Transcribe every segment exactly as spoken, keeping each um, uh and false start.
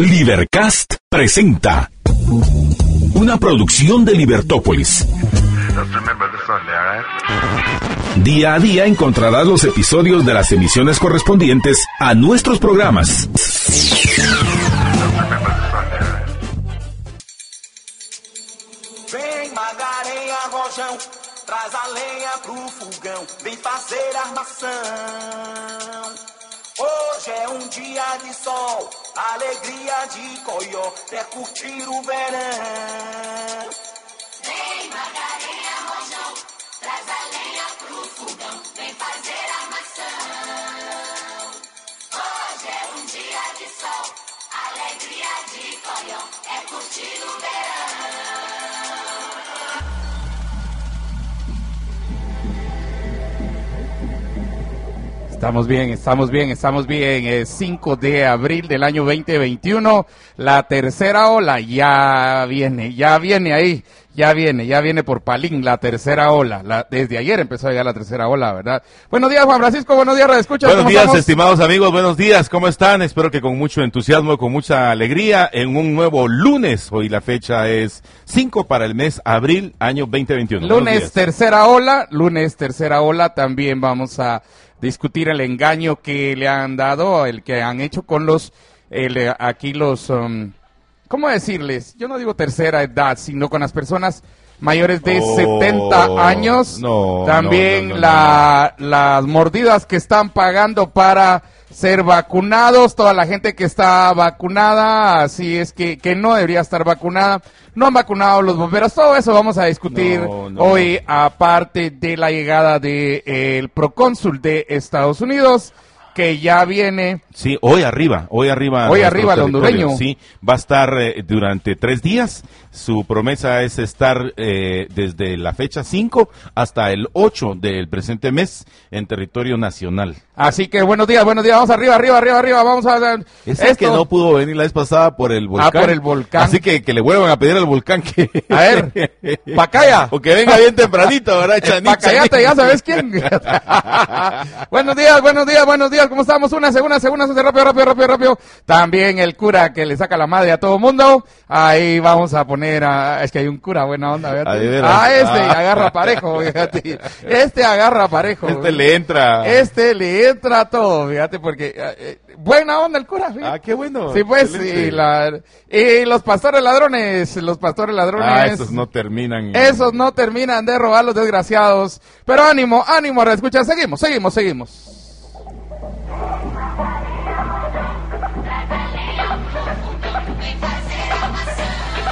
Libercast presenta una producción de Libertópolis. Día a día encontrarás los episodios de las emisiones correspondientes a nuestros programas. Vem Magarenha, Rojão, traz a lenha pro fogão, vem fazer armação. Hoje é um dia de sol, alegria de coió, é curtir o verão. Vem Magarenha, Rojão, traz a lenha pro fogão, vem fazer armação. Hoje é um dia de sol, alegria de coió, é curtir o verão. Estamos bien, estamos bien, estamos bien. Es cinco de abril del año veinte veintiuno. La tercera ola ya viene, ya viene ahí, ya viene, ya viene por Palín la tercera ola. La, desde ayer empezó ya la tercera ola, ¿verdad? Buenos días, Juan Francisco, buenos días, redescuchas. Buenos días, estamos? estimados amigos, buenos días, ¿cómo están? Espero que con mucho entusiasmo, con mucha alegría, en un nuevo lunes. Hoy la fecha es cinco para el mes abril, año veinte veintiuno. Lunes, tercera ola, lunes, tercera ola, también vamos a discutir el engaño que le han dado, el que han hecho con los, el, aquí los, um, ¿cómo decirles? Yo no digo tercera edad, sino con las personas mayores de Oh, setenta años. no, También no, no, no, la, las mordidas que están pagando para ser vacunados, toda la gente que está vacunada, así es que, que no debería estar vacunada, no han vacunado los bomberos, todo eso vamos a discutir No, no. hoy, aparte de la llegada de eh, el procónsul de Estados Unidos, que ya viene. Sí, hoy arriba, hoy arriba. Hoy a arriba el nuestro territorio. hondureño. Sí, va a estar eh, durante tres días. Su promesa es estar eh, desde la fecha cinco hasta el ocho del presente mes en territorio nacional. Así que buenos días, buenos días, vamos arriba, arriba, arriba, arriba, vamos a ver. Es el que no pudo venir la vez pasada por el volcán. Ah, por el volcán. Así que que le vuelvan a pedir al volcán que... A ver, Pacaya. O que venga bien tempranito, ¿verdad, Chanín? Pacayate, ya sabes quién. Buenos días, buenos días, buenos días, ¿cómo estamos? Una segunda, segunda, segunda, rápido, rápido, rápido, rápido. También el cura que le saca la madre a todo mundo. Ahí vamos a poner a... Es que hay un cura buena onda, fíjate. Ah, ¿de veras? Ah, este Ah. agarra parejo, fíjate. Este agarra parejo. Este le entra. Este le entra todo, fíjate, porque... eh, eh, buena onda el cura, fíjate. Ah, qué bueno. Sí, pues, Excelente. y, la, y los pastores ladrones, los pastores ladrones. Ah, esos no terminan. Esos no terminan de robar los desgraciados. Pero ánimo, ánimo, escucha, seguimos, seguimos, seguimos. Vem fazer armação.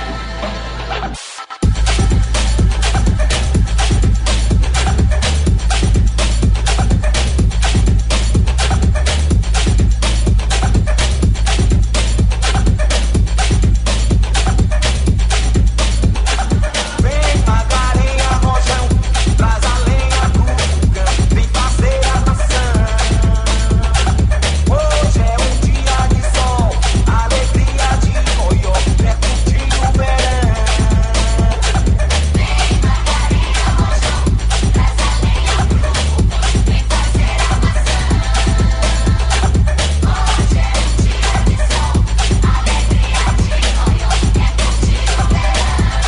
Vem Magarenha, Rojão, traz a lenha pro fogão, vem fazer armação. Hoje é um dia de sol, alegria de coió, é curtir o verão. Vem Magarenha, Rojão, traz a lenha pro fogão, vem fazer armação. Hoje é um dia de sol, alegria de coió, é curtir o verão.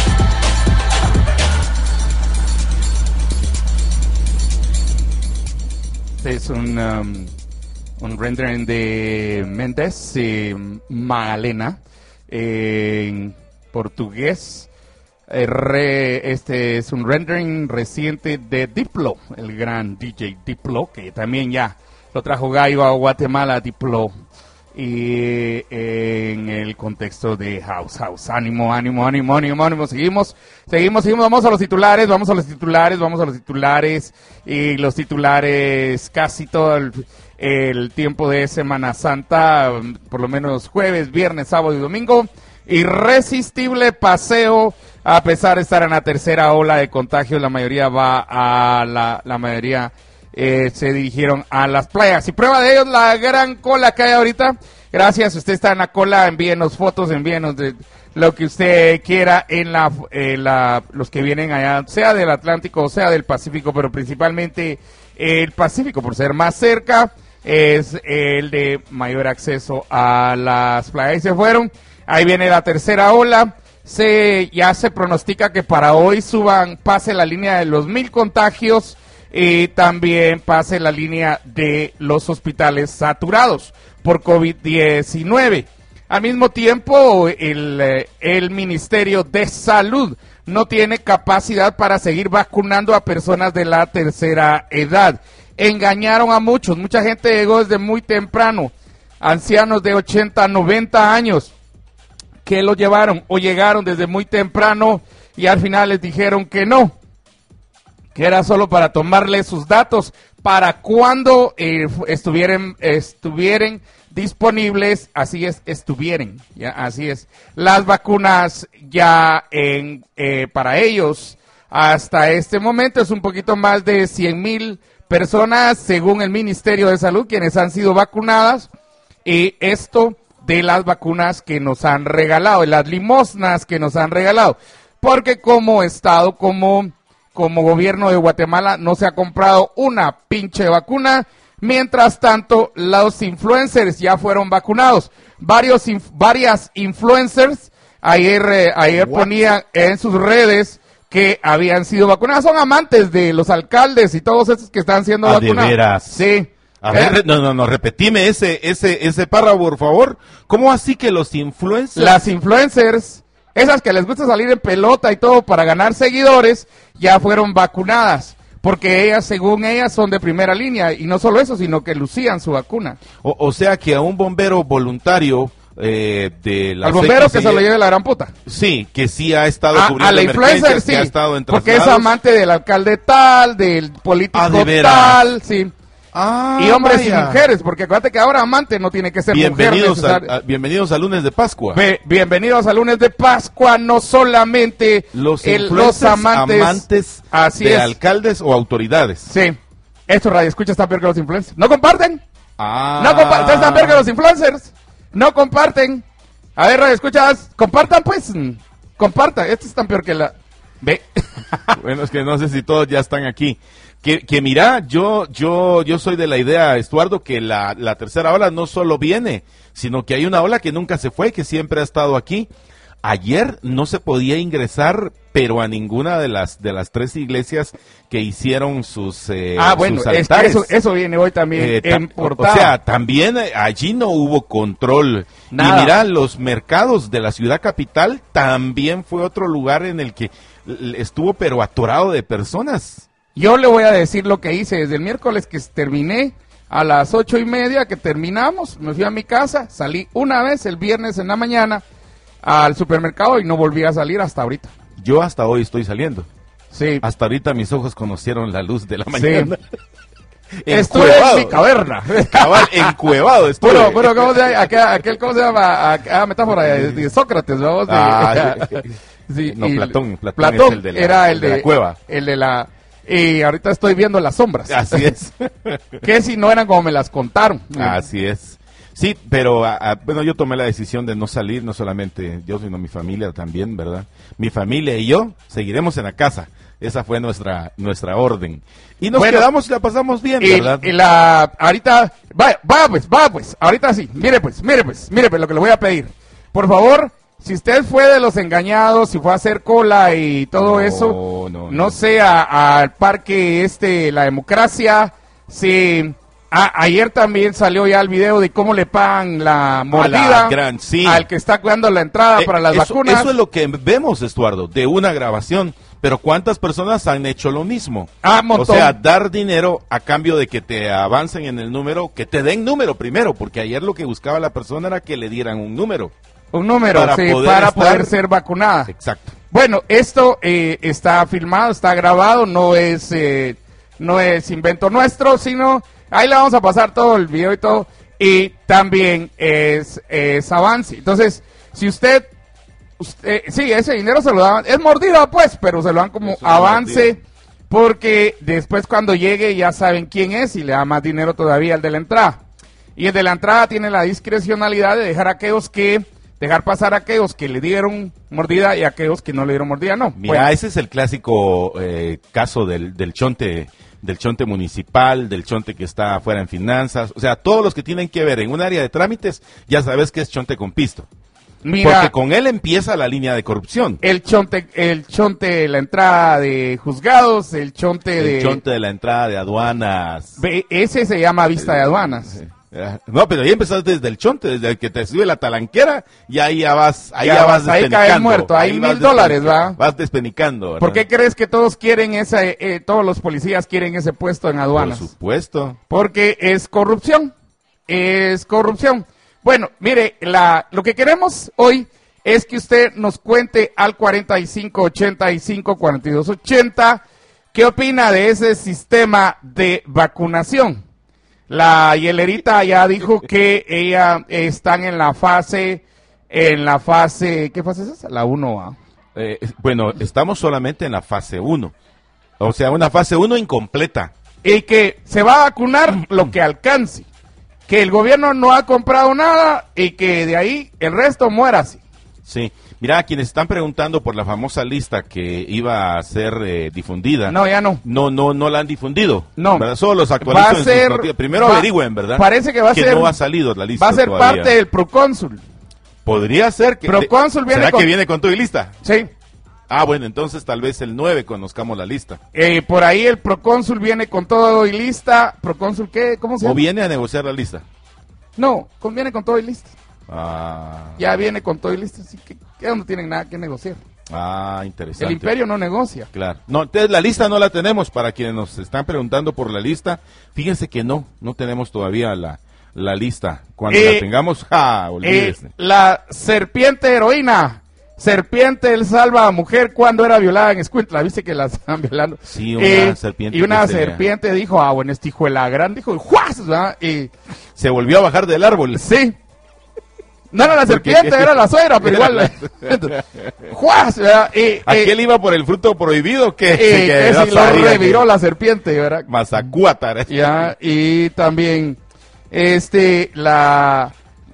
Este es un, um, un rendering de Méndez y Magdalena en portugués. Eh, re- este es un rendering reciente de Diplo, el gran D J Diplo, que también ya lo trajo Gallo a Guatemala, Diplo. Y eh, en el contexto de House House. Ánimo, ánimo, ánimo, ánimo, ánimo. Seguimos, seguimos, seguimos. Vamos a los titulares, vamos a los titulares, vamos a los titulares. Y los titulares casi todo el, el tiempo de Semana Santa, por lo menos jueves, viernes, sábado y domingo. Irresistible paseo, a pesar de estar en la tercera ola de contagios, la mayoría va a la, la mayoría eh, se dirigieron a las playas. Y prueba de ello, la gran cola que hay ahorita. Gracias, usted está en la cola, envíenos fotos, envíenos de lo que usted quiera en la, en la, los que vienen allá, sea del Atlántico, sea del Pacífico, pero principalmente el Pacífico, por ser más cerca. es el de mayor acceso a las playas. Y se fueron. Ahí viene la tercera ola. Se, ya se pronostica que para hoy suban, pase la línea de los mil contagios y también pase la línea de los hospitales saturados por COVID diecinueve. Al mismo tiempo, el, el Ministerio de Salud no tiene capacidad para seguir vacunando a personas de la tercera edad. Engañaron a muchos, mucha gente llegó desde muy temprano, ancianos de ochenta, noventa años, que lo llevaron o llegaron desde muy temprano y al final les dijeron que no, que era solo para tomarle sus datos para cuando eh, estuvieran, estuvieran disponibles, así es, estuvieran, ya, así es, las vacunas ya en, eh, para ellos. Hasta este momento es un poquito más de cien mil personas, según el Ministerio de Salud, quienes han sido vacunadas, y esto de las vacunas que nos han regalado, de las limosnas que nos han regalado, porque como Estado, como, como gobierno de Guatemala, no se ha comprado una pinche vacuna. Mientras tanto, los influencers ya fueron vacunados. Varios, inf varias influencers ayer, eh, ayer ponían en sus redes que habían sido vacunadas. Son amantes de los alcaldes y todos esos que están siendo Ah, vacunados. ¿de veras? Sí. A ver, no, no, no, repetime ese, ese, ese párrafo, por favor. ¿Cómo así que los influencers? Las influencers, esas que les gusta salir en pelota y todo para ganar seguidores, ya fueron vacunadas. Porque ellas, según ellas, son de primera línea. Y no solo eso, sino que lucían su vacuna. O, o sea que a un bombero voluntario eh, de la Al bombero C Q C, que se lo lleve la gran puta. Sí, que sí ha estado A, cubriendo a la influencer, emergencias, sí. que ha estado en Porque es traslados. amante del alcalde tal, del político Ah, ¿de veras? tal, sí. Ah, Y hombres vaya. y mujeres, porque acuérdate que ahora amante no tiene que ser Bienvenidos, mujer a, necesaria. a- bienvenidos al lunes de Pascua. Be- bienvenidos al lunes de Pascua, no solamente Los el- influencers los amantes, amantes así de es. alcaldes o autoridades. Sí, esto radio escucha está peor que los influencers. ¿No comparten? Ah. No comparten, están peor que los influencers. No comparten. A ver, radio escuchas, compartan pues. Mm, Compartan, esto es tan peor que la... Ve. Bueno, es que no sé si todos ya están aquí. Que, que mira, yo, yo, yo soy de la idea, Estuardo, que la, la tercera ola no solo viene, sino que hay una ola que nunca se fue, que siempre ha estado aquí. Ayer no se podía ingresar, pero a ninguna de las de las tres iglesias que hicieron sus eh, Ah, bueno, sus es que altares. eso, eso viene hoy también Eh, ta- en portada. O sea, también eh, allí no hubo control. Nada. Y mira, los mercados de la ciudad capital también fue otro lugar en el que l- estuvo pero atorado de personas. Yo le voy a decir lo que hice desde el miércoles que terminé a las ocho y media que terminamos, me fui a mi casa, salí una vez el viernes en la mañana al supermercado y no volví a salir hasta ahorita. Yo hasta hoy estoy saliendo. Sí, Hasta ahorita mis ojos conocieron la luz de la mañana. estuve en mi caverna. Cabal, encuevado estuve. Puro, puro, ¿cómo se llama? Aquel, aquel, ¿cómo se llama? Ah, metáfora de, de Sócrates, ¿no? De- Ah, sí, no, y- Platón, Platón es el de la- era el el de de, la cueva. El de la... Y ahorita estoy viendo las sombras. Así es. Que si no eran como me las contaron. Así es. Sí, pero a- a- bueno, yo tomé la decisión de no salir, no solamente yo, sino mi familia también, ¿verdad? Mi familia y yo seguiremos en la casa. Esa fue nuestra nuestra orden. Y nos Bueno, quedamos y la pasamos bien, Y, ¿verdad? y la, ahorita, va, va pues, va pues, ahorita sí, mire pues, mire pues, mire pues lo que le voy a pedir. Por favor, si usted fue de los engañados, si fue a hacer cola y todo No, eso, no, no, no. sé, a- al parque este, la democracia, si, a- ayer también salió ya el video de cómo le pagan la mordida gran- sí. al que está cuidando la entrada Eh, para las eso, vacunas. eso es lo que vemos, Estuardo, de una grabación. Pero ¿cuántas personas han hecho lo mismo? Ah, O montón. sea, dar dinero a cambio de que te avancen en el número, que te den número primero, porque ayer lo que buscaba la persona era que le dieran un número. Un número, para sí, poder para estar- poder ser vacunada. Exacto. Bueno, esto eh, está filmado, está grabado, no es eh, no es invento nuestro, sino ahí le vamos a pasar todo el video y todo, y también es, es avance. Entonces, si usted, usted, sí, ese dinero se lo dan, es mordida pues, pero se lo dan como Eso es avance, mordida. porque después cuando llegue ya saben quién es y le da más dinero todavía al de la entrada. Y el de la entrada tiene la discrecionalidad de dejar a aquellos que dejar pasar a aquellos que le dieron mordida y a aquellos que no le dieron mordida, no. Mira, Bueno, ese es el clásico eh, caso del, del chonte del chonte municipal, del chonte que está afuera en finanzas, o sea, todos los que tienen que ver en un área de trámites, ya sabes que es chonte con pisto. mira, Porque con él empieza la línea de corrupción. el chonte, el chonte, la entrada de juzgados, el chonte El de... chonte de la entrada de aduanas. Ve, ese se llama vista de aduanas. Eh, No, pero ya empezaste desde el chonte, desde el que te sube la talanquera, y ahí ya vas, ahí Ya ya, vas, vas ahí despenicando. caes muerto, ahí vas mil dólares, despenica- ¿va? Vas despenicando, ¿verdad? ¿Por qué crees que todos quieren ese, eh, todos los policías quieren ese puesto en Por aduanas? supuesto. Porque es corrupción, es corrupción. Bueno, mire, la, lo que queremos hoy es que usted nos cuente al cuarenta y cinco ochenta y cinco cuarenta y dos ochenta qué opina de ese sistema de vacunación. La hielerita ya dijo que ella están en la fase, en la fase, ¿qué fase es esa? La uno A. Eh, bueno, estamos solamente en la fase uno. O sea, una fase uno incompleta. Y que se va a vacunar lo que alcance. Que el gobierno no ha comprado nada y que de ahí el resto muera así. Sí. Mira, quienes están preguntando por la famosa lista que iba a ser eh, difundida. No, ya no. No, no, no la han difundido. No. ¿Verdad? Solo los Va actualizan a en sus ser- noticias. Primero va- averigüen, ¿verdad? parece que va a ser- no ha salido la lista Va a ser todavía. parte del procónsul. Podría ser que... Procónsul viene ¿Será con- que viene con todo y lista? Sí. Ah, bueno, entonces tal vez el nueve conozcamos la lista. Eh, por ahí el procónsul viene con todo y lista. ¿Procónsul qué? ¿Cómo se ¿O llama? viene a negociar la lista? No, con- viene con todo y lista. Ah, Ya viene con todo y lista. Así que, que no tienen nada que negociar. ah, interesante. El imperio no negocia. Claro. No, entonces la lista no la tenemos. Para quienes nos están preguntando por la lista, fíjense que no, no tenemos todavía la, la lista. Cuando Eh, la tengamos, ¡ja! Eh, Olvídese. la serpiente heroína. Serpiente el salva a mujer cuando era violada en Escuintla. ¿Viste que la estaban violando? Sí, una serpiente Y una que se- serpiente dijo, ah, bueno, este hijo de la gran, dijo, ¡juas! ¿verdad? Y Se volvió a bajar del árbol. sí. No era la Porque- serpiente, era la suegra, pero Era igual. ¡Juas! ¿verdad? Y, ¿Aquel y- iba por el fruto prohibido? Que y- se que quedó sí, lo sabía reviró que- la serpiente, ¿verdad? Mazacuata. Ya, y también este la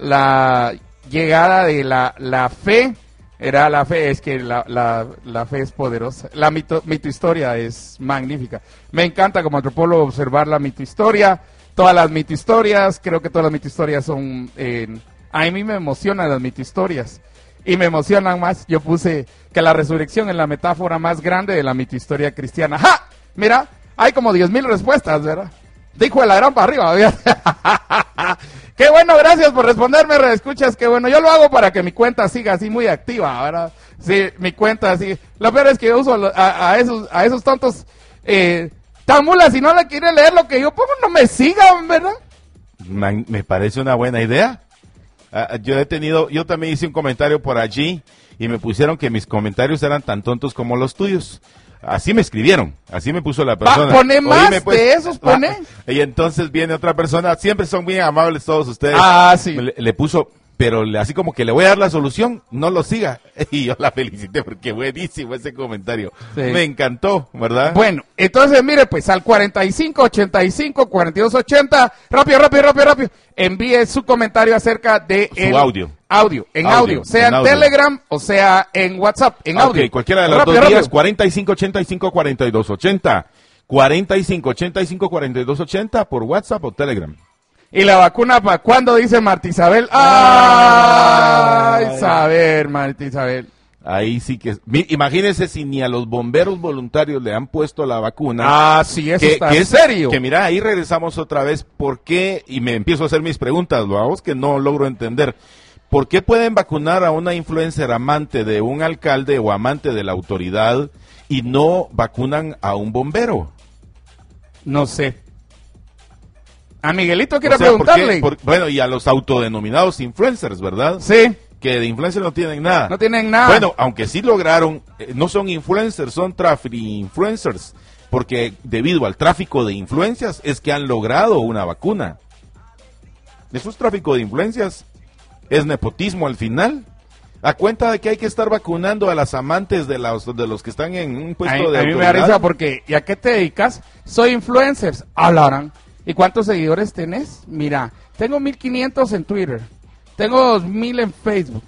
la llegada de la, la fe era la fe, es que la, la, la fe es poderosa. La mito, mitohistoria es magnífica. Me encanta como antropólogo observar la mitohistoria, todas las mitohistorias, creo que todas las mitohistorias son eh, a mí me emocionan las mitohistorias. Y me emocionan más, yo puse que la resurrección es la metáfora más grande de la mitohistoria cristiana. ¡Ja! Mira, hay como diez mil respuestas, ¿verdad? Dijo de la gran para arriba. ¿verdad? Qué bueno, gracias por responderme, escuchas, qué bueno. Yo lo hago para que mi cuenta siga así muy activa, ¿verdad? Sí, mi cuenta así. Lo peor es que yo uso a, a esos, a esos tontos eh, tan mulas, si no le quieren leer lo que yo pongo, no me sigan, ¿verdad? Man, me parece una buena idea. Ah, yo he tenido, yo también hice un comentario por allí y me pusieron que mis comentarios eran tan tontos como los tuyos. Así me escribieron, así me puso la persona. pone más Oíme, pues, de esos, pone. ah, y entonces viene otra persona, siempre son bien amables todos ustedes. Ah, sí. Le, le puso, pero le- así como que le voy a dar la solución, no lo siga. Y yo la felicité porque buenísimo ese comentario. Sí. Me encantó, ¿verdad? Bueno, entonces mire pues al cuarenta y cinco ochenta y cinco cuarenta y dos ochenta, rápido, rápido, rápido, rápido, envíe su comentario acerca de Su el audio. audio, en Audio, audio, sea en en audio. Telegram o sea en WhatsApp, en Ah, audio. ok, cualquiera de las Rápido, dos rápido. vías, cuarenta y cinco ochenta y cinco cuarenta y dos ochenta. cuarenta y cinco ochenta y cinco cuarenta y dos ochenta por WhatsApp o Telegram. Y la vacuna para cuándo, dice Marta Isabel. Ay, Ay. saber, Marta Isabel. Ahí sí que... mi- Imagínense si ni a los bomberos voluntarios le han puesto la vacuna. Ah, sí, eso está es- serio. Que mira, ahí regresamos otra vez. ¿Por qué? Y me empiezo a hacer mis preguntas, lo hago que no logro entender. ¿Por qué pueden vacunar a una influencer amante de un alcalde o amante de la autoridad y no vacunan a un bombero? No sé. A Miguelito quiero O sea, ¿por qué? preguntarle. Por- bueno, y a los autodenominados influencers, ¿verdad? Sí, Que de influencer no tienen nada. no tienen nada. Bueno, aunque sí lograron, eh, no son influencers, son influencers, porque debido al tráfico de influencias es que han logrado una vacuna. Eso es tráfico de influencias, es nepotismo al final. A cuenta de que hay que estar vacunando a las amantes de los, de los que están en un puesto a, de a mí me da autoridad. risa porque, ¿y a qué te dedicas? Soy influencers. Hablarán. ¿Y cuántos seguidores tenés? Mira, tengo mil quinientos en Twitter. Tengo dos mil en Facebook.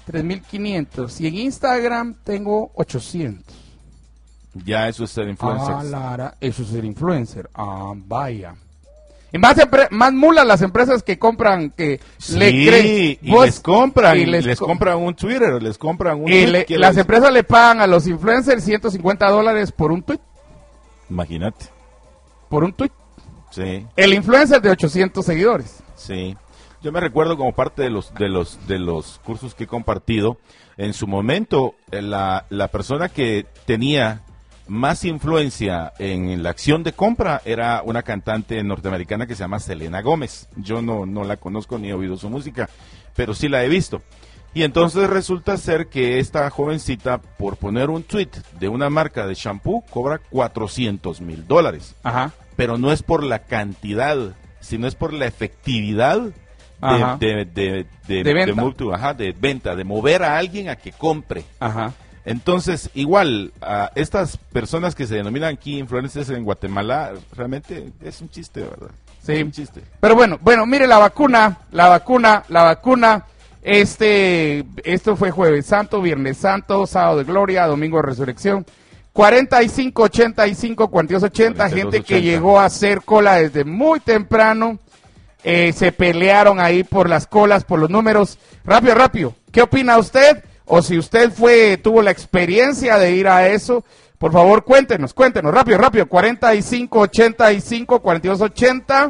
tres mil quinientos. Y en Instagram tengo ochocientos. Ya eso es ser influencer. Ah, Lara, eso es ser influencer. Ah, vaya. Y más, empre- más mulas las empresas que compran, que Sí, le creen. y Vos- les compran, y y les, les co- compran un Twitter, les compran un y tweet le- que las les- empresas le pagan a los influencers ciento cincuenta dólares por un tweet. Imagínate, Por un tweet. sí, El influencer de ochocientos seguidores. sí. Yo me recuerdo como parte de los de los de los cursos que he compartido, en su momento eh, la, la persona que tenía más influencia en la acción de compra era una cantante norteamericana que se llama Selena Gómez. Yo no, no la conozco ni he oído su música, pero sí la he visto. Y entonces resulta ser que esta jovencita, por poner un tweet de una marca de shampoo, cobra cuatrocientos mil dólares. Ajá. Pero no es por la cantidad, sino es por la efectividad de, Ajá. de, de, de, De venta. de multi- ajá, de venta, de mover a alguien a que compre. Ajá. Entonces, igual, a estas personas que se denominan aquí influencers en Guatemala, realmente es un chiste, ¿verdad? Sí. Es un chiste. Pero bueno, bueno, mire la vacuna, la vacuna, la vacuna. Este, esto fue Jueves Santo, Viernes Santo, Sábado de Gloria, Domingo de Resurrección. cuarenta y cinco, ochenta y cinco, cuarenta y dos, ochenta, cuarenta y dos, gente que ochenta. llegó a hacer cola desde muy temprano. Eh, se pelearon ahí por las colas, por los números. Rápido, rápido. ¿Qué opina usted? O si usted fue, tuvo la experiencia de ir a eso, por favor cuéntenos, cuéntenos, rápido, rápido. cuarenta y cinco, ochenta y cinco, cuarenta y dos, ochenta.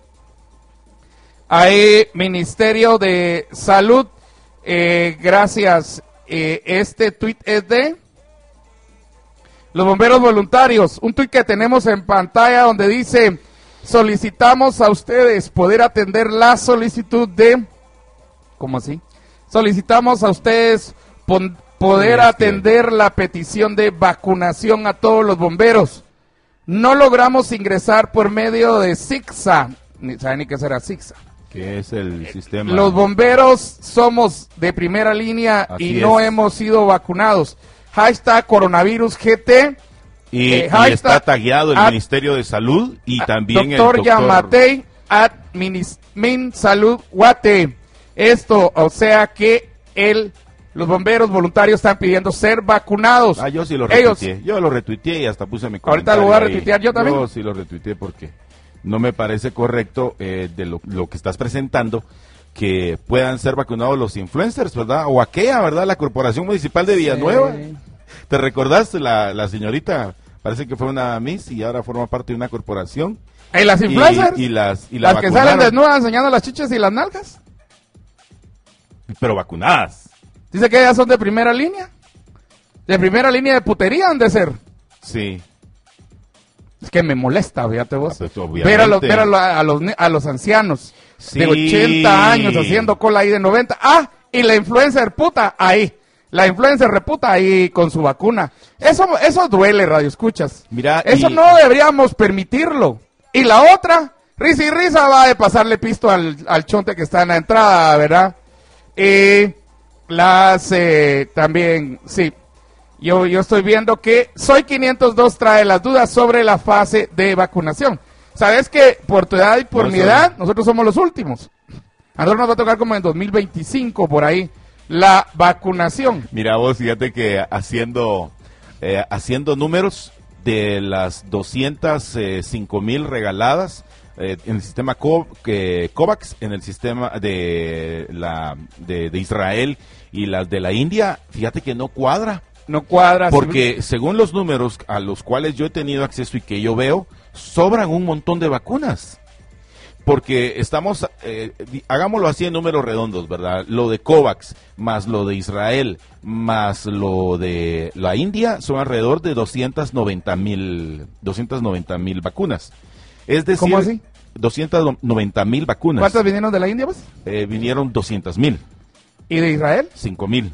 Ahí, Ministerio de Salud, eh, gracias. Eh, este tuit es de los bomberos voluntarios. Un tuit que tenemos en pantalla donde dice: solicitamos a ustedes poder atender la solicitud de... ¿Cómo así? Solicitamos a ustedes pon- poder Sí, es que- atender la petición de vacunación a todos los bomberos. No logramos ingresar por medio de SIGSA. Ni saben ni qué será SIGSA. Que es el sistema. Los bomberos somos de primera línea Así y no es. hemos sido vacunados. Hashtag coronavirus G T. Y, eh, y hashtag está tagueado el at- Ministerio de Salud y Ah, también doctor el doctor Yamatei at minis- Min Salud Guate. Esto, o sea que el, los bomberos voluntarios están pidiendo ser vacunados. Ah, yo sí lo Ellos, retuiteé. Yo lo retuiteé y hasta puse mi Ahorita lo comentario voy a ahí. retuitear yo también. Yo sí lo retuiteé porque no me parece correcto eh, de lo, lo que estás presentando que puedan ser vacunados los influencers, ¿verdad? O aquella, ¿verdad? La Corporación Municipal de Villanueva. Sí. ¿Te recordaste? La, la señorita, parece que fue una Miss y ahora forma parte de una corporación. ¿Y las Y- influencers? Y, las, y la las que vacunaron, salen desnudas enseñando las chiches y las nalgas. pero vacunadas. Dice que ellas son de primera línea. De primera línea de putería han de ser. Sí. Es que me molesta, fíjate vos. Ah, pues, obviamente. ver a los, ver a, lo- a los, ni- a los ancianos Sí. de ochenta años haciendo cola ahí de noventa. Ah, y la influencer puta ahí. La influencer reputa ahí con su vacuna. Eso, eso duele, radio escuchas. Mira, Eso y- no deberíamos permitirlo. Y la otra, risa y risa va de pasarle pisto al, al chonte que está en la entrada, ¿verdad? Y las eh, también, sí. Yo, yo estoy viendo que Soy quinientos dos trae las dudas sobre la fase de vacunación. ¿Sabes que por tu edad y por No mi soy. edad, nosotros somos los últimos? A nosotros nos va a tocar como en dos mil veinticinco, por ahí, la vacunación. Mira vos, fíjate que haciendo, eh, haciendo números de las doscientas cinco mil regaladas eh, en el sistema Co- que COVAX, en el sistema de, la, de, de Israel y las de la India, fíjate que no cuadra. No cuadra. Porque según los números a los cuales yo he tenido acceso y que yo veo, sobran un montón de vacunas. Porque estamos, eh, di- hagámoslo así en números redondos, ¿verdad? Lo de COVAX, más lo de Israel, más lo de la India, son alrededor de doscientos noventa mil vacunas. Es decir, ¿Cómo así? doscientos noventa mil vacunas. ¿Cuántas vinieron de la India, pues? Eh, vinieron doscientos mil, ¿Y de Israel? cinco mil.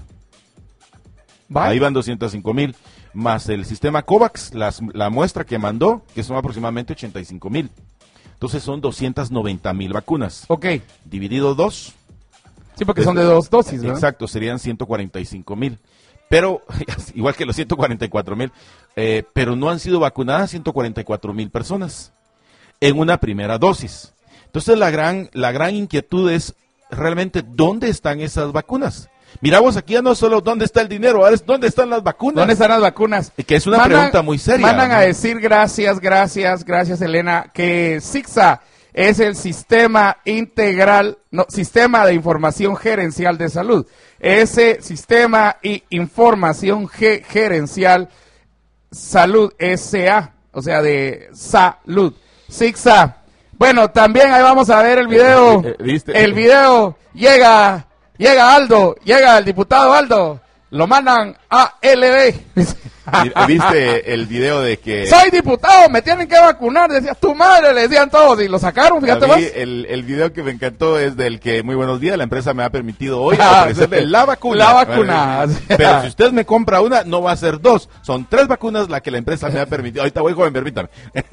¿Va? Ahí van doscientos cinco mil, más el sistema COVAX, las- la muestra que mandó, que son aproximadamente ochenta y cinco mil. Entonces son doscientos noventa mil vacunas. Ok. Dividido dos, Sí, porque son de dos dosis, ¿verdad? exacto, serían ciento cuarenta y cinco mil. Pero, igual que los ciento cuarenta y cuatro mil, eh, pero no han sido vacunadas ciento cuarenta y cuatro mil personas en una primera dosis. Entonces la gran, la gran inquietud es realmente dónde están esas vacunas. Mira vos, aquí ya no solo dónde está el dinero, ahora es dónde están las vacunas. ¿Dónde están las vacunas? Y que es una Mandan- pregunta muy seria. Mandan ¿no? a decir gracias, gracias, gracias Elena, que SIGSA es el sistema integral, no, sistema de información gerencial de salud. Ese sistema y información ge- gerencial salud S A, o sea de salud. SIGSA. Bueno, también ahí vamos a ver el video. Eh, eh, ¿viste? El video llega, llega Aldo, llega el diputado Aldo. Lo mandan a L B. ¿Viste el video de que... Soy diputado, me tienen que vacunar, decía tu madre, le decían todos y lo sacaron, fíjate A vos. mí, el, el video que me encantó es del que, muy buenos días, la empresa me ha permitido hoy Ah, ofrecerle sí. la vacuna. La vacuna. Pero si usted me compra una, no va a ser dos. Son tres vacunas la que la empresa me ha permitido. Ahorita voy, joven, permítame.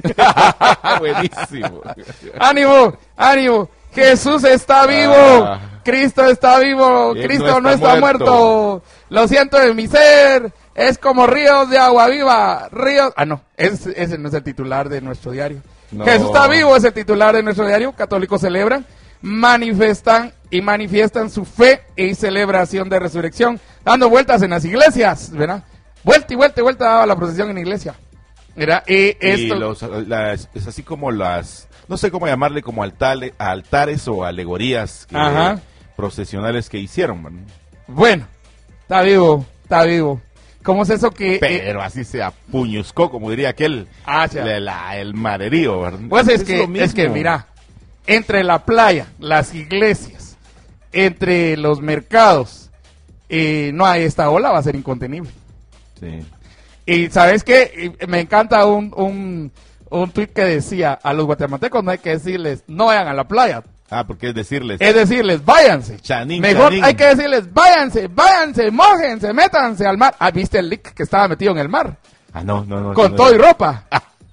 Buenísimo. Ánimo, ánimo, Jesús está vivo, Ah. Cristo está vivo, Él Cristo no no está está, muerto. muerto. Lo siento de mi ser, es como ríos de agua viva, ríos... Ah, no, ese, ese no es el titular de nuestro diario. No. Jesús está vivo es el titular de nuestro diario, católicos celebran, manifestan y manifiestan su fe y celebración de resurrección, dando vueltas en las iglesias, ¿verdad? Vuelta y vuelta y vuelta daba la procesión en la iglesia. Mira, y Y esto... los, las- es así como las, no sé cómo llamarle, como altale- altares o alegorías que- Ajá. procesionales que hicieron, man. Bueno, está vivo, está vivo. ¿Cómo es eso que...? eh, Pero así se apuñuscó, como diría aquel, Ah, ya. la- la- el marerío, ¿verdad? pues es, que, lo mismo. es que, mira, entre la playa, las iglesias, entre los mercados, eh, no hay esta ola, va a ser incontenible. Sí. Y ¿sabes qué? Y me encanta un, un, un tuit que decía, a los guatemaltecos no hay que decirles, no vayan a la playa. Ah, porque es decirles, Es decirles, váyanse. Chanín, Mejor chanín. hay que decirles, váyanse, váyanse, mójense, métanse al mar. Ah, ¿viste el leak que estaba metido en el mar? ah, no, no, no. Con no, todo no. y ropa.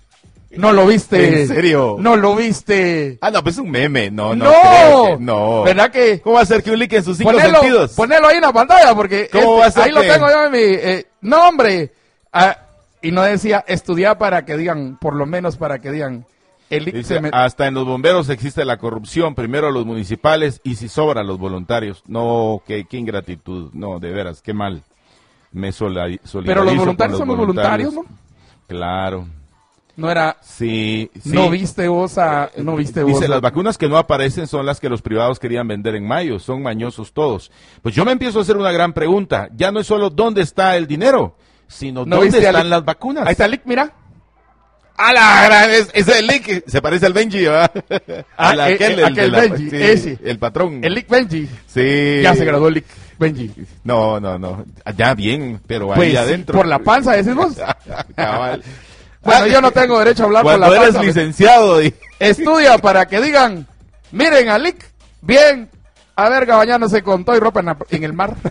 No lo viste. ¿En serio? No lo viste. Ah, no, pues es un meme, no, no. No. creo que- no. ¿Verdad que? ¿Cómo va a ser que un leak en sus cinco Ponelo, sentidos? ponelo ahí en la pantalla porque ¿Cómo este- va a ser ahí lo que- tengo yo en mi... eh, no, hombre. Ah, y no decía estudiar para que digan, por lo menos para que digan... El leak Dice, se met- hasta en los bomberos existe la corrupción, primero los municipales y si sobran los voluntarios. No, qué, qué ingratitud, no, de veras, qué mal. Me sola- solidarizo Pero los con voluntarios son los voluntarios, ¿no? Claro, No era... sí, sí. No viste vos a... No viste vos Dice, a- las vacunas que no aparecen son las que los privados querían vender en mayo, son mañosos todos. Pues yo me empiezo a hacer una gran pregunta, ya no es solo dónde está el dinero, sino ¿No dónde viste al- están las vacunas. Ahí está el leak, mira. ¡A la gran! Es, ese es el leak, se parece al Benji, ¿verdad? Ah, Al eh, aquel, eh, el aquel de la- Benji, sí, ese. el patrón. El leak Benji. Sí. Ya se graduó el leak Benji. No, no, no. Ya bien, pero Pues ahí adentro. por la panza, decís vos. Cabal. Bueno, Ah, yo no tengo derecho a hablar por Cuando la eres panza. licenciado. y- Estudia para que digan, miren a leak, bien, a verga bañándose con todo y ropa en, la- en el mar.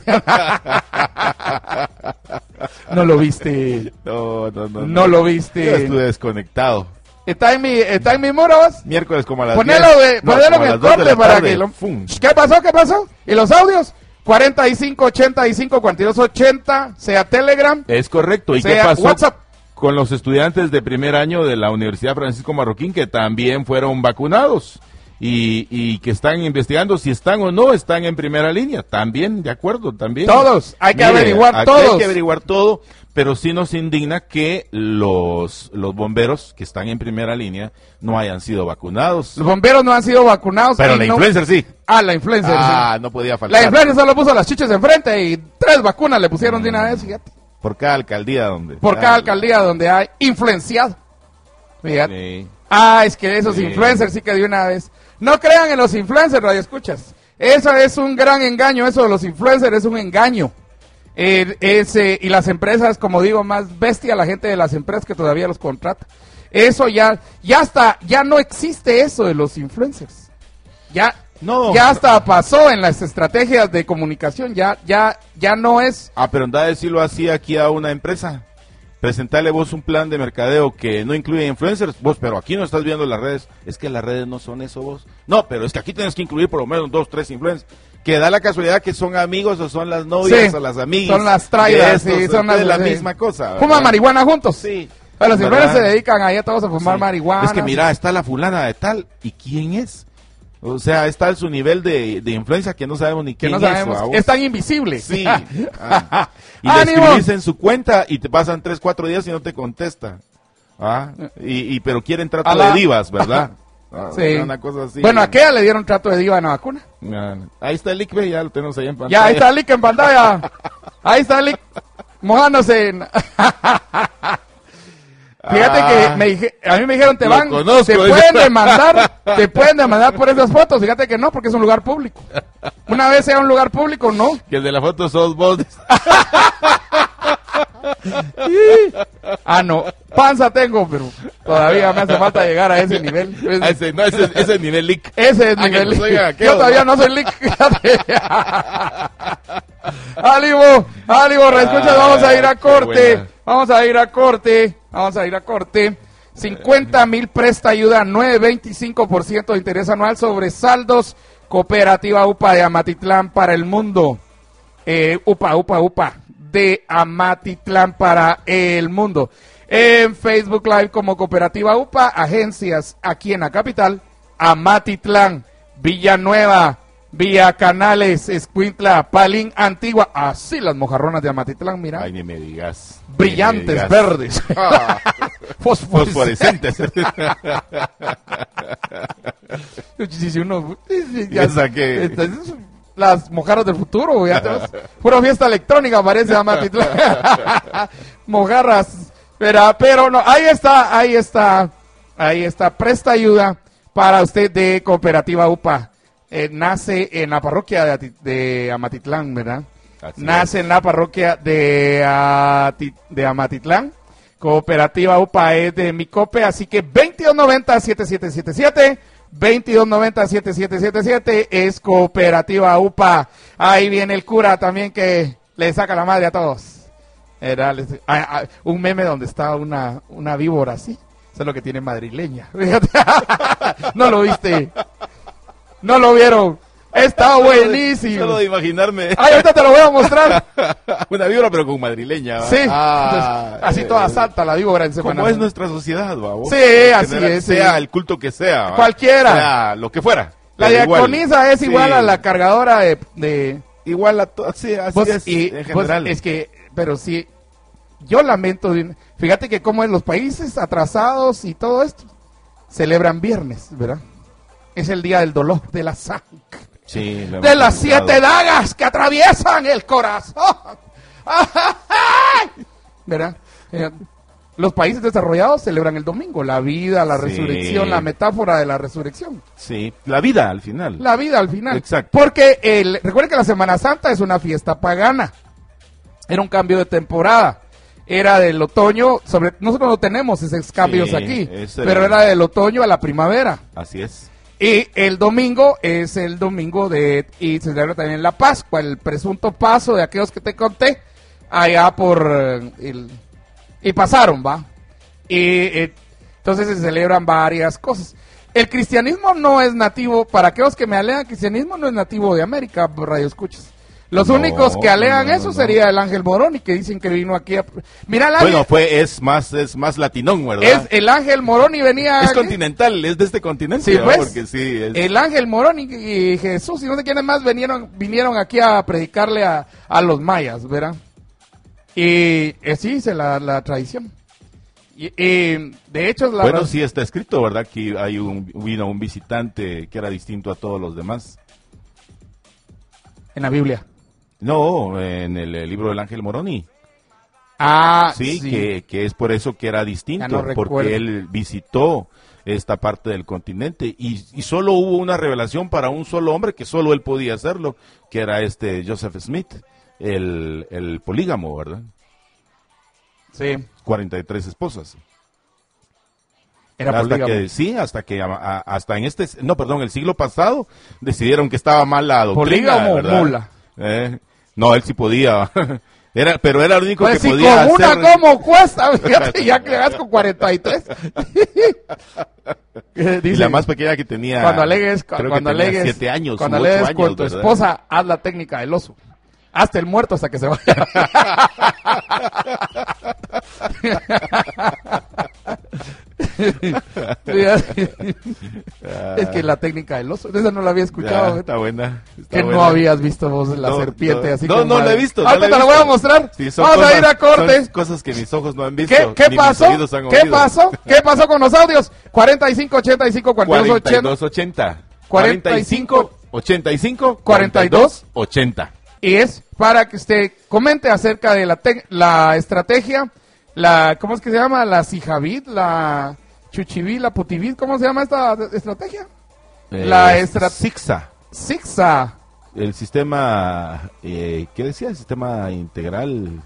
No lo viste. No, no, no. No lo Yo viste. estuve desconectado. Está en mi, está en mi muro, vos. Miércoles como a las Ponelo, diez. de, No, ponelo como a en las el dos de corte la para tarde. que lo... Fum. ¿Qué pasó? ¿Qué pasó? ¿Y los audios? cuarenta y cinco ochenta y cinco cuarenta y dos ochenta, sea Telegram, Es correcto. ¿Y qué sea pasó WhatsApp. con los estudiantes de primer año de la Universidad Francisco Marroquín que también fueron vacunados? Y, y que están investigando si están o no están en primera línea. También, de acuerdo, también. Todos, hay que averiguar aquí todos. Hay que averiguar todo, pero sí nos indigna que los, los bomberos que están en primera línea no hayan sido vacunados. Los bomberos no han sido vacunados. Pero y la no- influencer sí. Ah, la influencer. Ah, sí. no podía faltar. La influencer solo puso las chiches enfrente y tres vacunas le pusieron de una vez, fíjate. Por cada alcaldía donde. Por Ah, cada alcaldía donde hay influenciado. Fíjate. sí. Ah, es que esos Sí. influencers sí que de una vez. No crean en los influencers, radio escuchas. Eso es un gran engaño, eso de los influencers es un engaño. Eh, ese, y las empresas, como digo, más bestia la gente de las empresas que todavía los contrata. Eso ya, ya está, ya no existe eso de los influencers. Ya, No. ya hasta pasó en las estrategias de comunicación, ya, ya, ya no es. Ah, pero anda a decirlo así aquí a una empresa. Presentarle vos un plan de mercadeo que no incluye influencers. Vos, pero aquí no estás viendo las redes. Es que las redes no son eso, vos. No, pero es que aquí tienes que incluir por lo menos dos, tres influencers. Que da la casualidad que son amigos o son las novias Sí, o las amigas. son las traidas, sí, son las- de la sí. misma cosa. Fuman ¿verdad? marihuana juntos. Sí. Pero los ¿Verdad? influencers se dedican ahí a todos a fumar Sí. marihuana. Es que mira, está la fulana de tal. ¿Y quién es? O sea, está en su nivel de, de influencia que no sabemos ni Que quién no sabemos, es. ¿va? es tan invisible. Sí. Ah. Y le ¡Ánimo! escribís en su cuenta y te pasan tres, cuatro días y no te contesta. ¿Ah? Y, y pero quieren trato A la- de divas, ¿verdad? Ah, Sí. Una cosa así. Bueno, ¿a qué le dieron trato de diva en la vacuna? Ah, ahí está el link, ve, ya lo tenemos ahí en pantalla. Ya, ahí está el link en pantalla. Ahí está el link mojándose. en- Fíjate Ah, que me dije, a mí me dijeron, te lo van, conozco, te dice. pueden demandar, te pueden demandar por esas fotos. Fíjate que no, porque es un lugar público. Una vez sea un lugar público, no. Que el de la foto sos vos. Ah, no, panza tengo, pero todavía me hace falta llegar a ese nivel. Ah, ese, no, ese, ese es el nivel leak. Ese es Ah, que nivel no soy leak. aquello, Yo todavía no soy leak. ánimo, ánimo, reescuchas, vamos a ir a Ay, qué corte. buena. Vamos a ir a corte. Vamos a ir a corte. cincuenta mil presta ayuda, nueve punto veinticinco por ciento de interés anual sobre saldos. Cooperativa U P A de Amatitlán para el mundo. Eh, U P A, U P A, U P A de Amatitlán para el mundo. En Facebook Live como Cooperativa U P A, agencias aquí en la capital, Amatitlán, Villanueva, Villa Canales, Escuintla, Palín, Antigua, así las mojarronas de Amatitlán, mira, Ay, ni me digas. Ni me brillantes, digas. verdes, Ah, fosforescentes. fosforescentes. Sí, sí, uno- ¿Y esa qué? Entonces, las mojarras del futuro, ya te vas- pura fiesta electrónica parece Amatitlán. Mojarras, pero, pero no, ahí está, ahí está, ahí está, presta ayuda para usted de Cooperativa U P A. Eh, nace en la parroquia de, Ati- de Amatitlán, ¿verdad? Así Nace en la parroquia de, Ati- de Amatitlán. Cooperativa U P A es de Micope, así que veintidós noventa, setenta y siete setenta y siete, veintidós noventa, setenta y siete setenta y siete es Cooperativa U P A. Ahí viene el cura también que le saca la madre a todos. Era, les- ah, ah, un meme donde está una, una víbora así. Eso es lo que tiene madrileña. Fíjate. No lo viste. No lo vieron. Está buenísimo. Solo de imaginarme. Ay, ahorita te lo voy a mostrar. Una víbora, pero con madrileña. ¿va? Sí. Ah, Entonces, así eh, toda santa la víbora en Semana Como es Santa. nuestra sociedad, ¿va? vos? Sí, En así general, es, sí. Sea el culto que sea. ¿va? Cualquiera. Sea lo que fuera. La pero igual. diaconisa es igual Sí. a la cargadora de... de Igual a todo. Sí, así pues, es. y, en pues, general. es que, pero sí, yo lamento, de- fíjate que como en los países atrasados y todo esto, celebran viernes, ¿verdad? Es el día del dolor, de la sangre, Sí, lo de hemos las escuchado. siete dagas que atraviesan el corazón. ¿Verdad? Eh, Los países desarrollados celebran el domingo, la vida, la Sí. resurrección, la metáfora de la resurrección. Sí, la vida al final. La vida al final. Exacto. Porque el, recuerden que la Semana Santa es una fiesta pagana. Era un cambio de temporada. Era del otoño, sobre nosotros no tenemos esos cambios Sí, aquí, ese pero era- era del otoño a la primavera. Así es. Y el domingo es el domingo de, y se celebra también la Pascua, el presunto paso de aquellos que te conté, allá por eh, el, y pasaron, va. Y eh, entonces se celebran varias cosas. El cristianismo no es nativo, para aquellos que me alegan, el cristianismo no es nativo de América, por radio escuchas. Los No, únicos que alegan no, no, eso no. sería el ángel Moroni, que dicen que vino aquí a... Mira, el ángel, Bueno, fue, es más, es más latinón, ¿verdad? es, el ángel Moroni venía... Es aquí. continental, es de este continente. Sí, ¿verdad? pues, Porque sí, es- el ángel Morón y, y Jesús y no sé quiénes más vinieron, vinieron aquí a predicarle a, a los mayas, ¿verdad? Y así dice la, la tradición. Y, y, de hecho, la bueno, ra- sí está escrito, ¿verdad? Que hay un, vino un visitante que era distinto a todos los demás. en la Biblia. No, en el, eh, libro del Ángel Moroni. Ah, Sí, sí. Que, que es por eso que era distinto, Ya no recuerdo. porque él visitó esta parte del continente y, y solo hubo una revelación para un solo hombre que solo él podía hacerlo, que era este Joseph Smith, el, el polígamo, ¿verdad? Sí, cuarenta y tres esposas. era hasta polígamo. que sí, hasta que a- a- hasta en este, no, perdón, el siglo pasado decidieron que estaba mal la doctrina, Polígamo o ¿verdad? mula. Eh, no, él sí podía. Era, pero era el único Pues que si podía con una hacer. como cuesta, fíjate, ya que hagas con cuarenta y tres. Y Dice, la más pequeña que tenía. cuando alegues, cu- creo que cuando tenía alegues, siete años, cuando u ocho alegues años, con tu ¿verdad? esposa, haz la técnica del oso. Hazte el muerto hasta que se vaya. Es que la técnica del oso, esa no la había escuchado. Ya, está buena. Está que buena. no habías visto vos la No, serpiente no, así no, como no la he de- visto, no Ahorita la he te la voy a visto. mostrar. Sí, son Vamos cosas- a ir a corte. son cosas que mis ojos no han visto. ¿Qué, qué ni pasó? mis oídos han ¿Qué oído. pasó? ¿Qué pasó con los audios? cuarenta y cinco ochenta y cinco cuarenta y dos cuarenta y ochenta dos ochenta. cuarenta y cinco ochenta y cinco cuarenta y dos ochenta. y es para que usted comente acerca de la, te- la estrategia, la ¿cómo es que se llama? La Cijavid, la Chuchiví, la Putivid, ¿cómo se llama esta estrategia? La Eh, estra- Sixa. Sixa. El sistema, eh, ¿qué decía? El sistema integral.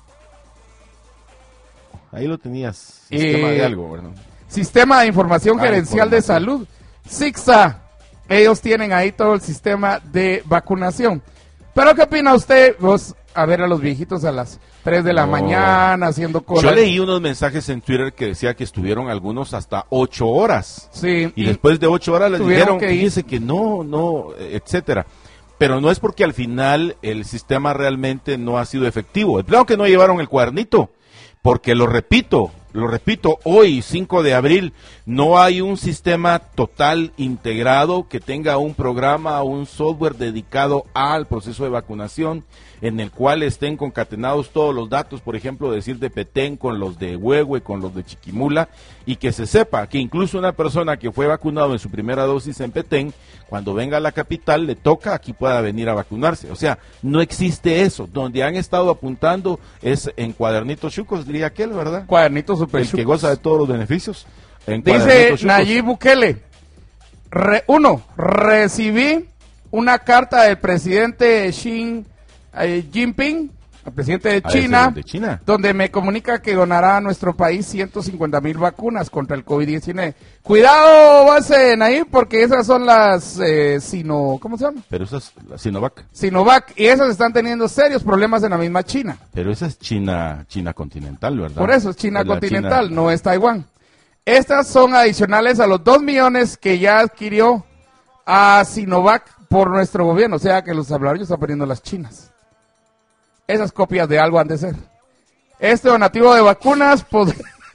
Ahí lo tenías. Sistema Eh, de algo, ¿verdad? Sistema de Información Ah, Gerencial de información. Salud, SIGSA. Ellos tienen ahí todo el sistema de vacunación. Pero ¿qué opina usted? Vos a ver a los viejitos a las tres de la No. mañana haciendo cola. Yo leí unos mensajes en Twitter que decía que estuvieron algunos hasta ocho horas. Sí, Y después de ocho horas les tuvieron dijeron, que ir. fíjese que no, no, etcétera. Pero no es porque al final el sistema realmente no ha sido efectivo. Claro que no llevaron el cuadernito, porque lo repito, lo repito, hoy, cinco de abril, no hay un sistema total integrado que tenga un programa, un software dedicado al proceso de vacunación, en el cual estén concatenados todos los datos, por ejemplo, decir de Petén con los de Huehue, con los de Chiquimula, y que se sepa que incluso una persona que fue vacunado en su primera dosis en Petén, cuando venga a la capital le toca aquí pueda venir a vacunarse. O sea, no existe eso. Donde han estado apuntando es en cuadernitos chucos, diría aquel, ¿verdad? cuadernito super El que chucos. goza de todos los beneficios. En Dice cuadernitos chucos. Nayib Bukele. Re- uno, recibí una carta del presidente Xi eh, Jinping, el presidente de Ah, ese China, es de China. donde me comunica que donará a nuestro país ciento cincuenta mil vacunas contra el COVID diecinueve. Cuidado, base Nayib, porque esas son las eh, Sino, ¿cómo se llama? Pero esa es la Sinovac. Sinovac, y esas están teniendo serios problemas en la misma China. Pero esa es China, China continental, ¿verdad? Por eso es China Es la continental, China- no es Taiwán. Estas son adicionales a los dos millones que ya adquirió a Sinovac por nuestro gobierno. O sea que los salvadoreños están poniendo las chinas. Esas copias de algo han de ser. Este donativo de vacunas, pues...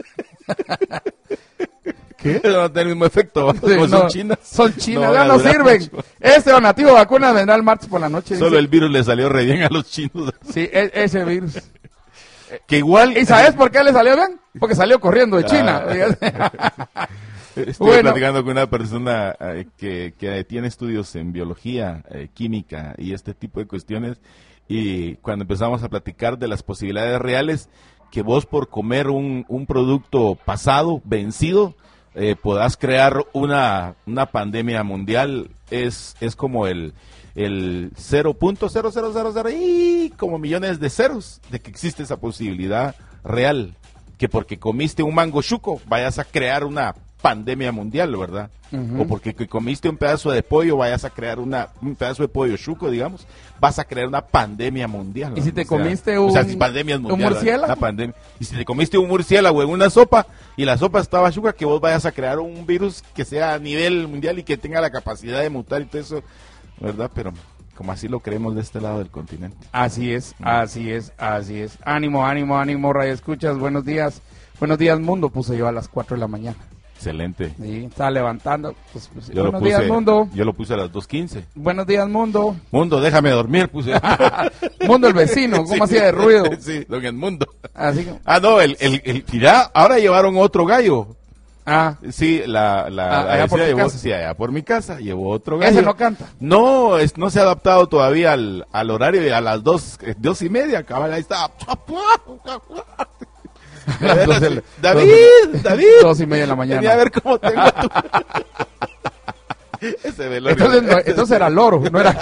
¿Qué? No va a tener el mismo efecto, Sí, como no, son chinas. Son chinas, No ya van a no durar sirven. mucho. Este donativo de vacunas vendrá el martes por la noche. Solo dice. el virus le salió re bien a los chinos. Sí, e- ese virus. Que igual... ¿Y sabes por qué le salió bien? Porque salió corriendo de China. Estuve Bueno. platicando con una persona eh, que, que tiene estudios en biología, eh, química y este tipo de cuestiones, y cuando empezamos a platicar de las posibilidades reales, que vos por comer un, un producto pasado, vencido, eh, podás crear una, una pandemia mundial, es, es como el, el cero punto cero cero cero cero y como millones de ceros de que existe esa posibilidad real, que porque comiste un mango chuco vayas a crear una pandemia mundial, ¿verdad? Ujú. O porque que comiste un pedazo de pollo vayas a crear una un pedazo de pollo chuco, digamos, vas a crear una pandemia mundial. ¿Y si ¿verdad? te O sea, comiste o sea, un- si pandemia es un mundial, murciélago? una pandemia. Y si te comiste un murciélago en una sopa y la sopa estaba chuca, que vos vayas a crear un virus que sea a nivel mundial y que tenga la capacidad de mutar y todo eso, ¿verdad? Pero como así lo creemos de este lado del continente. Así es, así es, así es. Ánimo, ánimo, ánimo, Radio Escuchas. Buenos días. Buenos días, mundo. Puse yo a las cuatro de la mañana. Excelente. Sí, estaba levantando. Pues, pues, Yo lo buenos puse, días, mundo. yo lo puse a las dos quince. Buenos días, mundo. Mundo, déjame dormir, puse. Mundo el vecino, ¿cómo hacía de ruido? Sí, don Edmundo. Así que, Ah, no, el, el, el, mira, ahora llevaron otro gallo. ah, Sí, la, la, Ah, la allá por vecina tu llevó, casa. sí, allá por mi casa, llevó otro gallo. ese no canta. No, es, no se ha adaptado todavía al, al horario y a las dos, eh, dos y media, cabal, ahí está. Las doce de la- David, doce- David. Dos y media de la mañana. Venía a ver cómo tengo tu... Ese velorio. Entonces, no, entonces era loro, no era.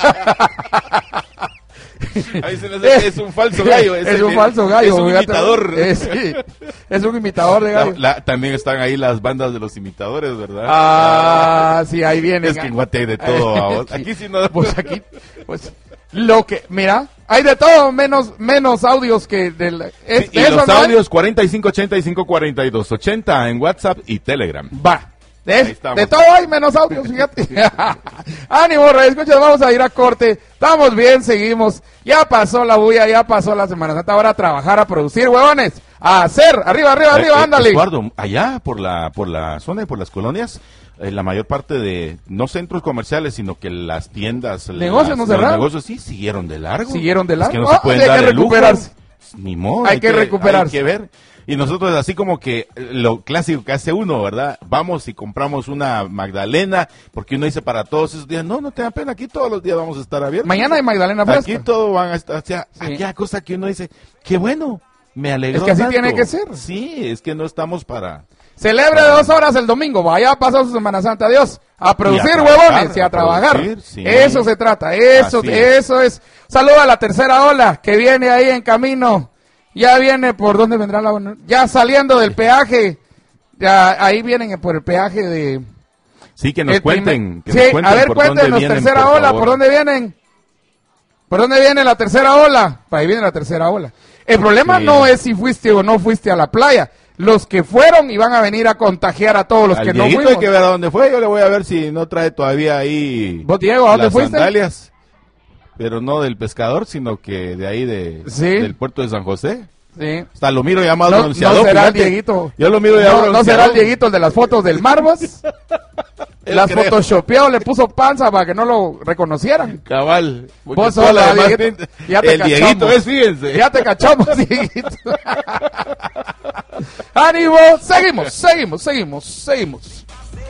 A mí se me hace que es un falso gallo. Es ese un que- falso gallo. Es un fíjate. imitador. Eh, sí, es un imitador de La- gallo. la- también están ahí las bandas de los imitadores, ¿verdad? Ah, sí, ahí viene. es que en Guate hay de todo. ¿vamos? Aquí sí no. Pues aquí, pues, lo que, mira, hay de todo, menos, menos audios que del. Es, Sí, y eso los no hay. audios cuarenta y cinco ochenta y cinco cuarenta y dos ochenta en WhatsApp y Telegram. Va. De, Ahí estamos. de todo hay menos audios, fíjate. Ánimo, Rey, escucha, vamos a ir a corte. Estamos bien, seguimos. Ya pasó la bulla, ya pasó la Semana Santa. Ahora a trabajar, a producir, huevones. A hacer, arriba, arriba, arriba, Eh, eh, ándale. Eduardo, allá por la, por la zona y por las colonias, eh, la mayor parte de, no centros comerciales, sino que las tiendas, Negocios las- no los cerraron. negocios sí siguieron de largo. Siguieron de Es largo. que no se Ah, pueden hay dar que el lujo. recuperarse. Ni modo. Hay que recuperarse. Hay que ver. Y nosotros así como que eh, lo clásico que hace uno, ¿verdad? Vamos y compramos una Magdalena, porque uno dice para todos esos días, no, no te da pena, aquí todos los días vamos a estar abiertos. Mañana hay Magdalena Aquí fresca. todo van a estar, o sea, Sí. aquella cosa que uno dice, qué bueno, me alegró Es que así tanto. tiene que ser. Sí, es que no estamos para... Celebre dos horas el domingo, vaya a pasar su Semana Santa, Dios. A producir, trabajar, huevones, y a, a trabajar. producir, sí. Eso se trata, eso, Así es. eso es. Saludo a la tercera ola que viene ahí en camino. Ya viene, ¿por dónde vendrá la ola? Ya saliendo del peaje. Ya ahí vienen por el peaje de... Sí, que nos el cuenten. primer- Que sí, nos cuenten a ver, por dónde cuéntenos, vienen, tercera por ola, favor. ¿por dónde vienen? ¿Por dónde viene la tercera ola? Para ahí viene la tercera ola. El problema Sí. no es si fuiste o no fuiste a la playa. Los que fueron y van a venir a contagiar a todos los Al que no Dieguito fuimos. hay que ver a dónde fue. Yo le voy a ver si no trae todavía ahí. ¿Vos, Diego, a dónde las fuiste? sandalias. Pero no del pescador, sino que de ahí de, Sí. del puerto de San José. Sí. Hasta lo miro ya más No, bronceado. no será el fíjate. Dieguito. Yo lo miro ya No, no bronceado. será el Dieguito el de las fotos del Marvas. Él Las creo. photoshopeó, le puso panza para que no lo reconocieran. Cabal. Porque Vos toda sos la la demás Dieguito. gente- Ya te el cachamos. Dieguito es, fíjense. Ya te cachamos, Dieguito. Ánimo, seguimos, seguimos, seguimos, seguimos.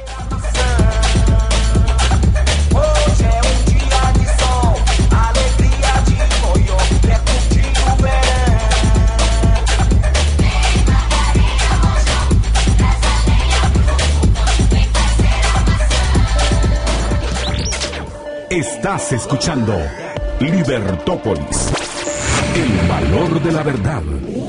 Hoje é um dia de sol, alegria de moio, é curtir o verão. Estás escuchando Libertópolis, el valor de la verdad.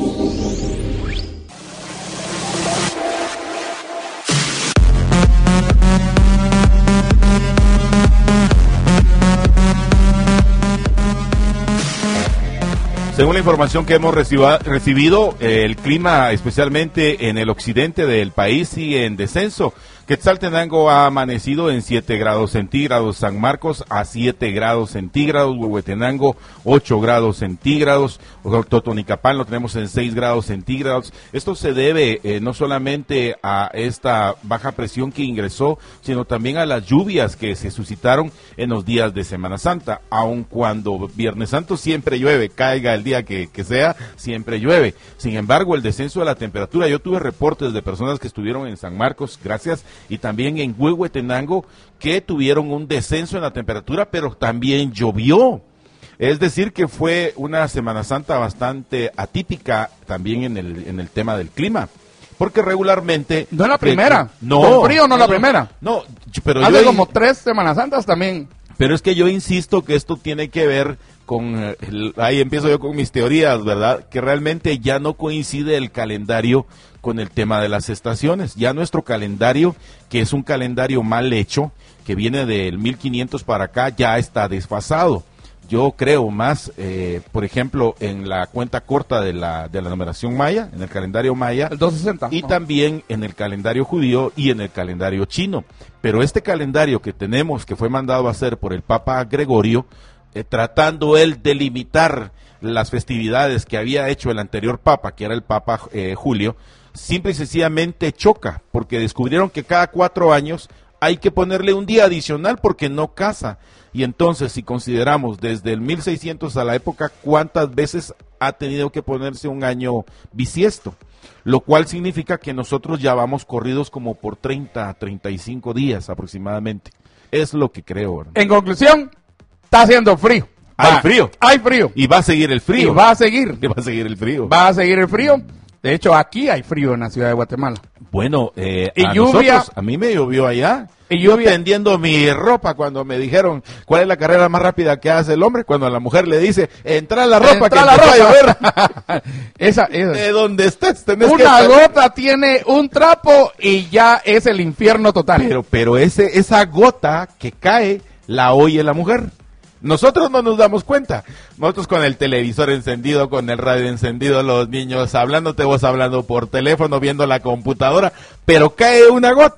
Según la información que hemos reciba- recibido, eh, el clima, especialmente en el occidente del país, sigue en descenso. Quetzaltenango ha amanecido en siete grados centígrados, San Marcos a siete grados centígrados, Huehuetenango ocho grados centígrados, Totonicapán lo tenemos en seis grados centígrados. Esto se debe eh, no solamente a esta baja presión que ingresó, sino también a las lluvias que se suscitaron en los días de Semana Santa. Aun cuando Viernes Santo siempre llueve, caiga el día que, que sea, siempre llueve. Sin embargo, el descenso de la temperatura, yo tuve reportes de personas que estuvieron en San Marcos, gracias, y también en Huehuetenango, que tuvieron un descenso en la temperatura, pero también llovió. Es decir, que fue una Semana Santa bastante atípica también en el, en el tema del clima. Porque regularmente... No es la que- primera. No. Con frío no es la primera. No, yo- pero Hace yo... como tres Semanas Santas también. Pero es que yo insisto que esto tiene que ver con, eh, el- ahí empiezo yo con mis teorías, ¿verdad? Que realmente ya no coincide el calendario con el tema de las estaciones. Ya nuestro calendario, que es un calendario mal hecho, que viene del mil quinientos para acá, ya está desfasado. Yo creo más, eh, por ejemplo, en la cuenta corta de la, de la numeración maya, en el calendario maya, El doscientos sesenta. y No. también en el calendario judío y en el calendario chino. Pero este calendario que tenemos, que fue mandado a hacer por el Papa Gregorio, eh, tratando él de limitar las festividades que había hecho el anterior Papa, que era el Papa eh, Julio, simple y sencillamente choca, porque descubrieron que cada cuatro años hay que ponerle un día adicional porque no casa. Y entonces, si consideramos desde el mil seiscientos a la época, ¿cuántas veces ha tenido que ponerse un año bisiesto? Lo cual significa que nosotros ya vamos corridos como por treinta a treinta y cinco días aproximadamente. Es lo que creo, ¿verdad? En conclusión, está haciendo frío. Hay Va, frío. Hay frío. Y va a seguir el frío. Y va a seguir. Y va a seguir el frío. Va a seguir el frío. De hecho, aquí hay frío en la ciudad de Guatemala. Bueno, eh, Y a lluvia. nosotros, a mí me llovió allá. Y Yo lluvia. tendiendo mi ropa cuando me dijeron cuál es la carrera más rápida que hace el hombre, cuando la mujer le dice, entra la ropa, Entra que la empezó a llover. ropa. esa, esa. De donde estés, tenés que Una salir. gota tiene un trapo y ya es el infierno total. Pero, pero ese, esa gota que cae, la oye la mujer. Nosotros no nos damos cuenta. Nosotros con el televisor encendido, con el radio encendido, los niños hablándote, vos hablando por teléfono, viendo la computadora, pero cae una gota.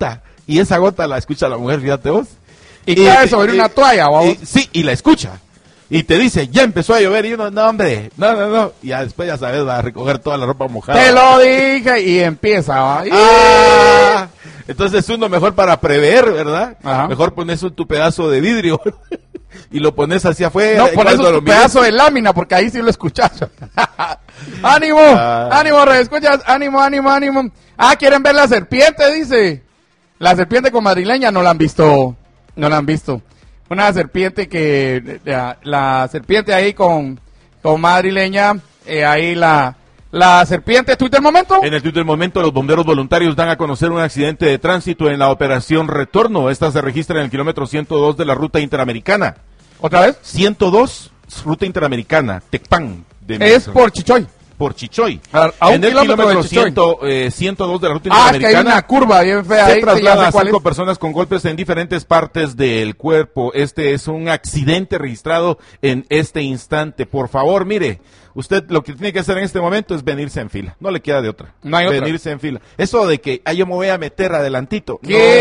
y esa gota la escucha la mujer, fíjate vos. Y cae sobre una toalla, ¿va vos? y- Sí, y la escucha. Y te dice, ya empezó a llover, y uno, no hombre, no, no, no. Y ya después ya sabes, va a recoger toda la ropa mojada. Te lo dije, y empieza, ¿va? Y- Ah, entonces uno mejor para prever, ¿verdad? Ajá. Mejor pones un, tu pedazo de vidrio y lo pones hacia afuera. No, y por eso cuando es lo un mires- pedazo de lámina, porque ahí sí lo escuchas. ¡Ánimo! Ah. ¡Ánimo, re, escuchas! ¡Ánimo, ánimo, ánimo! Ah, ¿quieren ver la serpiente? Dice. La serpiente comadrileña no la han visto. No la han visto. Una serpiente que... La, la serpiente ahí con, con madrileña. Eh, ahí la... La serpiente, Twitter momento. En el Twitter momento, los bomberos voluntarios dan a conocer un accidente de tránsito en la operación Retorno. Esta se registra en el kilómetro ciento dos de la ruta interamericana. ¿Otra vez? ciento dos, ruta interamericana, Tecpan. De Es por Chichoy. por Chichoy. A- a un en el kilómetro kilómetro de Chichoy. cien, eh, ciento dos de la ruta Ah, es que hay interamericana. una curva bien fea Se ahí. traslada ya sé a cuál cinco es. personas con golpes en diferentes partes del cuerpo. Este es un accidente registrado en este instante. Por favor, mire, usted lo que tiene que hacer en este momento es venirse en fila. No le queda de otra. No hay otra. Venirse en fila. Eso de que ah, yo me voy a meter adelantito.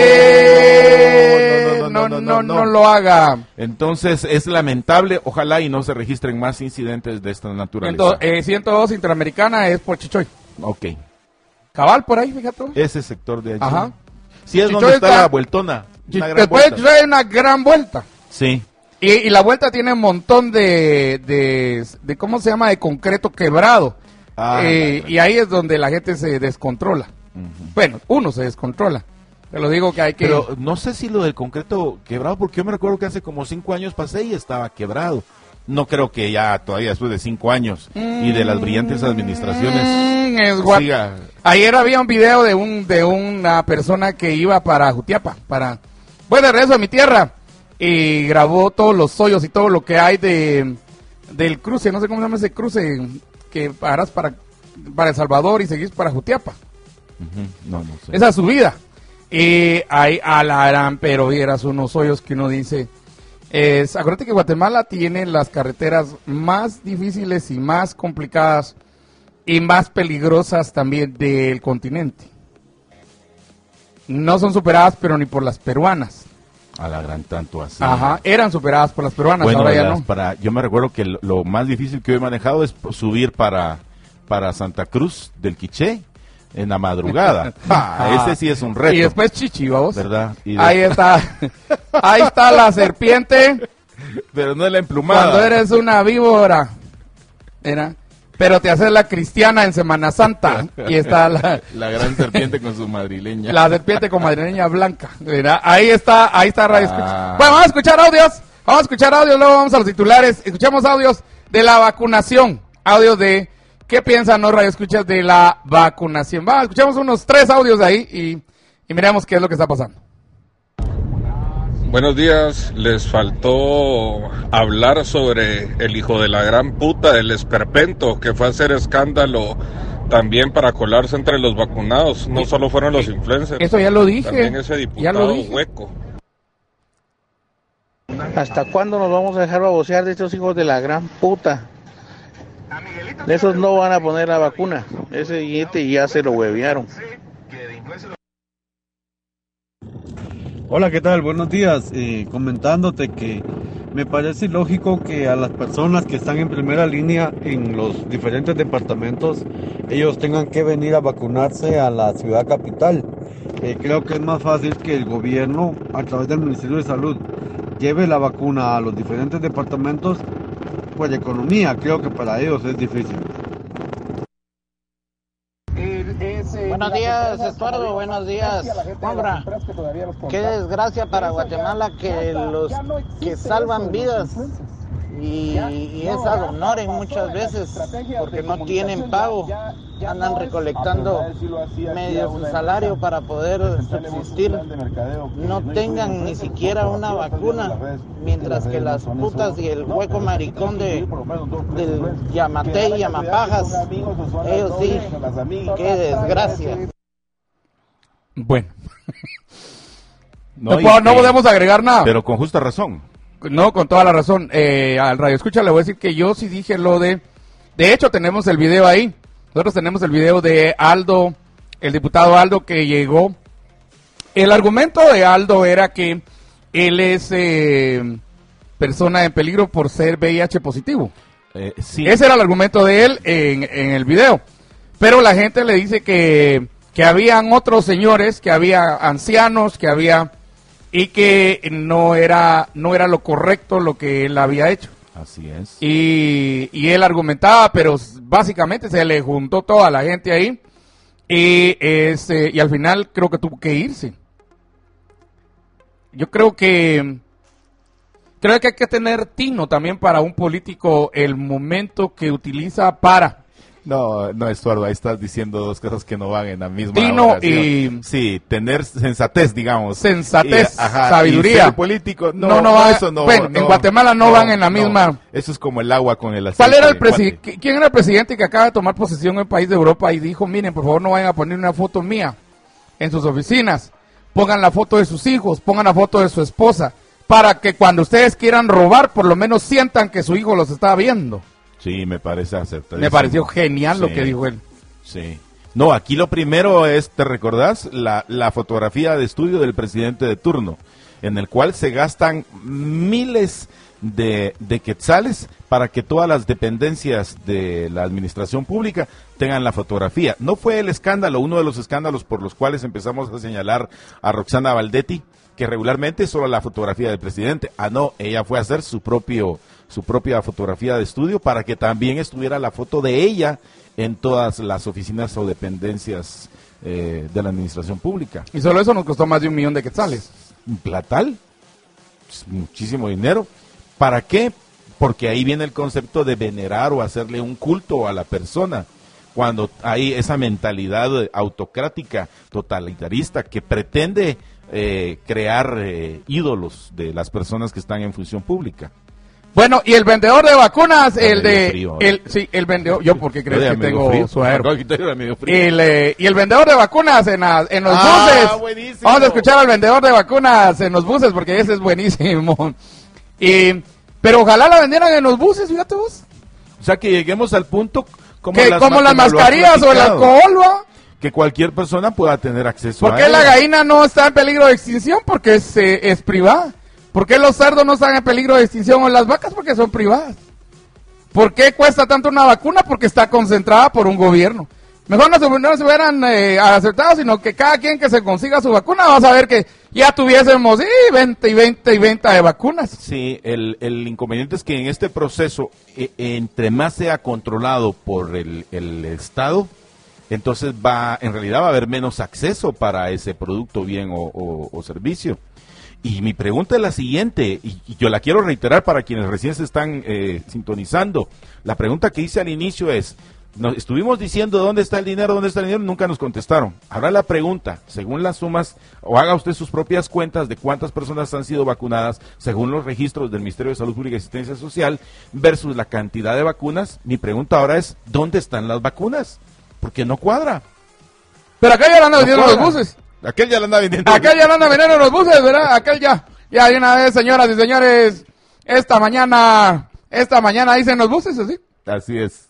¿Qué? No, No, no, no lo haga. Entonces es lamentable. Ojalá y no se registren más incidentes de esta naturaleza. Ciento- eh, ciento dos Interamericana es por Chichoy. Ok. Cabal por ahí, fíjate. Ese sector de allí. Ajá. Sí, es Chichoy donde está está- la vueltona. Chi- Una gran Después vuelta. Chichoy hay una gran vuelta. Sí. Y, y la vuelta tiene un montón de, de, de, ¿cómo se llama? De concreto quebrado. Ah, Eh, claro. y ahí es donde la gente se descontrola. Bueno, uno se descontrola. Te lo digo que hay que... Pero no sé si lo del concreto quebrado, porque yo me recuerdo que hace como cinco años pasé y estaba quebrado. No creo que ya todavía después de cinco años y de las brillantes administraciones Mm, es guap- siga. Ayer había un video de un de una persona que iba para Jutiapa, para voy de regreso a mi tierra y grabó todos los hoyos y todo lo que hay de del cruce, no sé cómo se llama ese cruce que harás para para El Salvador y seguís para Jutiapa. Ujú, no, no sé. Esa subida. Y ahí alarán, pero vieras unos hoyos que uno dice. Es, acuérdate que Guatemala tiene las carreteras más difíciles y más complicadas y más peligrosas también del continente. No son superadas, pero ni por las peruanas. A la gran tanto así. Ajá, eran superadas por las peruanas, Bueno, ahora ya las no. para, yo me recuerdo que lo, lo más difícil que yo he manejado es subir para, para Santa Cruz del Quiché en la madrugada. Ah, Ah. ese sí es un reto. Y después Chichi, vamos. ¿Verdad? Y de- Ahí está. Ahí está la serpiente. Pero no es la emplumada. Cuando eres una víbora, ¿era? Pero te haces la cristiana en Semana Santa y está la, La gran serpiente con su madrileña. la serpiente con madrileña blanca, ¿verdad? Ahí está, ahí está Radio Ah. Escucha. Bueno, vamos a escuchar audios, vamos a escuchar audios, luego vamos a los titulares. Escuchamos audios de la vacunación, audios de qué piensan los Radio Escuchas de la vacunación. Vamos, escuchamos unos tres audios de ahí y, y miremos qué es lo que está pasando. Buenos días, les faltó hablar sobre el hijo de la gran puta del esperpento que fue a hacer escándalo también para colarse entre los vacunados, no solo fueron los influencers, Eso ya lo dije. también ese Ya lo diputado dije. hueco. ¿Hasta cuándo nos vamos a dejar babosear de estos hijos de la gran puta? De esos no van a poner la vacuna. Ese billete ya se lo huevearon. Hola, ¿qué tal? Buenos días. Eh, comentándote que me parece lógico que a las personas que están en primera línea en los diferentes departamentos, ellos tengan que venir a vacunarse a la ciudad capital. Eh, creo que es más fácil que el gobierno, a través del Ministerio de Salud, lleve la vacuna a los diferentes departamentos. Pues economía, creo que para ellos es difícil. Buenos días, Estuardo. Buenos días, Juanbra. Qué desgracia para Guatemala que los que salvan vidas y, y es ad honorem muchas veces porque no tienen pago, andan recolectando medio su salario para poder subsistir, no tengan ni siquiera una vacuna, mientras que las putas y el hueco maricón de del Yamate y Yamapajas, ellos sí, qué desgracia. Bueno. No, No, y puedo- no que- podemos agregar nada. Pero con justa razón. No, con toda la razón. Eh, al Radio Escucha le voy a decir que yo sí dije lo de... De hecho, tenemos el video ahí. Nosotros tenemos el video de Aldo, el diputado Aldo, que llegó El argumento de Aldo era que él es eh, persona en peligro por ser V I H positivo. Eh, sí. Ese era el argumento de él en, en el video. Pero la gente le dice que, que habían otros señores, que había ancianos, que había... y que no era, no era lo correcto lo que él había hecho. Así es. Y, y él argumentaba, pero básicamente se le juntó toda la gente ahí. Y, este, y al final creo que tuvo que irse. Yo creo que... Creo que hay que tener tino también para un político el momento que utiliza para... No, no, Estuardo, ahí estás diciendo dos cosas que no van en la misma Tino oración. y... Sí, tener sensatez, digamos. Sensatez, Y, ajá, sabiduría. Y ser político, no, no, no, va, eso no. bueno, no, en Guatemala no, no van en la no. misma... Eso es como el agua con el aceite. ¿Cuál era el presidente? ¿Quién era el presidente que acaba de tomar posesión en el país de Europa y dijo, miren, por favor no vayan a poner una foto mía en sus oficinas? Pongan la foto de sus hijos, pongan la foto de su esposa, para que cuando ustedes quieran robar, por lo menos sientan que su hijo los está viendo. Sí, me parece acertadísimo. Me pareció genial Sí, lo que dijo él. Sí. No, aquí lo primero es, ¿te recordás? La, la fotografía de estudio del presidente de turno, en el cual se gastan miles de, de quetzales para que todas las dependencias de la administración pública tengan la fotografía. No fue el escándalo, uno de los escándalos por los cuales empezamos a señalar a Roxana Valdetti, que regularmente solo la fotografía del presidente. Ah, no, ella fue a hacer su propio su propia fotografía de estudio para que también estuviera la foto de ella en todas las oficinas o dependencias eh, de la administración pública. Y solo eso nos costó más de un millón de quetzales. Un platal, es muchísimo dinero. ¿Para qué? Porque ahí viene el concepto de venerar o hacerle un culto a la persona. Cuando hay esa mentalidad autocrática, totalitarista, que pretende eh, crear eh, ídolos de las personas que están en función pública. Bueno, y el vendedor de vacunas, el medio de... frío, el, sí, el vendedor... Yo porque creo Era que medio tengo frío. suero. Acabo de quitar, era medio frío. El, eh, y el vendedor de vacunas en, la- en los Ah, buses. buenísimo. Vamos a escuchar al vendedor de vacunas en los buses porque ese es buenísimo. Y, pero ojalá la vendieran en los buses, fíjate vos. O sea, que lleguemos al punto como Que, las, como las como lo has mascarillas o el platicado, alcohol, ¿va? que cualquier persona pueda tener acceso ¿Por a qué él. la gallina no está en peligro de extinción? Porque es, eh, es privada. ¿Por qué los cerdos no están en peligro de extinción o las vacas? Porque son privadas. ¿Por qué cuesta tanto una vacuna? Porque está concentrada por un gobierno. Mejor no se, no se hubieran eh, aceptado, sino que cada quien que se consiga su vacuna va a saber que ya tuviésemos sí, veinte y veinte y veinte de vacunas. Sí, el, el inconveniente es que en este proceso, eh, entre más sea controlado por el, el Estado, entonces va, en realidad va a haber menos acceso para ese producto, bien o, o- o servicio. Y mi pregunta es la siguiente, y, y yo la quiero reiterar para quienes recién se están eh, sintonizando. La pregunta que hice al inicio es, nos estuvimos diciendo dónde está el dinero, dónde está el dinero, nunca nos contestaron. Ahora la pregunta, según las sumas, o haga usted sus propias cuentas de cuántas personas han sido vacunadas, según los registros del Ministerio de Salud Pública y Asistencia Social, versus la cantidad de vacunas. Mi pregunta ahora es, ¿dónde están las vacunas? Porque no cuadra. Pero acá ya la andan No vendiendo los cuadra. buses. Aquel ya la anda vendiendo. Acá ya la andan vendiendo los buses, ¿verdad? Acá ya. Ya de una vez, señoras y señores, esta mañana, esta mañana dicen los buses, ¿así? Así es.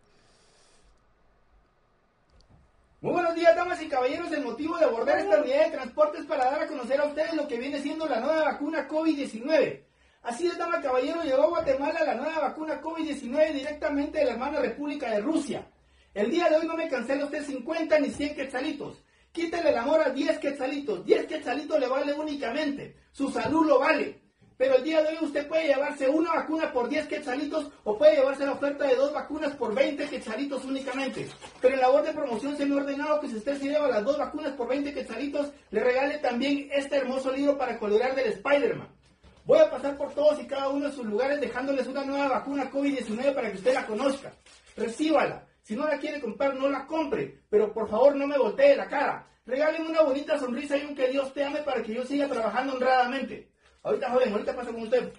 Muy buenos días, damas y caballeros. El motivo de abordar esta unidad de transporte es para dar a conocer a ustedes lo que viene siendo la nueva vacuna COVID diecinueve. Así es, dama caballero, llegó a Guatemala la nueva vacuna COVID diecinueve directamente de la hermana República de Rusia. El día de hoy no me cancela usted cincuenta ni cien quetzalitos. Quítale el amor a diez quetzalitos. diez quetzalitos le vale únicamente. Su salud lo vale. Pero el día de hoy usted puede llevarse una vacuna por diez quetzalitos o puede llevarse la oferta de dos vacunas por veinte quetzalitos únicamente. Pero en labor de promoción se me ha ordenado que si usted se lleva las dos vacunas por veinte quetzalitos, le regale también este hermoso libro para colorear del Spider-Man. Voy a pasar por todos y cada uno de sus lugares dejándoles una nueva vacuna COVID diecinueve para que usted la conozca. Recíbala. Si no la quiere comprar, no la compre. Pero por favor no me voltee la cara. Regáleme una bonita sonrisa y un que Dios te ame para que yo siga trabajando honradamente. Ahorita, joven, ahorita paso con usted.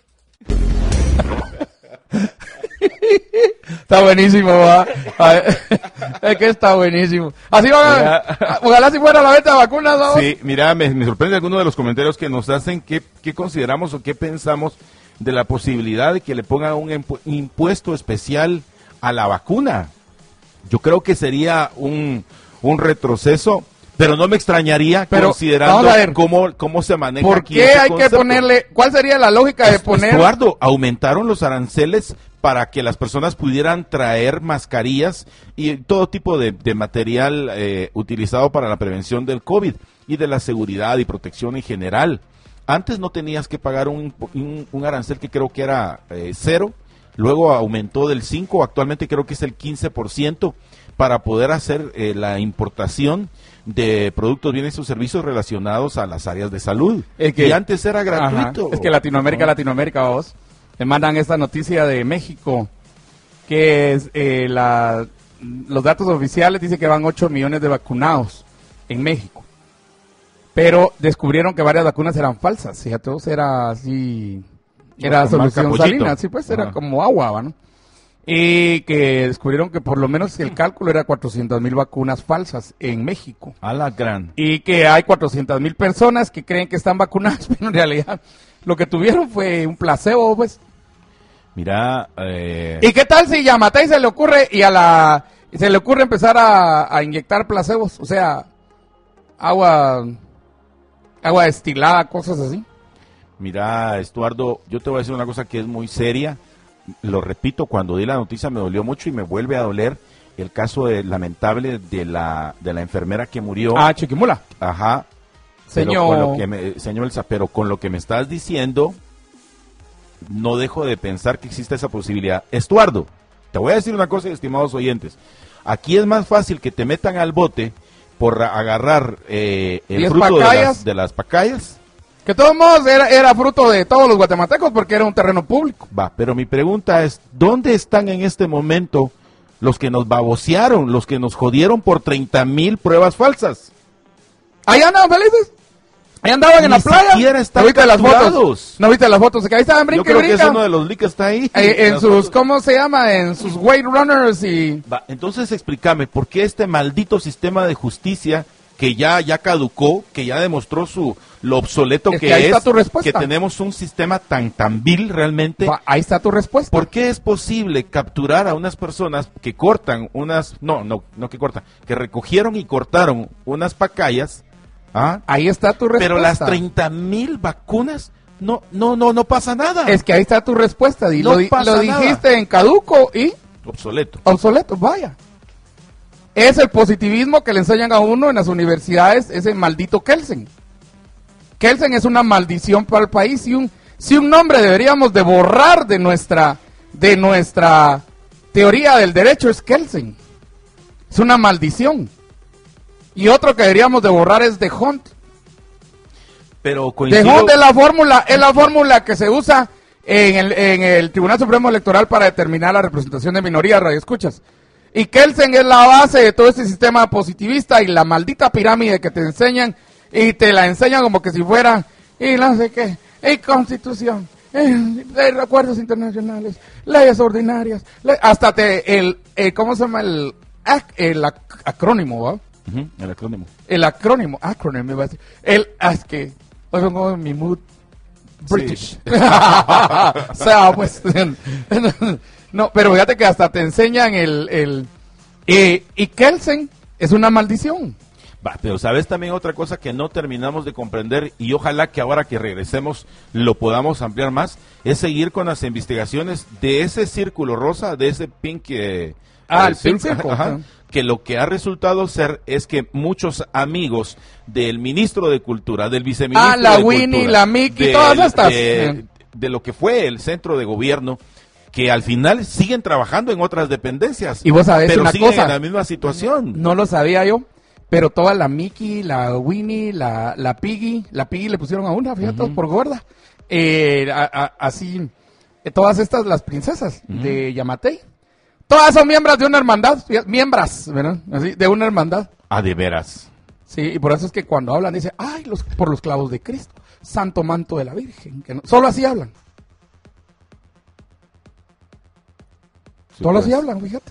Está buenísimo, va. Es que está buenísimo. Así van a, ojalá si fuera la venta de vacunas, ¿no? Sí, mira, me, me sorprende alguno de los comentarios que nos hacen, qué, qué consideramos o qué pensamos de la posibilidad de que le pongan un impu- impuesto especial a la vacuna. Yo creo que sería un, un retroceso, Pero no me extrañaría, Pero, considerando vamos a ver, cómo, cómo se maneja ¿por aquí qué ese hay que concepto. ponerle, cuál sería la lógica de Es- poner? Estuardo, aumentaron los aranceles para que las personas pudieran traer mascarillas y todo tipo de, de material eh, utilizado para la prevención del COVID y de la seguridad y protección en general. Antes no tenías que pagar un, un, un arancel que creo que era eh, cero, luego aumentó del cinco, actualmente creo que es el quince por ciento para poder hacer eh, la importación de productos, bienes o servicios relacionados a las áreas de salud. Es que- y antes era gratuito. Ajá, es que Latinoamérica, Latinoamérica, vos, me mandan esta noticia de México, que es eh, la, los datos oficiales dicen que van ocho millones de vacunados en México, pero descubrieron que varias vacunas eran falsas, fíjate vos, era así, era Como solución capuchito. salina, sí, pues era Ajá. como agua, ¿va, no? Y que descubrieron que por lo menos el cálculo era cuatrocientas mil vacunas falsas en México. A la gran. Y que hay cuatrocientas mil personas que creen que están vacunadas, pero en realidad lo que tuvieron fue un placebo, pues. Mira, eh, ¿Y qué tal si Yamatei se le ocurre y a la se le ocurre empezar a, a inyectar placebos? O sea, agua agua destilada, cosas así. mira, Estuardo, yo te voy a decir una cosa que es muy seria. Lo repito, cuando di la noticia me dolió mucho y me vuelve a doler el caso de, lamentable de la de la enfermera que murió. Ah, Chiquimula. Ajá. Pero Señor. con lo que me, señor Elsa, pero con lo que me estás diciendo, no dejo de pensar que existe esa posibilidad. Estuardo, te voy a decir una cosa, estimados oyentes. Aquí es más fácil que te metan al bote por agarrar eh, el ¿Diez fruto de pacayas? las, de las pacayas. Que de todos modos era, era fruto de todos los guatemaltecos porque era un terreno público. Va, pero mi pregunta es, ¿dónde están en este momento los que nos babosearon, los que nos jodieron por treinta mil pruebas falsas? Ahí andaban felices. Ahí andaban en Ni la playa. siquiera están ¿No viste las capturados. fotos? ¿No viste las fotos? Que ahí estaban Yo brinca y creo que es brinca. uno de los leaks que está ahí. Eh, en Las sus, fotos. ¿cómo se llama? En sus weight runners y... Va, entonces explícame, ¿por qué este maldito sistema de justicia que ya, ya caducó, que ya demostró su lo obsoleto Es que, que ahí es, está tu respuesta. que tenemos un sistema tan tan vil realmente? Va, ahí está tu respuesta. ¿Por qué es posible capturar a unas personas que cortan unas, no, no, no que cortan, que recogieron y cortaron unas pacayas, ¿ah? Ahí está tu respuesta. Pero las treinta mil vacunas, no, no, no, no pasa nada. Es que ahí está tu respuesta. Y No lo, di- pasa lo nada. dijiste en caduco y Obsoleto. obsoleto. Vaya. Es el positivismo que le enseñan a uno en las universidades, ese maldito Kelsen. Kelsen es una maldición para el país. Si un, si un nombre deberíamos de borrar de nuestra, de nuestra teoría del derecho es Kelsen. Es una maldición. Y otro que deberíamos de borrar es de Hunt. Pero De coincido, Hunt es la fórmula, es la fórmula que se usa en el, en el Tribunal Supremo Electoral para determinar la representación de minorías, radioescuchas. Y Kelsen es la base de todo este sistema positivista y la maldita pirámide que te enseñan y te la enseñan como que si fuera, y no sé qué, y constitución, y, y acuerdos internacionales, leyes ordinarias, le- hasta te, el, el, ¿cómo se llama? El, ac- el ac- acrónimo, ¿va? Ujú, el acrónimo. El acrónimo, acrónimo, iba a decir. El, ah, es que hoy vengo en mi mood British. O sea, pues, no, pero fíjate que hasta te enseñan el, el, eh, y Kelsen es una maldición. Va, pero sabes también otra cosa que no terminamos de comprender y ojalá que ahora que regresemos lo podamos ampliar más, es seguir con las investigaciones de ese círculo rosa, de ese pink... eh, Ah, eh, el pink círculo, circle, ajá, ajá. que lo que ha resultado ser es que muchos amigos del ministro de Cultura, del viceministro Ah, la de Winnie, Cultura, la Mickey, del- todas estas. De, de lo que fue el centro de gobierno, que al final siguen trabajando en otras dependencias. Y vos sabés pero una siguen cosa. en la misma situación. No lo sabía yo, pero toda la Mickey, la Winnie, la, la Piggy, la Piggy le pusieron a una, fíjate, por gorda. Eh, a- a- así, eh, todas estas, las princesas de Yamatei. Todas son miembros de una hermandad, fíjate, miembros, ¿verdad? Así, de una hermandad. Ah, de veras. Sí, y por eso es que cuando hablan dicen, ay, los, por los clavos de Cristo, santo manto de la Virgen. Que no- solo así hablan. Sí, solo pues. así hablan, fíjate.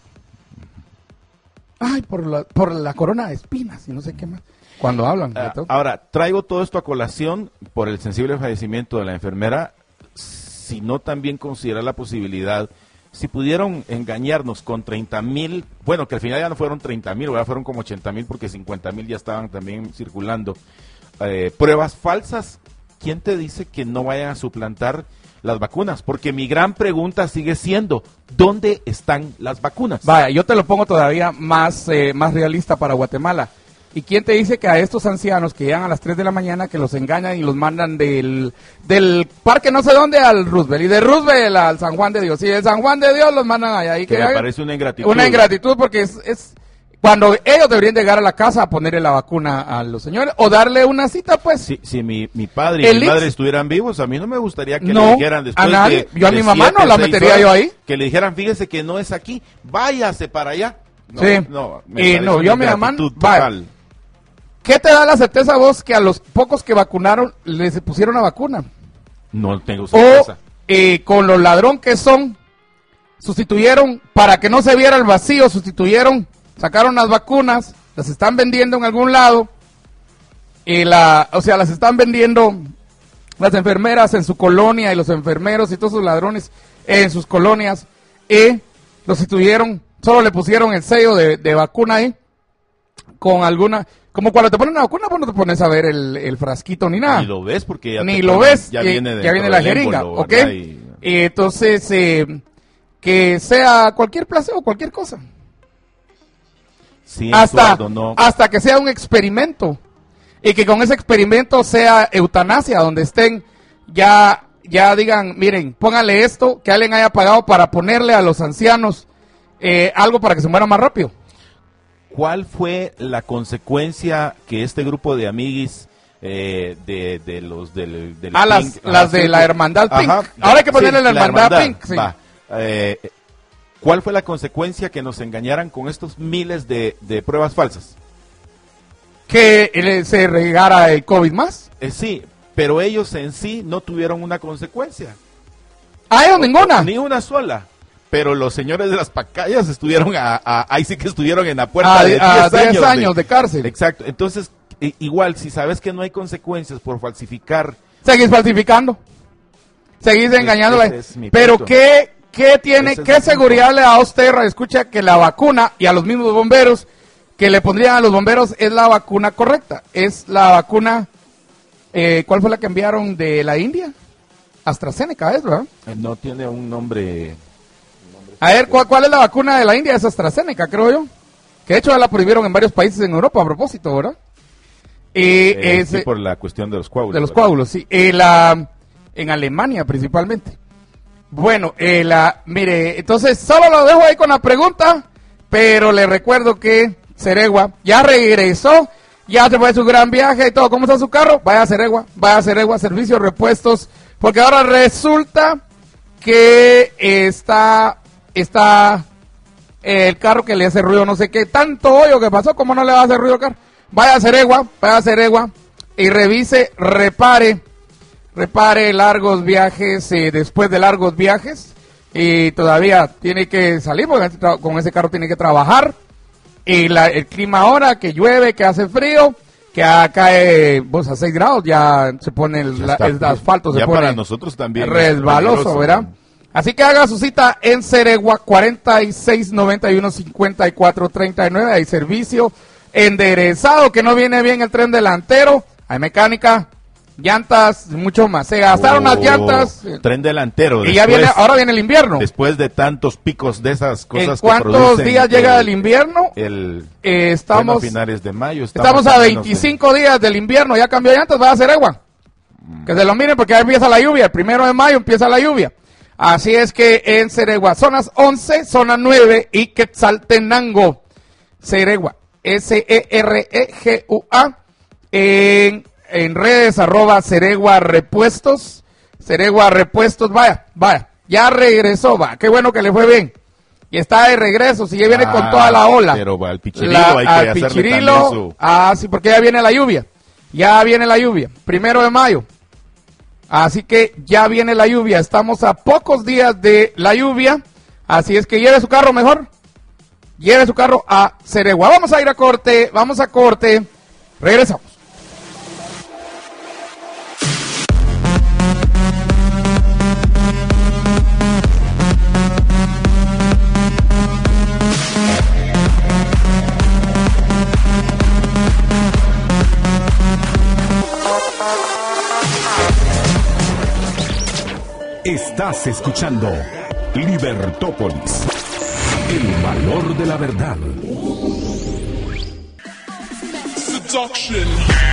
Ay, por la, por la corona de espinas y no sé qué más. Cuando hablan. Ah, fíjate. ahora, traigo todo esto a colación por el sensible fallecimiento de la enfermera, sino también considerar la posibilidad si pudieron engañarnos con treinta mil, bueno, que al final ya no fueron treinta mil, ahora fueron como ochenta mil porque cincuenta mil ya estaban también circulando, eh, pruebas falsas, ¿quién te dice que no vayan a suplantar las vacunas? Porque mi gran pregunta sigue siendo, ¿dónde están las vacunas? Vaya, yo te lo pongo todavía más, eh, más realista para Guatemala. ¿Y quién te dice que a estos ancianos que llegan a las tres de la mañana que los engañan y los mandan del, del parque no sé dónde al Roosevelt y de Roosevelt al San Juan de Dios y de San Juan de Dios los mandan allá? Y que que me hagan parece una ingratitud. Una ingratitud porque es, es cuando ellos deberían llegar a la casa a ponerle la vacuna a los señores o darle una cita, pues. Si, si mi, mi padre y El mi I X- madre estuvieran vivos, a mí no me gustaría que No, le dijeran después a nadie. de, Yo a de mi mamá siete, no la seis metería horas, yo ahí. que le dijeran, fíjese que no es aquí, váyase para allá. No, Sí. no, me Y parece no, una yo a mi mamá, ingratitud vaya. total. ¿Qué te da la certeza vos que a los pocos que vacunaron les pusieron la vacuna? No tengo O certeza. eh, con los ladrón que son, sustituyeron, para que no se viera el vacío, sustituyeron, sacaron las vacunas, las están vendiendo en algún lado, y la, o sea, las están vendiendo las enfermeras en su colonia y los enfermeros y todos esos ladrones en sus colonias, y lo sustituyeron, solo le pusieron el sello de, de vacuna ahí, con alguna, como cuando te ponen una vacuna, pues no te pones a ver el, el frasquito ni nada. Ni lo ves porque ya Ni te lo ponen- ves, ya y- viene, ya dentro viene la del jeringa, émbolo, ¿ok? ¿verdad? Y- Y entonces, eh, que sea cualquier placebo, cualquier cosa. sí, Hasta, Eduardo, no. hasta que sea un experimento. Y que con ese experimento sea eutanasia, donde estén, ya, ya digan, miren, pónganle esto, que alguien haya pagado para ponerle a los ancianos eh, algo para que se mueran más rápido. ¿Cuál fue la consecuencia que este grupo de amiguis eh, de, de los del, del Ah, las- Pink, las de sí, la que- hermandad Pink. Ahora hay que ponerle la hermandad Pink, sí. va. Eh, ¿Cuál fue la consecuencia que nos engañaran con estos miles de, de pruebas falsas? Que eh, se regara el COVID más. Eh, sí, pero ellos en sí no tuvieron una consecuencia. ¿A ellos ninguna? Ni una sola. Pero los señores de las pacayas estuvieron, a, a- ahí sí que estuvieron en la puerta A- de a diez diez años de cárcel. Exacto. Entonces, i- igual, si sabes que no hay consecuencias por falsificar, Seguís falsificando. Seguís engañándola. ese es mi Pero punto. ¿qué, qué tiene, Ese es qué mi seguridad le da a usted, escucha, que la vacuna y a los mismos bomberos que le pondrían a los bomberos es la vacuna correcta? Es la vacuna, eh, ¿cuál fue la que enviaron de la India? AstraZeneca es, ¿verdad? eh, no tiene un nombre. A ver, ¿cuál, ¿cuál es la vacuna de la India? Es AstraZeneca, creo yo. Que de hecho ya la prohibieron en varios países en Europa a propósito, ¿verdad? Y eh, ese- sí, por la cuestión de los coágulos. de los ¿verdad? coágulos, sí. Eh, la, en Alemania principalmente. Bueno, eh, la, mire, entonces solo lo dejo ahí con la pregunta, pero le recuerdo que Ceregua ya regresó, ya se fue a su gran viaje y todo. ¿Cómo está su carro? Vaya a Ceregua, vaya a Ceregua, servicios, repuestos, porque ahora resulta que está, está eh, el carro que le hace ruido, no sé qué, tanto hoyo que pasó, ¿cómo no le va a hacer ruido al carro? Vaya a Ceregua, vaya a Ceregua y revise, repare, repare largos viajes, eh, después de largos viajes, y todavía tiene que salir, porque tra- con ese carro tiene que trabajar, y la- el clima ahora, que llueve, que hace frío, que acá cae pues, a seis grados, ya se pone el, Ya la- está, el asfalto, se ya pone para nosotros también es resbaloso, peligroso. ¿verdad? Así que haga su cita en Ceregua, cuarenta y seis noventa y uno cincuenta y cuatro treinta y nueve. Hay servicio enderezado, que no viene bien el tren delantero. Hay mecánica, llantas, mucho más. Se gastaron las Oh, llantas. eh, Tren delantero. Y ya después- viene, ahora viene el invierno. Después de tantos picos de esas cosas ¿En que cuántos producen días llega el- el invierno? El, Eh, bueno, estamos, a finales de mayo. estamos a menos de- veinticinco días del invierno. Ya cambió llantas, va a hacer agua. Que se lo miren porque ya empieza la lluvia. El primero de mayo empieza la lluvia. Así es que en Ceregua, zonas once, zona nueve y Quetzaltenango. Ceregua, S E R E G U A. En, en redes, arroba Ceregua Repuestos. Ceregua Repuestos, vaya, vaya. Ya regresó, va. Qué bueno que le fue bien. Y está de regreso, si ya viene con Ah, toda la ola. Pero al pichirilo La- hay que al hacerle pichirilo, también su... ah, sí, porque ya viene la lluvia. Ya viene la lluvia. Primero de mayo. Así que ya viene la lluvia. Estamos a pocos días de la lluvia. Así es que lleve su carro mejor. Lleve su carro a Ceregua. Vamos a ir a corte. Vamos a corte. Regresamos. Estás escuchando Libertópolis, el valor de la verdad. Seduction.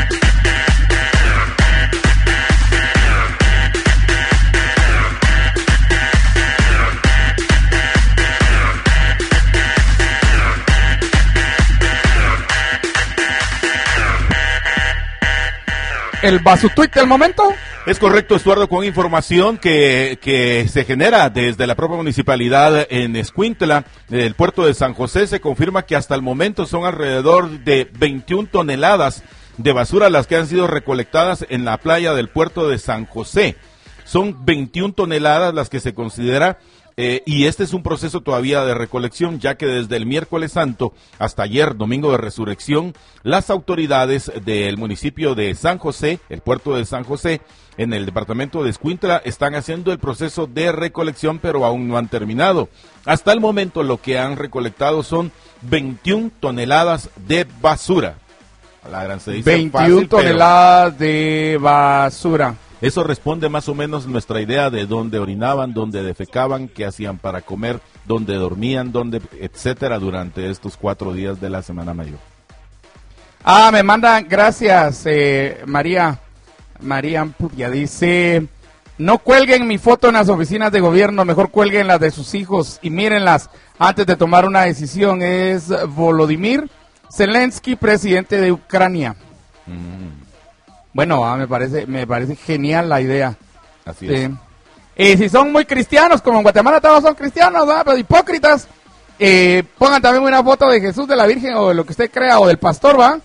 ¿El basutweet del momento? Es correcto, Estuardo, con información que, que se genera desde la propia municipalidad en Escuintla, del puerto de San José. Se confirma que hasta el momento son alrededor de veintiuna toneladas de basura las que han sido recolectadas en la playa del puerto de San José. Son veintiuna toneladas las que se considera, eh, y este es un proceso todavía de recolección, ya que desde el miércoles santo hasta ayer, domingo de resurrección, las autoridades del municipio de San José, el puerto de San José, en el departamento de Escuintla, están haciendo el proceso de recolección, pero aún no han terminado. Hasta el momento lo que han recolectado son veintiuna toneladas de basura. A la gran se dice veintiuna fácil, toneladas pero de basura. Eso responde más o menos nuestra idea de dónde orinaban, dónde defecaban, qué hacían para comer, dónde dormían, dónde, etcétera, durante estos cuatro días de la Semana Mayor. Ah, me mandan, gracias, eh, María, María Ampudia, dice, no cuelguen mi foto en las oficinas de gobierno, mejor cuelguen las de sus hijos y mírenlas antes de tomar una decisión. Es Volodymyr Zelensky, presidente de Ucrania. Mm. Bueno, ah, me parece me parece genial la idea. Así sí. es. Y si son muy cristianos, como en Guatemala todos son cristianos, ¿verdad? Pero hipócritas, eh, pongan también una foto de Jesús, de la Virgen o de lo que usted crea, o del pastor, ¿va?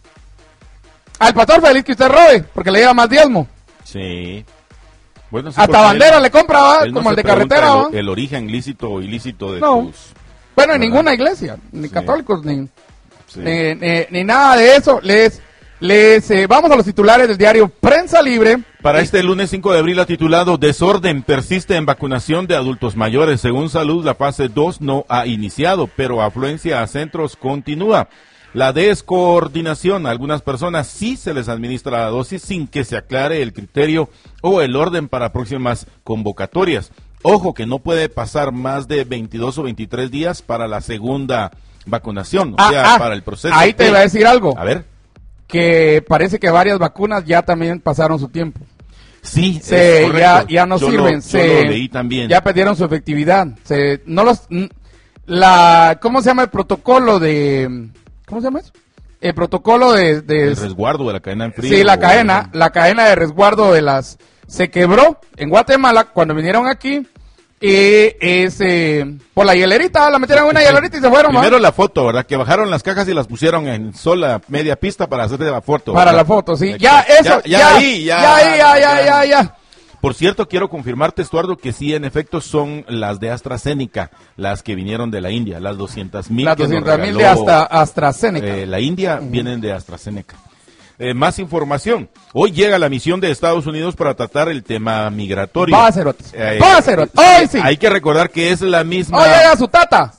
Al pastor feliz que usted robe, porque le lleva más diezmo. Sí. Bueno, sí, hasta bandera él, le compra, ¿va? No como el de carretera, ¿va? El, el origen lícito o ilícito de no. tus... Bueno, en ninguna iglesia, ni sí. católicos, ni, sí. ni, ni, ni nada de eso. Les... Les eh, vamos a los titulares del diario Prensa Libre. Para este lunes cinco de abril ha titulado Desorden persiste en vacunación de adultos mayores. Según Salud, la fase dos no ha iniciado, pero afluencia a centros continúa. La descoordinación, a algunas personas sí se les administra la dosis sin que se aclare el criterio o el orden para próximas convocatorias. Ojo que no puede pasar más de veintidós o veintitrés días para la segunda vacunación, o ah, sea, ah, para el proceso. Ahí te iba a decir algo. A ver. Que parece que varias vacunas ya también pasaron su tiempo. Sí, se, es ya, ya no yo sirven. Lo, se, lo leí también. Ya perdieron su efectividad. Se, no los, la, ¿cómo se llama el protocolo de, cómo se llama eso? El protocolo de, de el resguardo de la cadena en frío. Sí, la cadena, la cadena de resguardo de las, se quebró en Guatemala cuando vinieron aquí. Y ese por la hielerita, la metieron en una hielerita y se fueron. Primero ¿man? la foto, ¿verdad? Que bajaron las cajas y las pusieron en sola media pista para hacer la foto. Para ¿verdad? la foto, sí. Ya, eso, ya, ya, ya, ahí, ya, ya, ahí, ya, ya, ya, ya. Por cierto, quiero confirmarte, Estuardo, que sí, en efecto, son las de AstraZeneca, las que vinieron de la India, las doscientas mil. Las doscientas mil de Astra, AstraZeneca. Eh, la India uh-huh. vienen de AstraZeneca. Eh, más información. Hoy llega la misión de Estados Unidos para tratar el tema migratorio. Va a ser otro. Eh, Va a ser otro. Hoy sí. Hay que recordar que es la misma. Hoy llega su tata.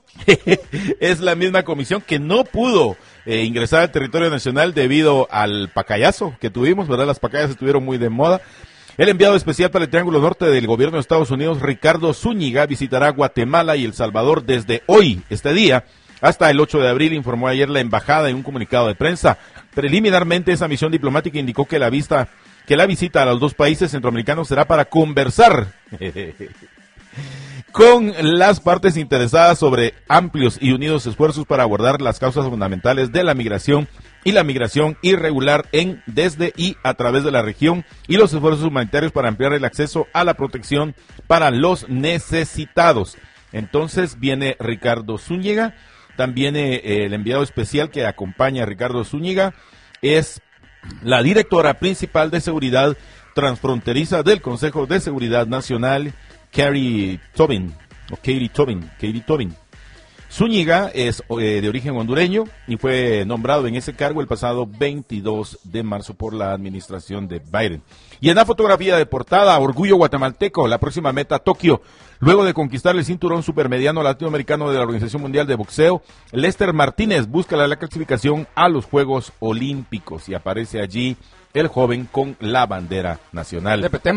Es la misma comisión que no pudo eh, ingresar al territorio nacional debido al pacayazo que tuvimos, ¿verdad? Las pacayas estuvieron muy de moda. El enviado especial para el Triángulo Norte del gobierno de Estados Unidos, Ricardo Zúñiga, visitará Guatemala y El Salvador desde hoy, este día, hasta el ocho de abril, informó ayer la embajada en un comunicado de prensa. Preliminarmente, esa misión diplomática indicó que la, vista, que la visita a los dos países centroamericanos será para conversar con las partes interesadas sobre amplios y unidos esfuerzos para abordar las causas fundamentales de la migración y la migración irregular en, desde y a través de la región y los esfuerzos humanitarios para ampliar el acceso a la protección para los necesitados. Entonces viene Ricardo Zúñiga. También eh, el enviado especial que acompaña a Ricardo Zúñiga es la directora principal de seguridad transfronteriza del Consejo de Seguridad Nacional, Carrie Tobin, o Katie Tobin, Katie Tobin. Zúñiga es eh, de origen hondureño y fue nombrado en ese cargo el pasado veintidós de marzo por la administración de Biden. Y en la fotografía de portada, orgullo guatemalteco, la próxima meta Tokio. Luego de conquistar el cinturón supermediano latinoamericano de la Organización Mundial de Boxeo, Lester Martínez busca la, la clasificación a los Juegos Olímpicos y aparece allí el joven con la bandera nacional. De Petemba.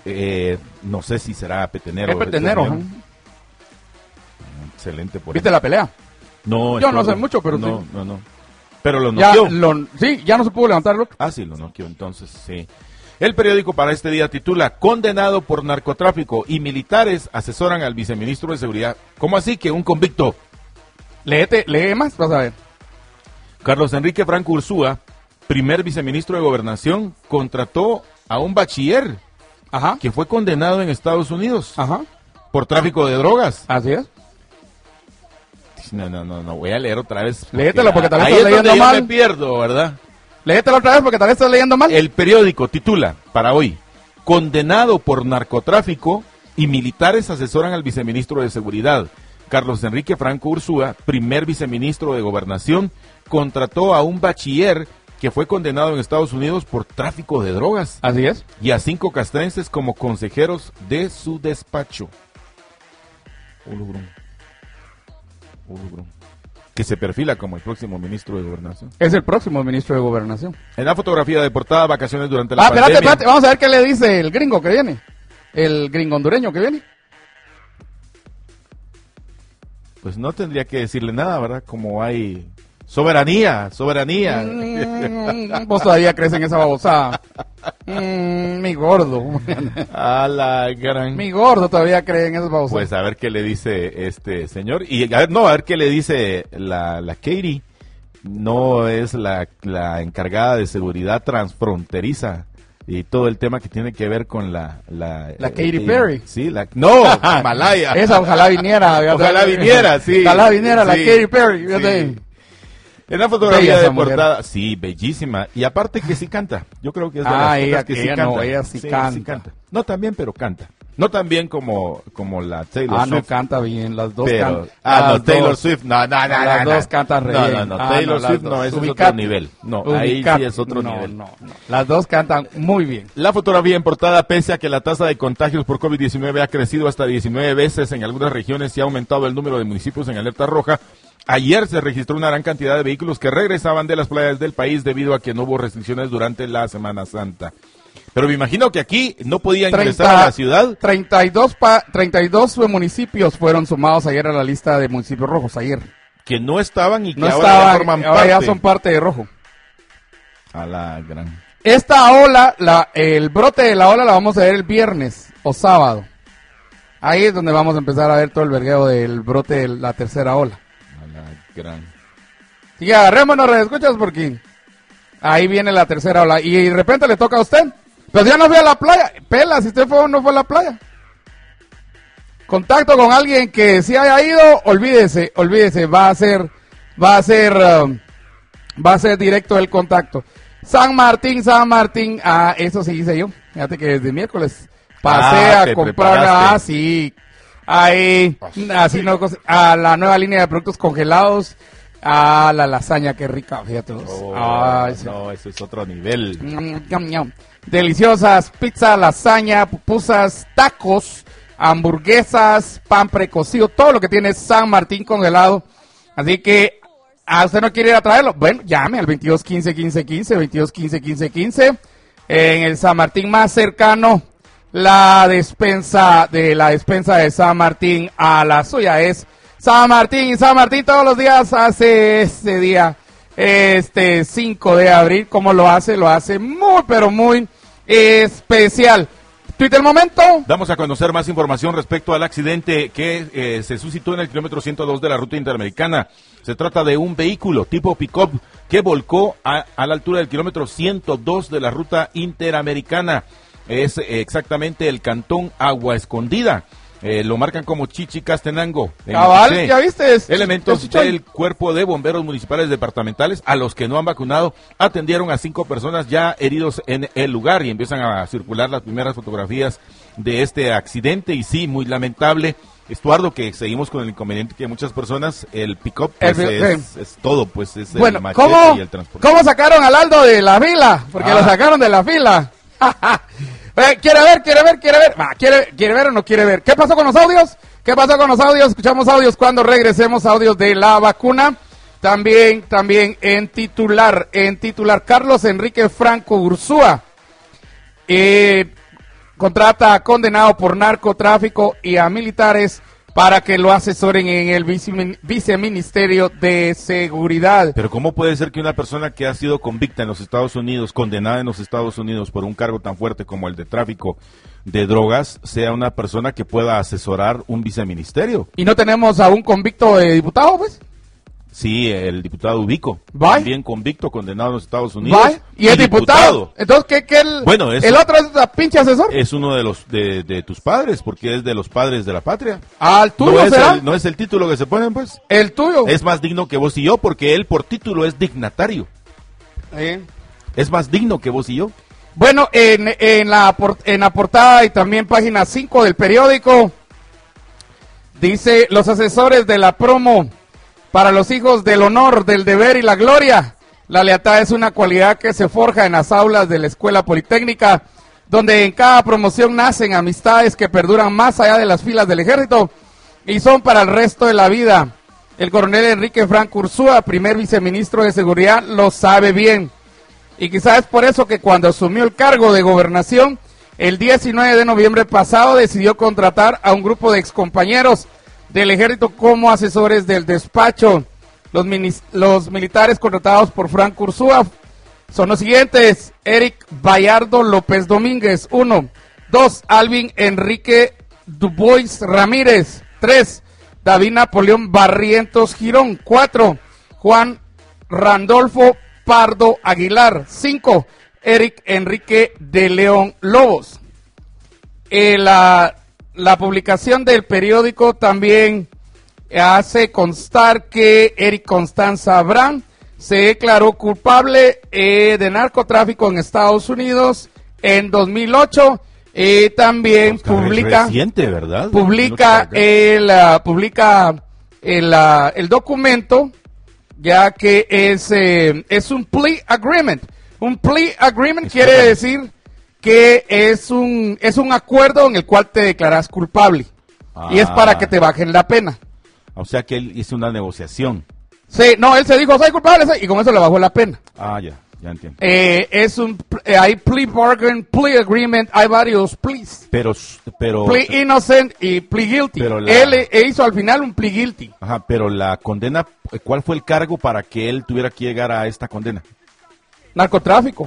Eh, no sé si será petenero. Es petenero. petenero. Excelente. Por ¿Viste él. la pelea? No, Yo no estuvo- sé mucho, pero no, sí. no, no. Pero lo Ya, noqueó. lo, sí, ya no se pudo levantar el otro. Ah, sí, lo noqueó, entonces, sí. El periódico para este día titula Condenado por narcotráfico y militares asesoran al viceministro de Seguridad. ¿Cómo así que un convicto? Léete, lee más, vas a ver. Carlos Enrique Franco Ursúa, primer viceministro de Gobernación, contrató a un bachiller Ajá. que fue condenado en Estados Unidos Ajá. por tráfico de drogas. Así es. No, no, no, no, voy a leer otra vez. Léetelo, porque tal vez ahí estás es donde leyendo yo mal. me pierdo, ¿verdad? Léetelo otra vez porque tal vez estás leyendo mal. El periódico titula, para hoy, condenado por narcotráfico y militares asesoran al viceministro de Seguridad. Carlos Enrique Franco Ursúa, primer viceministro de Gobernación, contrató a un bachiller que fue condenado en Estados Unidos por tráfico de drogas. Así es. Y a cinco castrenses como consejeros de su despacho. Ulugrum. Ulugrum. Que se perfila como el próximo ministro de Gobernación. Es el próximo ministro de Gobernación. En la fotografía de portada, vacaciones durante la Ah, pandemia. espérate, espérate. Vamos a ver qué le dice el gringo que viene. El gringo hondureño que viene. Pues no tendría que decirle nada, ¿verdad? Como hay soberanía, soberanía. Mm, vos todavía crees en esa babosada. Mm, mi gordo. A la gran... Mi gordo todavía cree en esas babosadas. Pues a ver qué le dice este señor. Y a ver, no, a ver qué le dice la, la Katie. No es la, la encargada de seguridad transfronteriza. Y todo el tema que tiene que ver con la... La, La eh, Katy eh, Perry. Sí, la... No, Malaya. Esa ojalá viniera. Ojalá viniera, sí. Ojalá viniera la Sí, Katy Perry. fíjate. sí. En la fotografía Bella de esa mujer. portada, sí, bellísima. Y aparte que sí canta. Yo creo que es de Ah, las ella- pocas que sí ella canta. no, ella sí canta. No tan bien, pero canta. No tan bien como, como la Taylor Ah, Swift. no canta bien. Las dos pero, cantan. ah, no, Las Taylor dos. Swift, no, no, no, no, Las no. dos cantan re No, bien. no, no, Ah, Taylor las Swift dos. no, ese es Ubicate. otro nivel. No, ahí Ubicate. sí es otro No, nivel. no, no. Las dos cantan muy bien. La fotografía en portada, pese a que la tasa de contagios por COVID diecinueve ha crecido hasta diecinueve veces en algunas regiones y ha aumentado el número de municipios en alerta roja, ayer se registró una gran cantidad de vehículos que regresaban de las playas del país debido a que no hubo restricciones durante la Semana Santa. Pero me imagino que aquí no podía ingresar a la ciudad. treinta y dos, pa, treinta y dos municipios fueron sumados ayer a la lista de municipios rojos, ayer. Que no estaban y que No ahora ya estaban, forman ahora parte. ya son parte de rojo. A la gran... Esta ola, la, el brote de la ola la vamos a ver el viernes o sábado. Ahí es donde vamos a empezar a ver todo el vergueo del brote de la tercera ola. A la gran... Así que agarrémonos, escuchas porque ahí viene la tercera ola y de repente le toca a usted. Pues ya no fui a la playa. Pela, si usted fue o no fue a la playa. Contacto con alguien que sí haya ido, olvídese, olvídese, va a ser, va a ser, um, va a ser directo el contacto. San Martín, San Martín, ah, eso sí hice yo. Fíjate que desde miércoles pasé Ah, a te comprar, preparaste. ah, sí, ahí, así no, cos- a la nueva línea de productos congelados, a la lasaña, qué rica, fíjate vos. Oh, Ay, sí. no, eso es otro nivel. Ñam, ñam, ñam. Deliciosas, pizza, lasaña, pupusas, tacos, hamburguesas, pan precocido, todo lo que tiene San Martín congelado. Así que, ¿a usted no quiere ir a traerlo? Bueno, llame al veintidós quince quince quince, veintidós quince quince quince. En el San Martín más cercano, la despensa de la despensa de San Martín a la suya es San Martín. San Martín todos los días hace este día, este cinco de abril. ¿Cómo lo hace? Lo hace muy, pero muy especial. Twitter momento. Damos a conocer más información respecto al accidente que eh, se suscitó en el kilómetro ciento dos de la ruta interamericana. Se trata de un vehículo tipo pick-up que volcó a, a la altura del kilómetro ciento dos de la ruta interamericana. Es eh, exactamente el cantón Agua Escondida. Eh, lo marcan como Chichicastenango. en Cabal, Iquique. ¿ya viste? Es- Elementos es chichón. del Cuerpo de Bomberos Municipales Departamentales, a los que no han vacunado, atendieron a cinco personas ya heridos en el lugar y empiezan a circular las primeras fotografías de este accidente. Y sí, muy lamentable. Estuardo, que seguimos con el inconveniente que muchas personas, el pick-up pues, El- es, es todo, pues es Bueno, el machete ¿cómo, y el transporte. ¿cómo sacaron al Aldo de la fila? Porque Ah. lo sacaron de la fila. Eh, ¿Quiere ver, quiere ver, quiere ver? Va, ¿quiere, ¿Quiere ver o no quiere ver? ¿Qué pasó con los audios? ¿Qué pasó con los audios? Escuchamos audios cuando regresemos, audios de la vacuna. También, también en titular, en titular, Carlos Enrique Franco Ursúa. Eh, contrata a condenados por narcotráfico y a militares para que lo asesoren en el vice- viceministerio de seguridad. Pero ¿cómo puede ser que una persona que ha sido convicta en los Estados Unidos, condenada en los Estados Unidos por un cargo tan fuerte como el de tráfico de drogas, sea una persona que pueda asesorar un viceministerio? ¿Y no tenemos a un convicto de diputado, pues? Sí, el diputado Ubico, ¿Vai? también convicto, condenado en los Estados Unidos. ¿Va? ¿Y es diputado? Entonces, ¿qué, qué el, Bueno, eso- el otro es la pinche asesor? Es uno de los de, de tus padres, porque es de los padres de la patria. Ah, ¿el tuyo no, es será? el, no es el título que se ponen, pues. El tuyo. Es más digno que vos y yo, porque él por título es dignatario. Eh. Es más digno que vos y yo. Bueno, en, en, la, por- en la portada y también página cinco del periódico, dice los asesores de la promo para los hijos del honor, del deber y la gloria. La lealtad es una cualidad que se forja en las aulas de la Escuela Politécnica, donde en cada promoción nacen amistades que perduran más allá de las filas del ejército y son para el resto de la vida. El coronel Enrique Franco Ursúa, primer viceministro de Seguridad, lo sabe bien. Y quizás es por eso que cuando asumió el cargo de gobernación, el diecinueve de noviembre pasado decidió contratar a un grupo de excompañeros del ejército como asesores del despacho. Los, minis- los militares contratados por Franco Ursúa son los siguientes: Eric Bayardo López Domínguez, uno. Dos, Alvin Enrique Dubois Ramírez. Tres, David Napoleón Barrientos Girón. Cuatro, Juan Randolfo Pardo Aguilar. Cinco, Eric Enrique de León Lobos. Eh, la, la publicación del periódico también hace constar que Eric Constanza Abraham se declaró culpable eh, de narcotráfico en Estados Unidos en dos mil ocho. Y también Oscar, publica es reciente, ¿verdad? publica el ah, publica el, ah, el documento, ya que es eh, es un plea agreement. Un plea agreement Es quiere correcto. decir que es un es un acuerdo en el cual te declaras culpable y es Ah. para que te bajen la pena. O sea que él hizo una negociación. Sí, no, él se dijo soy culpable soy", y con eso le bajó la pena. Ah, ya, ya entiendo. Eh, es un eh, hay plea bargain, plea agreement, hay varios pleas. Pero, pero, Plea innocent y plea guilty. Pero la- Él eh, hizo al final un plea guilty. ajá, pero la condena, ¿cuál fue el cargo para que él tuviera que llegar a esta condena? Narcotráfico.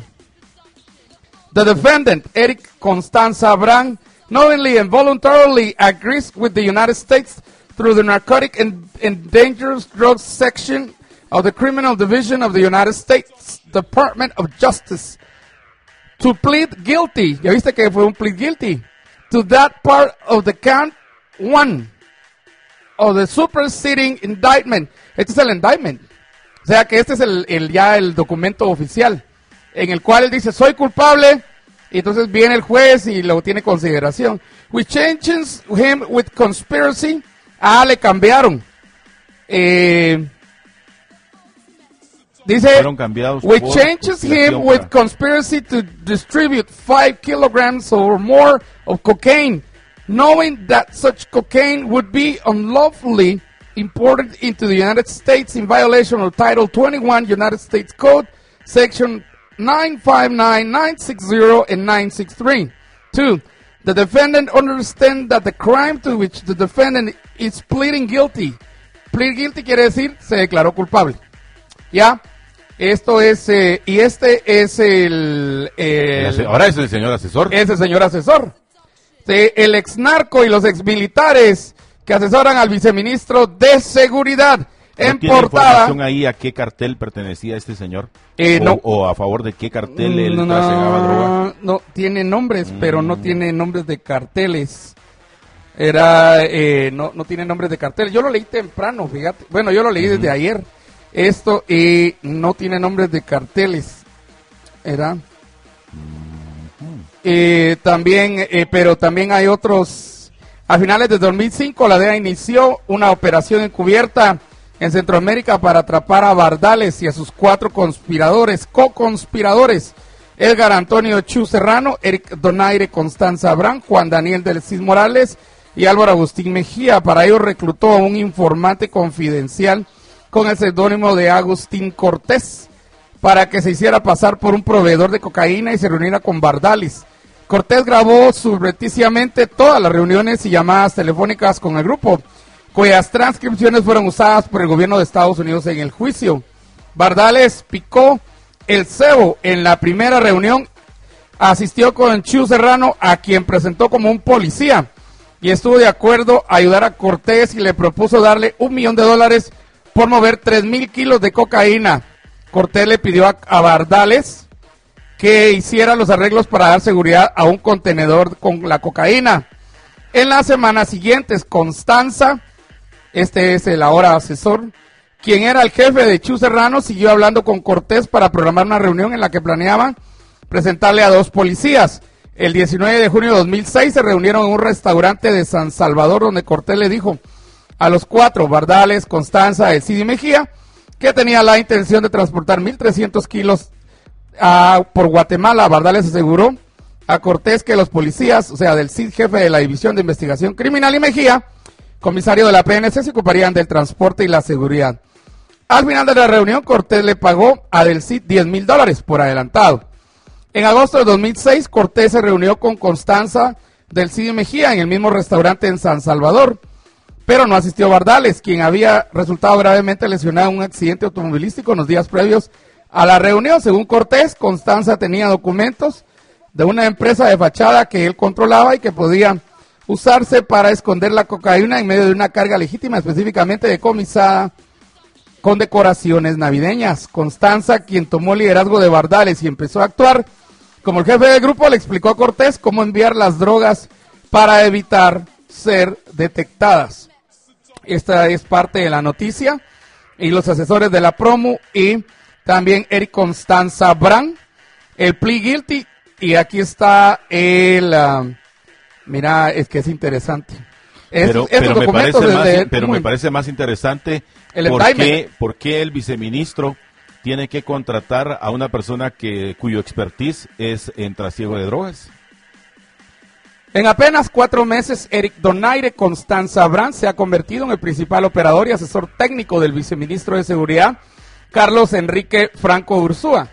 The defendant, Eric Constanza Abraham, knowingly and voluntarily agrees with the United States through the Narcotic and, and Dangerous Drugs Section of the Criminal Division of the United States Department of Justice to plead guilty. Ya viste que fue un plead guilty. To that part of the count one of the superseding indictment. Este es el indictment. O sea que este es el, el ya el documento oficial en el cual él dice soy culpable y entonces viene el juez y lo tiene en consideración. We changes him with conspiracy. Ah, le cambiaron. Eh, dice Fueron cambiados we por changes him conspiración with para- conspiracy to distribute five kilograms or more of cocaine, knowing that such cocaine would be unlawfully imported into the United States in violation of Title twenty-one United States Code, Section nine five nine, nine sixty, and nine sixty-three. Two, the defendant understands that the crime to which the defendant is pleading guilty. Plead guilty quiere decir se declaró culpable. ¿Ya? Esto es, eh, y este es el... El el ase- Ahora es el señor asesor. ese señor asesor. Sí, el ex narco y los ex militares que asesoran al viceministro de Seguridad. ¿No En tiene portada. información ahí a qué cartel pertenecía este señor? Eh, o, no. o a favor de qué cartel él no, trasegaba droga. no, tiene nombres, Mm. pero no tiene nombres de carteles. Era, eh, no, no tiene nombres de carteles. Yo lo leí temprano, fíjate. Bueno, yo lo leí desde ayer. Esto, y no tiene nombres de carteles. Era. Eh, también, eh, pero también hay otros. A finales de dos mil cinco, la D E A inició una operación encubierta en Centroamérica para atrapar a Bardales y a sus cuatro conspiradores, co-conspiradores: Edgar Antonio Chu Serrano, Eric Donaire Constanza Abraham, Juan Daniel del Cis Morales y Álvaro Agustín Mejía. Para ello reclutó a un informante confidencial con el seudónimo de Agustín Cortés para que se hiciera pasar por un proveedor de cocaína y se reuniera con Bardales. Cortés grabó subrepticiamente todas las reuniones y llamadas telefónicas con el grupo, cuyas transcripciones fueron usadas por el gobierno de Estados Unidos en el juicio. Bardales picó el cebo en la primera reunión, asistió con Chu Serrano, a quien presentó como un policía, y estuvo de acuerdo a ayudar a Cortés y le propuso darle un millón de dólares por mover tres mil kilos de cocaína. Cortés le pidió a, a Bardales que hiciera los arreglos para dar seguridad a un contenedor con la cocaína. En las semanas siguientes, Constanza, este es el ahora asesor, quien era el jefe de Chu Serrano, siguió hablando con Cortés para programar una reunión en la que planeaban presentarle a dos policías. El diecinueve de junio de dos mil seis se reunieron en un restaurante de San Salvador, donde Cortés le dijo a los cuatro, Bardales, Constanza, El Cid y Mejía, que tenía la intención de transportar mil trescientos kilos uh, por Guatemala. Bardales aseguró a Cortés que los policías, o sea, del Cid, jefe de la División de Investigación Criminal, y Mejía, comisario de la P N C, se ocuparían del transporte y la seguridad. Al final de la reunión, Cortés le pagó a Del Cid diez mil dólares por adelantado. En agosto de dos mil seis, Cortés se reunió con Constanza, Del Cid y Mejía en el mismo restaurante en San Salvador, pero no asistió Bardales, quien había resultado gravemente lesionado en un accidente automovilístico en los días previos a la reunión. Según Cortés, Constanza tenía documentos de una empresa de fachada que él controlaba y que podía usarse para esconder la cocaína en medio de una carga legítima, específicamente decomisada con decoraciones navideñas. Constanza, quien tomó el liderazgo de Bardales y empezó a actuar como el jefe del grupo, le explicó a Cortés cómo enviar las drogas para evitar ser detectadas. Esta es parte de la noticia. Y los asesores de la promo y también Eric Constanza Brand, el plea guilty. Y aquí está el... Uh, mira, es que es interesante. Es, pero pero, me parece, más, de, pero me parece más interesante el por, qué, por qué el viceministro tiene que contratar a una persona que cuyo expertise es en trasiego de drogas. En apenas cuatro meses, Eric Donaire Constanza Brand se ha convertido en el principal operador y asesor técnico del viceministro de Seguridad, Carlos Enrique Franco Ursúa.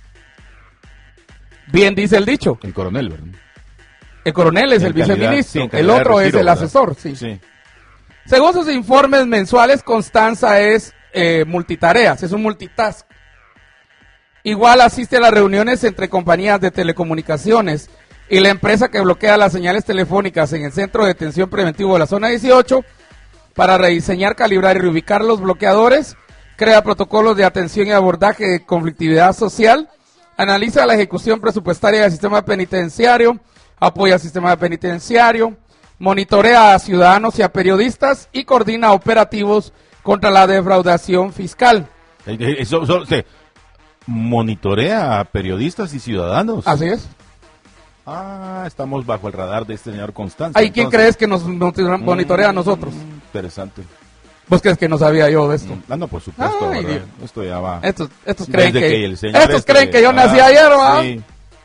Bien dice el dicho. El coronel, ¿verdad? El coronel es el calidad, viceministro, sí, el otro retiro, es el ¿verdad? Asesor, sí. sí. Según sus informes mensuales, Constanza es eh, multitareas, es un multitask. Igual asiste a las reuniones entre compañías de telecomunicaciones y la empresa que bloquea las señales telefónicas en el Centro de Detención Preventivo de la Zona dieciocho para rediseñar, calibrar y reubicar los bloqueadores, crea protocolos de atención y abordaje de conflictividad social, analiza la ejecución presupuestaria del sistema penitenciario, apoya al sistema penitenciario, monitorea a ciudadanos y a periodistas y coordina operativos contra la defraudación fiscal. Eso, eso, eso, monitorea a periodistas y ciudadanos. Así es. Ah, estamos bajo el radar de este señor Constanza. ¿Hay quién crees que nos monitorea a nosotros? Interesante. ¿Vos crees que no sabía yo de esto? Ah, no, por supuesto. Ay, esto ya va. Estos, estos creen que, que el señor estos este, creen que yo ah, nací ayer, ¿va? Sí.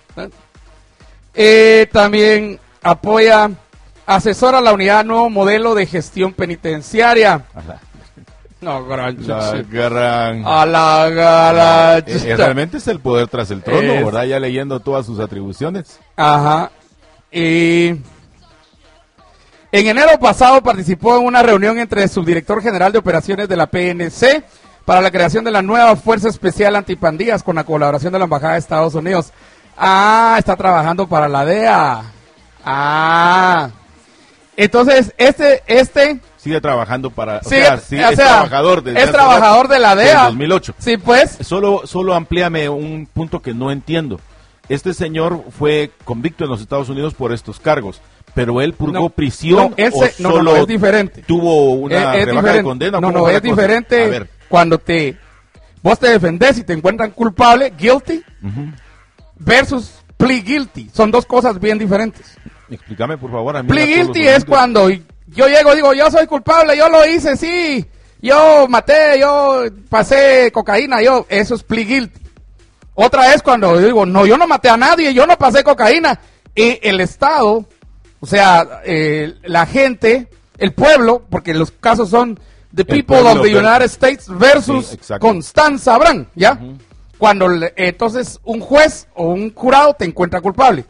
Eh, también apoya, asesora la unidad Nuevo Modelo de Gestión Penitenciaria. Ajá. No, gran La gran... A la gara... Eh, eh, realmente es el poder tras el trono, es... ¿verdad? Ya leyendo todas sus atribuciones. Ajá. Y... en enero pasado participó en una reunión entre el subdirector general de operaciones de la P N C para la creación de la nueva Fuerza Especial Antipandillas con la colaboración de la Embajada de Estados Unidos. Ah, está trabajando para la D E A. Ah. Entonces, este... este sigue trabajando para... O sigue, sea, sí, o es sea, trabajador, desde es trabajador de la D E A. dos mil ocho. Sí, pues. Solo, solo amplíame un punto que no entiendo. Este señor fue convicto en los Estados Unidos por estos cargos, pero él purgó no, prisión no, ese, o no, solo no, no, es diferente. tuvo una es, es rebaja de condena. No, no, es diferente a ver. Cuando te vos te defendés y te encuentran culpable, guilty, uh-huh. versus plea guilty. Son dos cosas bien diferentes. Explícame, por favor. A mí plea guilty es cuando yo llego y digo, yo soy culpable, yo lo hice, sí, yo maté, yo pasé cocaína, yo, eso es plea guilty. Otra es cuando yo digo, no, yo no maté a nadie, yo no pasé cocaína, y el Estado, o sea, eh, la gente, el pueblo, porque los casos son the people of the United States versus sí, Constanza Brand, ¿ya? Uh-huh. Cuando le, entonces un juez o un jurado te encuentra culpable.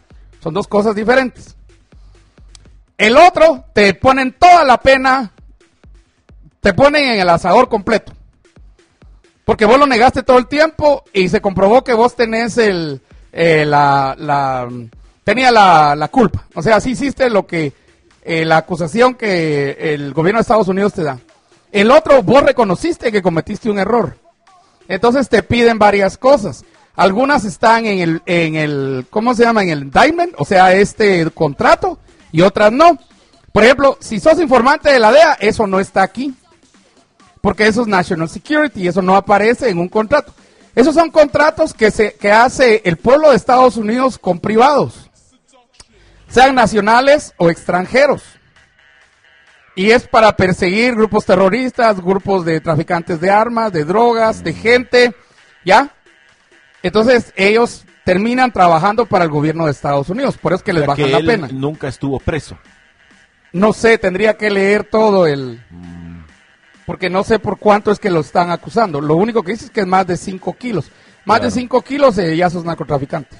Son dos cosas diferentes. El otro, te ponen toda la pena, te ponen en el asador completo. Porque vos lo negaste todo el tiempo y se comprobó que vos tenés el, eh, la, la, tenía la, la culpa. O sea, sí hiciste lo que, eh, la acusación que el gobierno de Estados Unidos te da. El otro, vos reconociste que cometiste un error. Entonces te piden varias cosas. Algunas están en el, en el, ¿cómo se llama? En el indictment, o sea, este contrato, y otras no. Por ejemplo, si sos informante de la D E A, eso no está aquí. Porque eso es National Security, eso no aparece en un contrato. Esos son contratos que, se, que hace el pueblo de Estados Unidos con privados, sean nacionales o extranjeros. Y es para perseguir grupos terroristas, grupos de traficantes de armas, de drogas, de gente, ¿ya? Entonces ellos terminan trabajando para el gobierno de Estados Unidos, por eso es que les O sea, bajan que la él pena. nunca estuvo preso. No sé, tendría que leer todo el... Porque no sé por cuánto es que lo están acusando. Lo único que dice es que es más de cinco kilos. Más Claro. de cinco kilos eh, ya sos narcotraficante.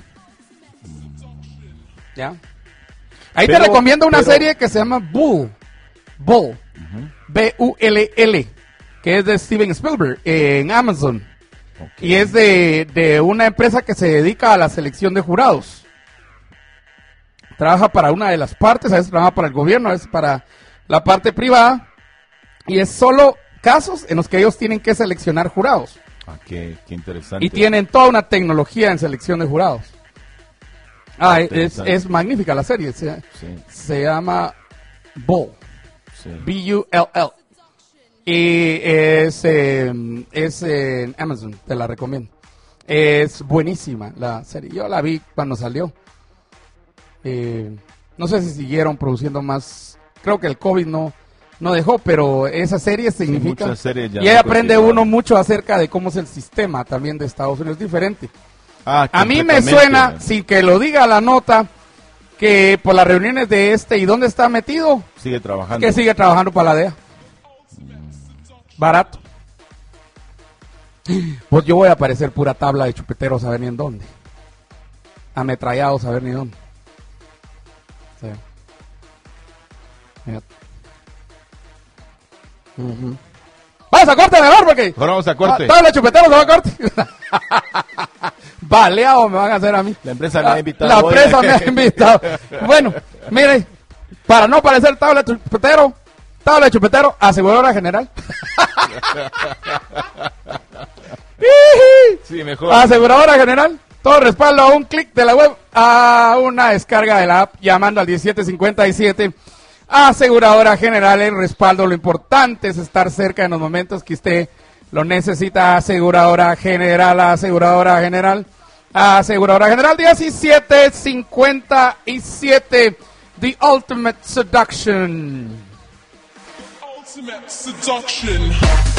¿Ya? Ahí Pero- te recomiendo una pero- serie que se llama Bull. Bull. B U L L. Que es de Steven Spielberg eh, en Amazon. Ok. Y es de, de una empresa que se dedica a la selección de jurados. Trabaja para una de las partes, a veces trabaja para el gobierno, a veces para la parte privada. Y es solo casos en los que ellos tienen que seleccionar jurados. Ah, qué, qué interesante. Y tienen toda una tecnología en selección de jurados. Ah, es, Interesante. es magnífica la serie. Se, Sí, se llama Bull. sí. B U L L. Y es, eh, es en Amazon, te la recomiendo. Es buenísima la serie. Yo la vi cuando salió. Eh, no sé si siguieron produciendo más. Creo que el COVID no, no dejó, pero esa serie significa... muchas series ya y ahí no aprende continúan. uno mucho acerca de cómo es el sistema también de Estados Unidos. Es diferente. Ah, A mí me completamente. suena, sin que lo diga la nota, que por las reuniones de este y dónde está metido, Sigue trabajando. que sigue trabajando para la D E A. Barato. Pues yo voy a parecer pura tabla de chupeteros a ver ni en dónde. Ametrallados a ver ni dónde. Sí. Fíjate. Ujú. Vamos a corte mejor porque... Ahora vamos a corte. Ah, tabla de chupeteros, se va a corte. Baleado me van a hacer a mí. La empresa me ha invitado La hoy. empresa me ha invitado. Bueno, mire, para no parecer tabla de chupetero, tabla de chupetero, aseguradora general. Sí, mejor. Aseguradora general, todo respaldo a un clic de la web, a una descarga de la app, llamando al diecisiete cincuenta y siete. Aseguradora general, el respaldo, lo importante es estar cerca en los momentos que usted lo necesita. Aseguradora general, aseguradora general, aseguradora general, diecisiete cincuenta y siete. The Ultimate Seduction. Ultimate seduction.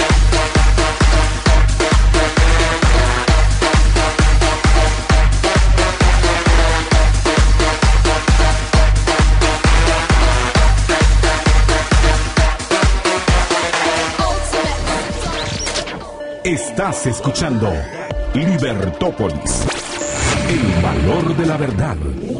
Estás escuchando Libertópolis, el valor de la verdad.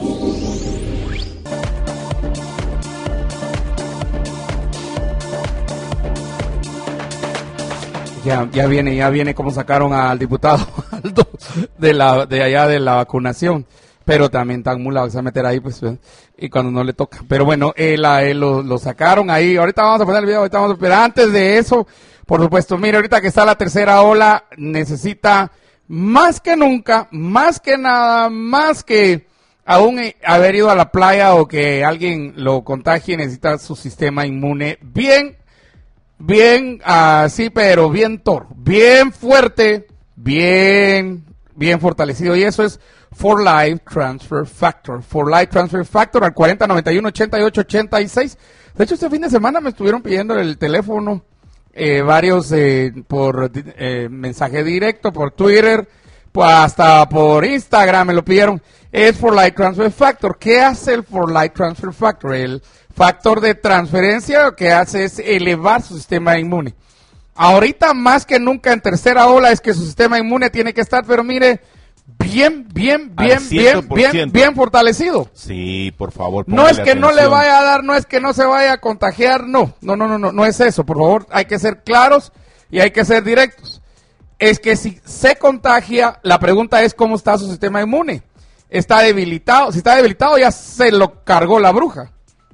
Ya, ya viene, ya viene como sacaron al diputado Aldo de la, de allá de la vacunación, pero también tan mula se va a meter ahí, pues, ¿eh? Y cuando no le toca. Pero bueno, él, a él lo, lo sacaron ahí. Ahorita vamos a poner el video, ahorita vamos a, pero antes de eso, por supuesto, mire, ahorita que está la tercera ola, necesita más que nunca, más que nada, más que aún eh, haber ido a la playa o que alguien lo contagie, necesita su sistema inmune bien Bien, así, pero bien toro, bien fuerte, bien, bien fortalecido. Y eso es For Life Transfer Factor. For Life Transfer Factor al cuarenta noventa y uno ochenta y ocho ochenta y seis. De hecho, este fin de semana me estuvieron pidiendo el teléfono, eh, varios eh, por eh, mensaje directo, por Twitter, pues hasta por Instagram me lo pidieron. Es For Life Transfer Factor. ¿Qué hace el For Life Transfer Factor? El factor de transferencia lo que hace es elevar su sistema inmune. Ahorita más que nunca en tercera ola es que su sistema inmune tiene que estar, pero mire, bien, bien, bien, bien, bien, bien fortalecido. Sí, por favor. No es que atención. no le vaya a dar, no es que no se vaya a contagiar, no, no, no, no, no, no es eso, por favor, hay que ser claros y hay que ser directos. Es que si se contagia, la pregunta es cómo está su sistema inmune. Está debilitado, si está debilitado ya se lo cargó la bruja.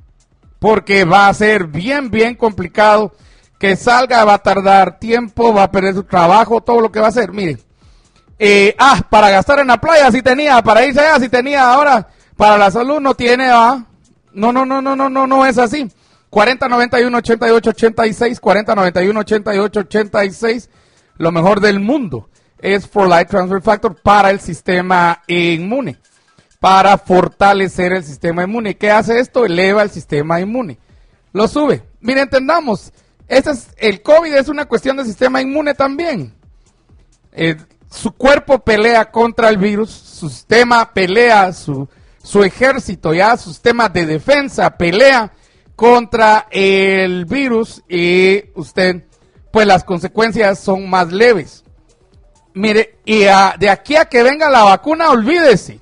Porque va a ser bien, bien complicado que salga, va a tardar tiempo, va a perder su trabajo, todo lo que va a hacer. Mire, eh, ah, para gastar en la playa sí tenía, para irse allá sí tenía, ahora para la salud no tiene, ¿va? No, no, no, no, no, no, no es así. cuarenta noventa y uno ochenta y ocho ochenta y seis, cuarenta noventa y uno ochenta y ocho ochenta y seis, lo mejor del mundo es For Life Transfer Factor para el sistema inmune, para fortalecer el sistema inmune. ¿Qué hace esto? Eleva el sistema inmune, lo sube. Mire, entendamos, este es, el COVID es una cuestión de sistema inmune también. Eh, su cuerpo pelea contra el virus, su sistema pelea, su, su ejército, ya su sistema de defensa pelea contra el virus y usted, pues las consecuencias son más leves. Mire, y a, de aquí a que venga la vacuna, olvídese.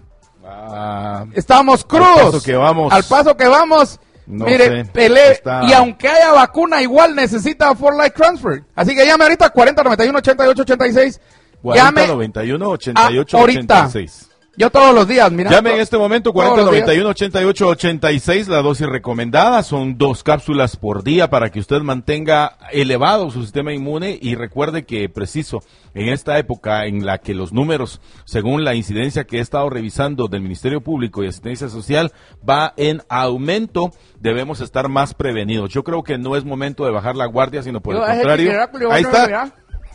Ah, Estamos crudos. Al paso que vamos. Al paso que vamos, no mire, sé, pelee. está... Y aunque haya vacuna, igual necesita For Life Transfer. Así que llame ahorita cuarenta noventa y uno ochenta y ocho ochenta y seis. cuarenta noventa y uno ochenta y ocho ochenta y seis. Yo todos los días, mira. Llame en este momento cuarenta noventa y uno ochenta y ocho ochenta y seis, la dosis recomendada, son dos cápsulas por día para que usted mantenga elevado su sistema inmune y recuerde que preciso en esta época en la que los números, según la incidencia que he estado revisando del Ministerio Público y Asistencia Social, va en aumento, debemos estar más prevenidos. Yo creo que no es momento de bajar la guardia, sino por Yo el bajé contrario. chiquiraculo, Ahí yo está. no,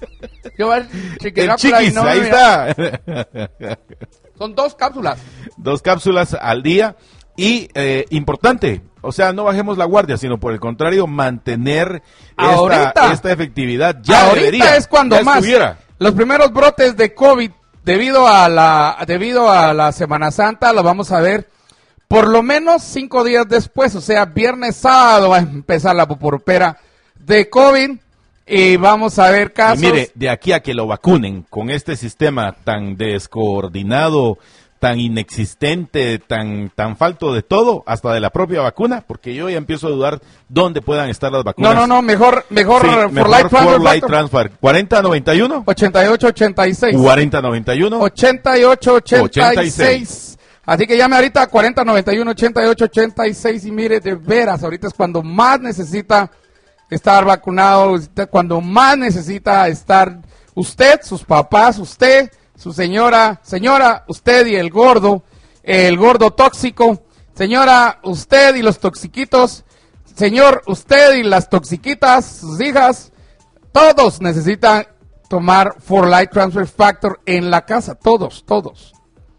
Yo bajé El chiquiraculo y chiquis, no, ahí mira. está. Son dos cápsulas. Dos cápsulas al día y eh, importante, o sea, no bajemos la guardia, sino por el contrario, mantener Ahorita. esta, esta efectividad. Ya Ahorita debería, es cuando ya más estuviera. los primeros brotes de COVID debido a la debido a la Semana Santa lo vamos a ver por lo menos cinco días después, o sea, viernes, sábado va a empezar la poporopera de COVID. Y vamos a ver casos. Y mire, de aquí a que lo vacunen con este sistema tan descoordinado, tan inexistente, tan tan falto de todo, hasta de la propia vacuna, porque yo ya empiezo a dudar dónde puedan estar las vacunas. No, no, no, mejor, mejor, Sí, For mejor Life Transfer. For Life Factor. Transfer. cuarenta noventa y uno ochenta y ocho ochenta y seis. cuarenta noventa y uno ochenta y ocho ochenta y ochenta y seis. Así que llame ahorita a cuarenta noventa y uno ochenta y ocho ochenta y seis y mire, de veras, ahorita es cuando más necesita estar vacunado, cuando más necesita estar usted, sus papás, usted, su señora, señora, usted y el gordo, el gordo tóxico, señora, usted y los toxiquitos, señor, usted y las toxiquitas, sus hijas, todos necesitan tomar For Life Transfer Factor en la casa, todos, todos.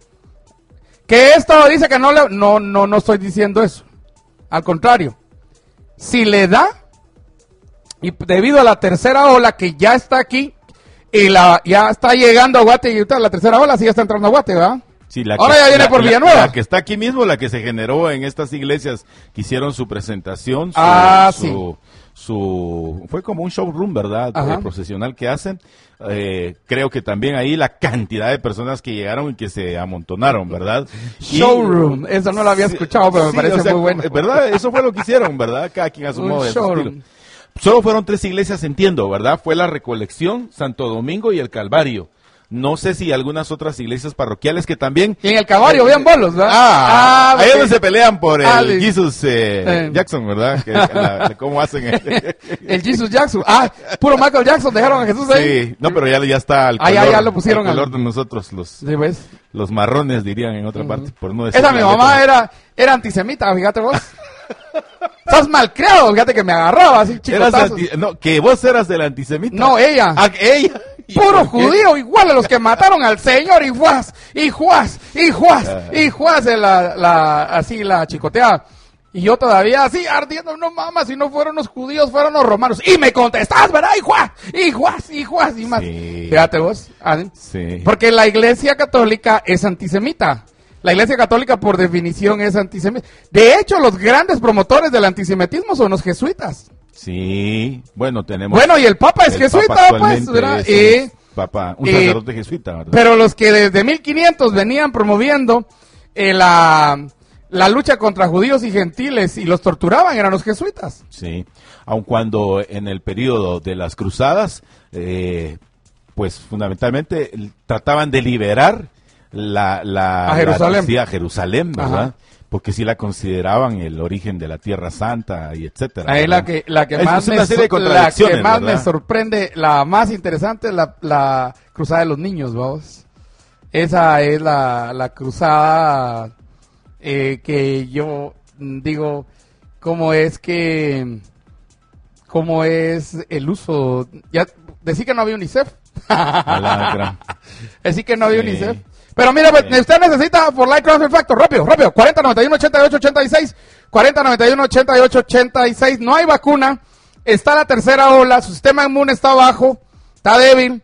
Que esto dice que no le, no, no, no estoy diciendo eso, al contrario, si le da, y debido a la tercera ola que ya está aquí, y la ya está llegando a Guate, y ahorita la tercera ola sí ya está entrando a Guate, ¿verdad? Sí, la Ahora que, ya viene la- por la- Villanueva. La que está aquí mismo, la que se generó en estas iglesias que hicieron su presentación, su, Ah, su, sí. su- fue como un showroom, ¿verdad? Ajá. Eh, procesional que hacen. Eh, creo que también ahí la cantidad de personas que llegaron y que se amontonaron, ¿verdad? Y- Showroom, eso no lo había Sí, escuchado, pero me sí, parece o sea, muy bueno. ¿verdad? Eso fue lo que hicieron, ¿verdad? Cada quien a su Un modo, de su showroom. estilo. Solo fueron tres iglesias, entiendo, ¿verdad? Fue la Recolección, Santo Domingo y el Calvario. No sé si algunas otras iglesias parroquiales que también... Y en el Calvario habían bolos, ¿verdad? Ah, ahí porque- es donde se pelean por el Ah, sí. Jesus eh, Eh. Jackson, ¿verdad? Que, la- ¿Cómo hacen? el- El Jesus Jackson. Ah, puro Michael Jackson, dejaron a Jesús ahí. Sí, no, pero ya, ya está al Ah, ya- color, ya lo pusieron al color al- de nosotros, los, Sí, ¿ves? los marrones, dirían en otra parte, por no decir Esa mi la mamá letra. era, era antisemita, fíjate vos. Estás malcriado, fíjate que me agarraba así, Eras chicotazos. anti- no, que vos eras del antisemita. No, ella. Ah, ella. ¿Y Puro por qué? judío, igual a los que mataron al Señor, y juaz, y juaz, y juaz, y juaz, de la, la, así la chicoteaba. Y yo todavía así ardiendo, no mamas, si no fueron los judíos, fueron los romanos. Y me contestás, ¿verdad? Y juaz, y juaz, y juaz, y más. Sí. Fíjate vos. ah, Sí. Porque la iglesia católica es antisemita. La iglesia católica por definición es antisemita. De hecho, los grandes promotores del antisemitismo son los jesuitas. Sí, bueno, tenemos... Bueno, y el Papa es el jesuita, Papa pues, actualmente ¿verdad? es Y, un- papa, un Eh, sacerdote jesuita, ¿verdad? Pero los que desde mil quinientos venían promoviendo eh, la, la lucha contra judíos y gentiles y los torturaban eran los jesuitas. Sí, aun cuando en el periodo de las cruzadas, eh, pues fundamentalmente trataban de liberar la, la, A Jerusalén. la- sí, a Jerusalén, ¿verdad? Ajá. Porque sí la consideraban el origen de la Tierra Santa y etcétera. Ahí la ¿verdad? que, la que Es- más, es una me, serie de so- la contradicciones, que más me ¿verdad? sorprende, la más interesante es la, la cruzada de los niños, vamos. Esa es la, la cruzada eh, que yo mm, digo, cómo es que, cómo es el uso, ya, decir que no había UNICEF. A la gran- Decir que no había Sí. UNICEF. Pero mira, pues, usted necesita por Light Transfer Factor, rápido, rápido, cuarenta noventa y uno ochenta y ocho ochenta y seis, cuarenta noventa y uno ochenta y ocho ochenta y seis, no hay vacuna, está la tercera ola, su sistema inmune está bajo, está débil,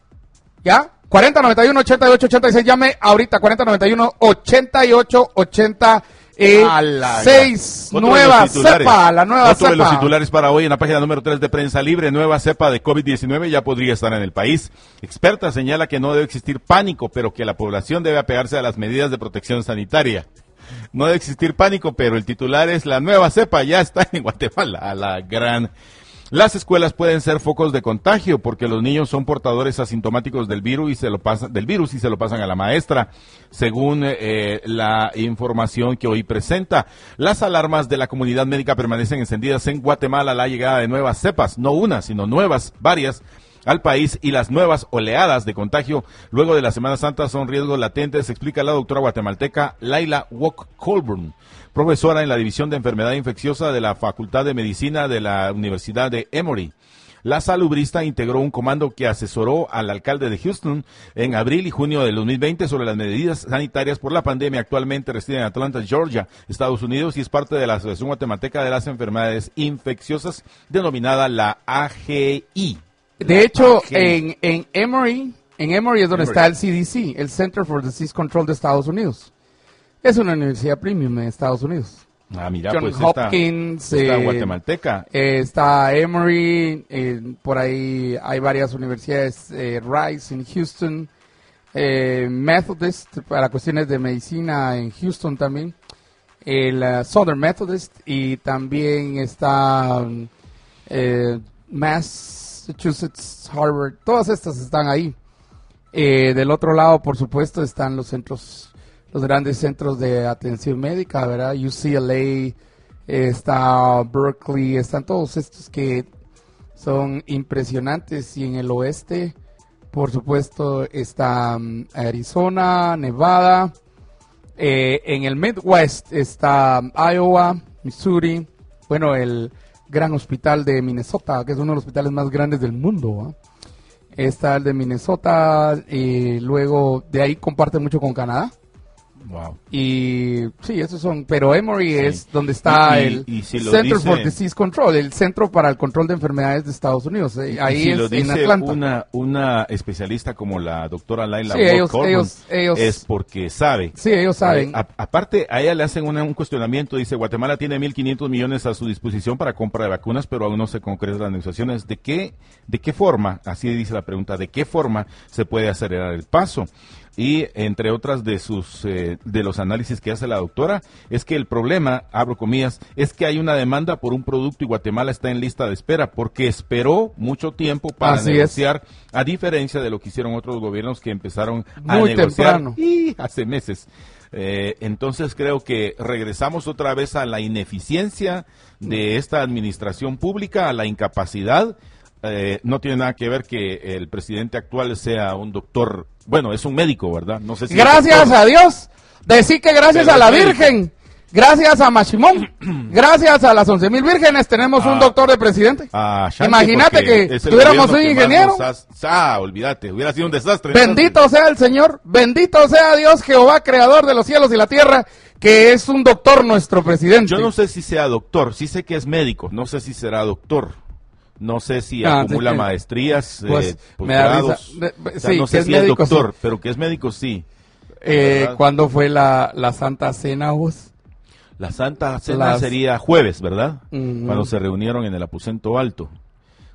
¿ya? cuarenta noventa y uno ochenta y ocho ochenta y seis, llame ahorita, cuarenta noventa y uno ochenta y ocho ochenta y seis, Otro de nueva los titulares. cepa, la nueva Otro de los cepa. titulares para hoy en la página número tres de Prensa Libre, nueva cepa de COVID diecinueve ya podría estar en el país. Experta señala que no debe existir pánico, pero que la población debe apegarse a las medidas de protección sanitaria. No debe existir pánico, pero el titular es la nueva cepa ya está en Guatemala, a la gran... Las escuelas pueden ser focos de contagio porque los niños son portadores asintomáticos del virus y se lo pasan del virus y se lo pasan a la maestra, según eh, la información que hoy presenta. Las alarmas de la comunidad médica permanecen encendidas en Guatemala a la llegada de nuevas cepas, no una, sino nuevas, varias, al país, y las nuevas oleadas de contagio luego de la Semana Santa son riesgos latentes, explica la doctora guatemalteca Laila Wok Colburn, profesora en la División de Enfermedad Infecciosa de la Facultad de Medicina de la Universidad de Emory. La salubrista integró un comando que asesoró al alcalde de Houston en abril y junio del dos mil veinte sobre las medidas sanitarias por la pandemia. Actualmente reside en Atlanta, Georgia, Estados Unidos, y es parte de la Asociación Guatemalteca de las Enfermedades Infecciosas, denominada la A G I. De hecho, A G I. en, en Emory, en Emory es donde Emory. está el C D C, el Center for Disease Control de Estados Unidos. Es una universidad premium en Estados Unidos. Ah, mira, John pues Hopkins, esta, esta eh, guatemalteca. eh, está Emory, eh, por ahí hay varias universidades, eh, Rice en Houston, eh, Methodist para cuestiones de medicina en Houston también, el uh, Southern Methodist, y también está um, eh, Massachusetts, Harvard, todas estas están ahí. Eh, del otro lado, por supuesto, están los centros, los grandes centros de atención médica, ¿verdad? U C L A, eh, está Berkeley, están todos estos que son impresionantes. Y en el oeste, por supuesto, está um, Arizona, Nevada. Eh, en el Midwest está Iowa, Missouri, bueno, el gran hospital de Minnesota, que es uno de los hospitales más grandes del mundo, ¿ah? Está el de Minnesota, y luego de ahí comparte mucho con Canadá. Wow. Y sí, esos son, pero Emory es donde está Y- y- el y si lo Center dice- for Disease Control, el Centro para el Control de Enfermedades de Estados Unidos. Eh, Y ahí si es lo en dice Atlanta. una, una especialista como la doctora Laila Sí, Wok ellos- Colburn, ellos- ellos- es porque sabe. Sí, ellos saben. Eh, a- aparte, a ella le hacen una- un cuestionamiento. Dice, Guatemala tiene mil quinientos millones a su disposición para compra de vacunas, pero aún no se concretan las negociaciones. ¿De qué, de qué forma, así dice la pregunta, de qué forma se puede acelerar el paso? Y entre otras de sus eh, de los análisis que hace la doctora es que el problema, abro comillas, es que hay una demanda por un producto y Guatemala está en lista de espera porque esperó mucho tiempo para Así es. negociar, a diferencia de lo que hicieron otros gobiernos que empezaron a Muy negociar temprano. y hace meses. Eh, entonces creo que regresamos otra vez a la ineficiencia de esta administración pública, a la incapacidad. Eh, no tiene nada que ver que el presidente actual sea un doctor, bueno, es un médico, ¿verdad? No sé si es Gracias doctor. a Dios. Decir que gracias Pero a la es médico. Virgen, gracias a Machimón, gracias a las once mil vírgenes, tenemos un Ah. doctor de presidente. Ah, Shanti, Imagínate porque que es el tuviéramos gobierno un que más ingeniero. nos has- Ah, olvídate, hubiera sido un desastre. Bendito sea el Señor, bendito sea Dios Jehová, creador de los cielos y la tierra, que es un doctor nuestro presidente. Yo no sé si sea doctor, sí sé que es médico, no sé si será doctor. No sé si Ah, acumula sí, sí. maestrías, Pues, eh, me da posgrados. risa. De- O sea, sí, no que sé es si es médico, doctor, sí. pero que es médico, sí. Eh, ¿Verdad? ¿Cuándo fue la, la Santa Cena, vos? La Santa Cena Las- sería jueves, ¿verdad? Ujú. Cuando se reunieron en el aposento alto.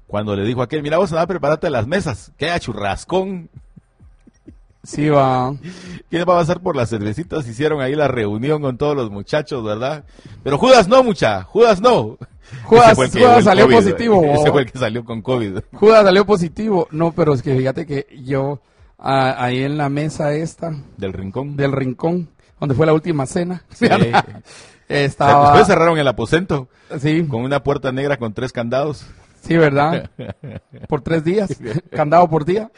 cuando le dijo a aquel, mira, vos andá, prepárate las mesas, que haya churrascón. Sí, va. ¿Quién va a pasar por las cervecitas? Hicieron ahí la reunión con todos los muchachos, ¿verdad? Pero Judas no, mucha, Judas no. Judas, Ese fue el que Judas llegó el salió COVID, positivo. Ese fue el que salió con COVID. Judas salió positivo. No, pero es que fíjate que yo, a- ahí en la mesa esta, Del rincón. del rincón, donde fue la última cena, Sí. estaba... Después cerraron el aposento Sí, con una puerta negra con tres candados. sí, ¿verdad? Por tres días, candado por día.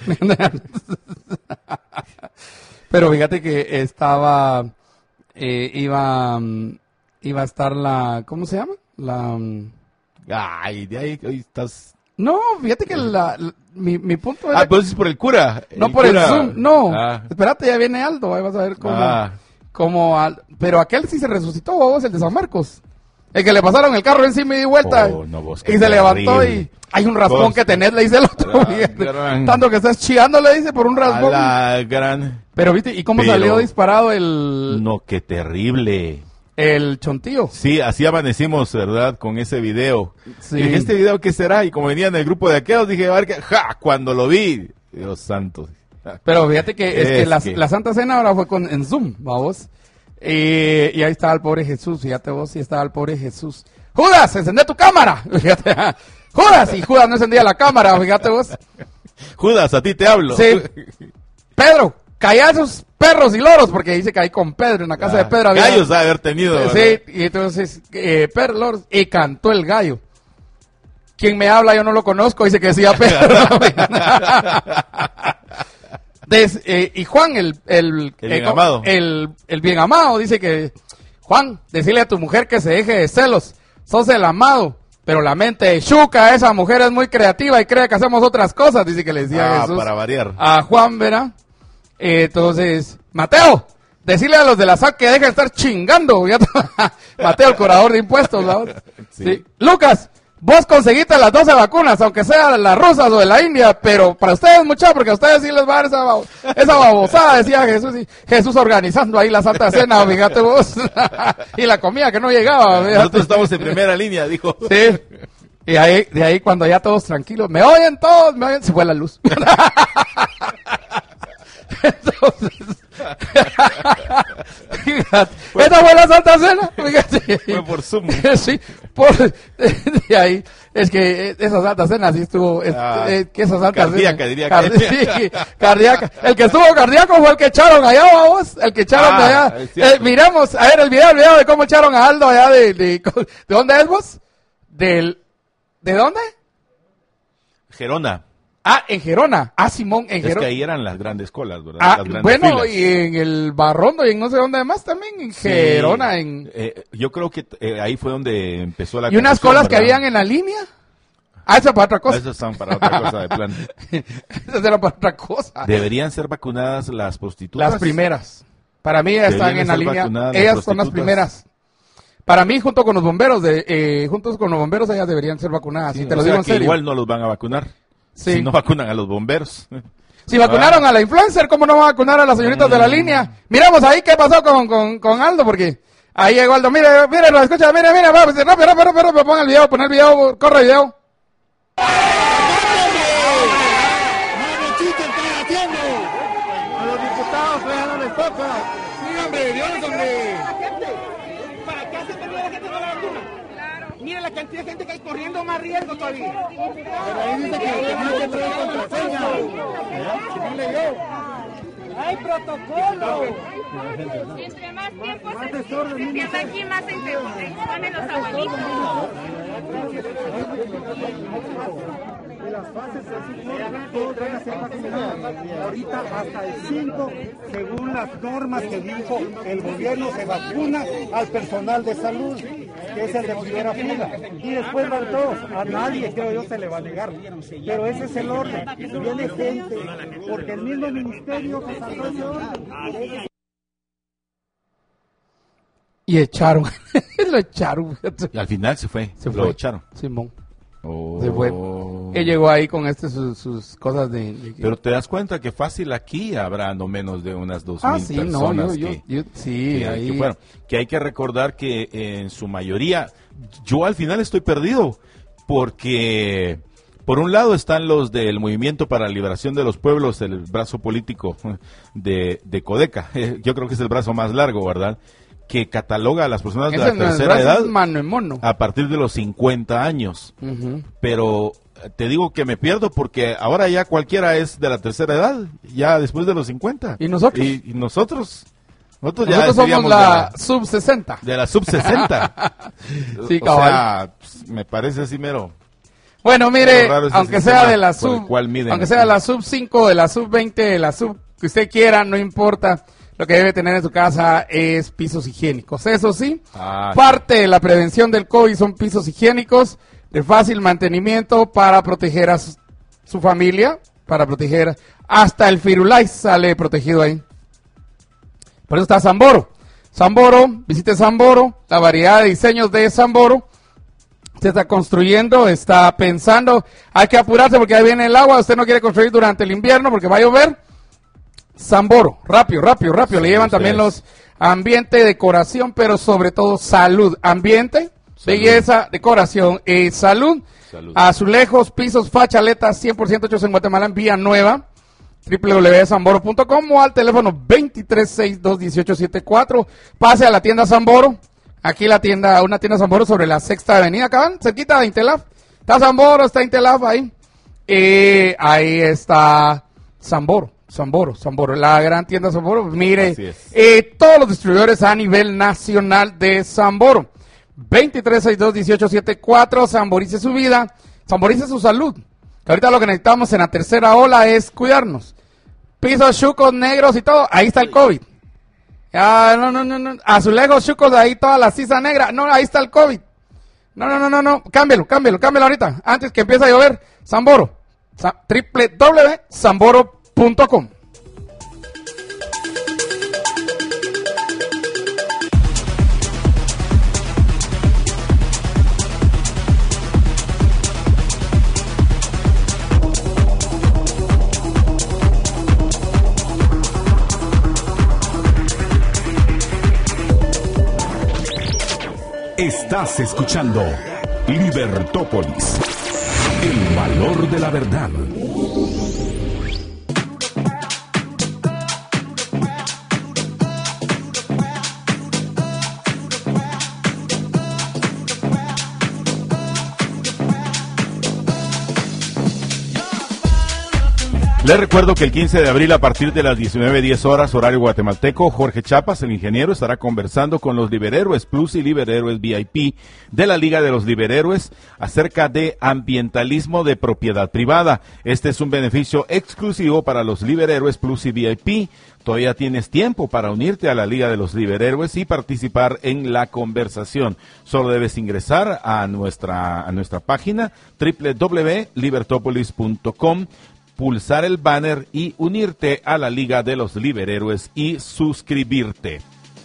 Pero fíjate que estaba, eh, iba, mm, iba a estar la, ¿cómo se llama? La, mm, Ay, de ahí hoy estás... no, fíjate que la, la- mi, mi punto era, Ah, pues es por el cura. no por el cura. Zoom, no, Ah, espérate, ya viene Aldo, ahí vas a ver cómo, ah. cómo, Al- pero aquel sí se resucitó, vos, el de San Marcos, el que le pasaron el carro encima y di vuelta, Oh, no, vos, qué y se levantó terrible. y, hay un raspón Vos- que tenés, le dice el otro, Ah, fíjate. gran- Tanto que estás chillando, le dice, por un A raspón. la gran... Pero viste, ¿y cómo Pero- salió disparado el, No, qué terrible. el chontillo? Sí, así amanecimos, ¿verdad? Con ese video. Sí. Y dije, ¿este video qué será? Y como venía en el grupo de aquellos, dije, a ver qué... ¡Ja! Cuando lo vi, Dios santo. Pero fíjate que es, Es que, la, que- la Santa Cena ahora fue con, en Zoom, vamos. Y, y ahí estaba el pobre Jesús, fíjate vos, sí estaba el pobre Jesús. ¡Judas, encendé tu cámara! Fíjate, ¡Judas! Y Judas no encendía la cámara, fíjate vos. Judas, a ti te hablo. Sí. Pedro, calla a esos perros y loros, porque dice que ahí con Pedro, en la casa Ah, de Pedro había... gallos ha de haber tenido. ¿verdad? Sí, y entonces, eh, Pedro Loros, y cantó el gallo. ¿Quién me habla? Yo no lo conozco, dice que decía Pedro. Des- eh, y Juan, el, el, El eh, bien co- amado. el, el bien amado, dice que, Juan, decirle a tu mujer que se deje de celos, sos el amado, pero la mente de Chuca, esa mujer es muy creativa y cree que hacemos otras cosas, dice que le decía Ah, Jesús para variar. a Juan, ¿verdad? Eh, entonces, Mateo, decirle a los de la S A C que dejen de estar chingando. ¿ya? Mateo, el cobrador de impuestos, ¿verdad? Sí. Sí. Lucas, vos conseguiste las doce vacunas, aunque sean las rusas o de la India, pero para ustedes, muchachos, porque a ustedes sí les va a dar esa, babo- esa babosada, decía Jesús. Y Jesús organizando ahí la Santa Cena, fíjate vos. Y la comida que no llegaba, fíjate. Nosotros estamos en primera línea, dijo. Sí. Y ahí, de ahí cuando ya todos tranquilos, me oyen todos, me oyen, se fue la luz. Entonces, fíjate, esa fue la Santa Cena, fíjate. Fue por Zoom. Sí, por, de ahí, es que esa Santa Cena sí estuvo, es- Ah, eh, que esa Santa cardíaca, Cena, diría Card- que. sí, cardíaca. El que estuvo cardíaco fue el que echaron allá, vamos, el que echaron Ah, de allá. es cierto. Eh, miramos, a ver el video, el video de cómo echaron a Aldo allá de, de, ¿de dónde es vos? Del, ¿de dónde? Gerona. Ah, en Gerona. Ah, Simón, en Es que Gerona. ahí eran las grandes colas, ¿verdad? Ah, Las grandes bueno, filas. y en el Barrondo y en no sé dónde más también, en Sí. Gerona, en... Eh, yo creo que eh, ahí fue donde empezó la Y unas confusión, colas que ¿verdad? habían en la línea. Ah, eso para otra cosa. Esos están para otra cosa de plan. Eso era para otra cosa. ¿Deberían ser vacunadas las prostitutas? Las primeras. Para mí ellas están Deberían en la ser línea. vacunadas las Ellas son las prostitutas. primeras. Para mí, junto con los bomberos, de, eh, juntos con los bomberos, ellas deberían ser vacunadas. Sí, y te o lo sea digo en que serio. igual no los van a vacunar. Sí. Si no vacunan a los bomberos. Si vacunaron a la influencer, ¿cómo no van a vacunar a las señoritas de la Mm. línea? Miramos ahí qué pasó con, con, con Aldo, porque ahí llegó Aldo. Mire, mire, lo escucha, mire, mire, va, rápido, rápido, rápido, rápido, pon el video, pon el video, corre el video. A los diputados todavía no les toca. Sí, hombre, Dios, hombre. ¿Para qué hace perder a la gente con la vacuna? Mire la cantidad de gente que hay corriendo más riesgo todavía. Pero ahí dice que tenía que traer contraseña. ¿Quién leyó? ¡Hay protocolo! Entre más tiempo Más se, desorden, se pierde aquí, más se se exponen los abuelitos. Y las fases así todos, todos van a ser vacunados. Ahorita hasta el cinco, según las normas que dijo el gobierno, se vacuna al personal de salud, que es el de primera fila. Y después van todos. A nadie, creo yo, se le va a negar. Pero ese es el orden. Viene gente, porque el mismo ministerio que sacó ese orden. Y echaron, lo echaron. Y al final se fue. Se Lo fue. echaron. Simón, Oh. se fue. Él llegó ahí con este, sus, sus cosas de... de- Pero te das cuenta que fácil aquí habrá no menos de unas dos ah, mil sí, no, personas yo, yo, que, yo- sí, que- ahí... que fueron. Que hay que recordar que eh, en su mayoría, yo al final estoy perdido porque por un lado están los del Movimiento para la Liberación de los Pueblos, el brazo político de, de Codeca, yo creo que es el brazo más largo, ¿verdad?, que cataloga a las personas de la tercera edad mano mono. a partir de los cincuenta años. Uh-huh. Pero te digo que me pierdo porque ahora ya cualquiera es de la tercera edad, ya después de los cincuenta. ¿Y nosotros? Y, y nosotros... Nosotros, nosotros ya somos la, la sub sesenta. De la sub sesenta. Sí, o sea, me parece así mero. Bueno, mire, aunque sea de la sub, aunque sea de la sub cinco, de la sub veinte, de la sub que usted quiera, no importa. Lo que debe tener en su casa es pisos higiénicos. Eso sí, ah, parte sí. de la prevención del COVID son pisos higiénicos de fácil mantenimiento para proteger a su, su familia, para proteger hasta el Firulais sale protegido ahí. Por eso está Samboro. Samboro, visite Samboro, la variedad de diseños de Samboro. Se está construyendo, está pensando, hay que apurarse porque ahí viene el agua, usted no quiere construir durante el invierno porque va a llover. Samboro, rápido, rápido, rápido, sí, le llevan también los ambiente, decoración, pero sobre todo salud, ambiente, salud. Belleza, decoración y eh, salud. salud. Azulejos, pisos, fachaletas, cien por ciento hechos en Guatemala en Vía Nueva, doble u doble u doble u punto samboro punto com o al teléfono veintitrés sesenta y dos dieciocho setenta y cuatro. Pase a la tienda Samboro, aquí la tienda, una tienda Samboro sobre la Sexta Avenida, acá cerquita de Intelaf. Está Samboro, está Intelaf ahí. Eh, ahí está Samboro. Samboro, Samboro, la gran tienda Samboro. Mire, eh, todos los distribuidores a nivel nacional de Samboro. veintitrés sesenta y dos dieciocho setenta y cuatro, Samborice su vida, Samborice su salud. Que ahorita lo que necesitamos en la tercera ola es cuidarnos. Pisos chucos, negros y todo, ahí está el COVID. Ah, no, no, no, no, azulejos chucos, ahí toda la sisa negra, no, ahí está el COVID. No, no, no, no, no, cámbialo, cámbialo, cámbialo ahorita, antes que empiece a llover. Samboro, sa- doble u doble u doble u punto samboro punto com. Estás escuchando Libertópolis, el valor de la verdad. Les recuerdo que el quince de abril a partir de las diecinueve diez horas, horario guatemalteco, Jorge Chapas, el ingeniero, estará conversando con los Liberhéroes Plus y Liberhéroes V I P de la Liga de los Liberhéroes acerca de ambientalismo de propiedad privada. Este es un beneficio exclusivo para los Liberhéroes Plus y V I P. Todavía tienes tiempo para unirte a la Liga de los Liberhéroes y participar en la conversación. Solo debes ingresar a nuestra, a nuestra página doble u doble u doble u punto libertopolis punto com, pulsar el banner y unirte a la Liga de los Liberhéroes y suscribirte.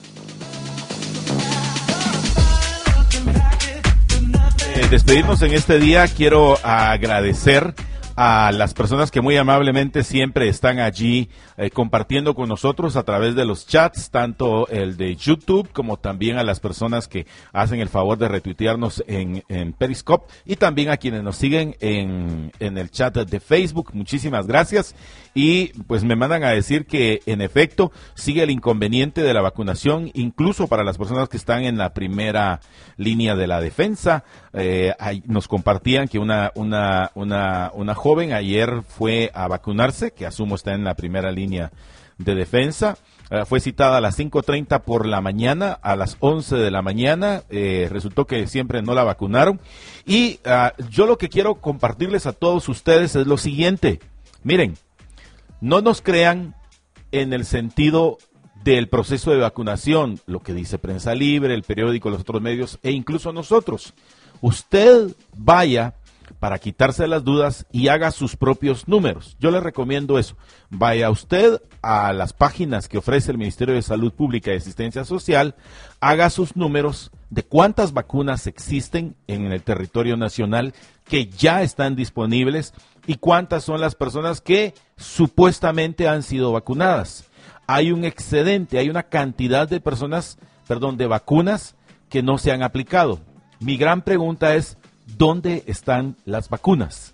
Eh, despedirnos en este día, quiero agradecer a las personas que muy amablemente siempre están allí eh, compartiendo con nosotros a través de los chats, tanto el de YouTube como también a las personas que hacen el favor de retuitearnos en, en Periscope y también a quienes nos siguen en, en el chat de Facebook. Muchísimas gracias. Y pues me mandan a decir que en efecto sigue el inconveniente de la vacunación, incluso para las personas que están en la primera línea de la defensa. Eh, hay, nos compartían que una, una, una, una joven ayer fue a vacunarse, que asumo está en la primera línea de defensa. Uh, fue citada a las cinco treinta por la mañana, a las once de la mañana, eh, resultó que siempre no la vacunaron. Y uh, yo lo que quiero compartirles a todos ustedes es lo siguiente. Miren, no nos crean en el sentido del proceso de vacunación, lo que dice Prensa Libre, el periódico, los otros medios e incluso nosotros. Usted vaya para quitarse las dudas y haga sus propios números. Yo le recomiendo eso. Vaya usted a las páginas que ofrece el Ministerio de Salud Pública y Asistencia Social, haga sus números de cuántas vacunas existen en el territorio nacional que ya están disponibles y cuántas son las personas que supuestamente han sido vacunadas. Hay un excedente, hay una cantidad de personas, perdón, de vacunas que no se han aplicado. Mi gran pregunta es, ¿dónde están las vacunas?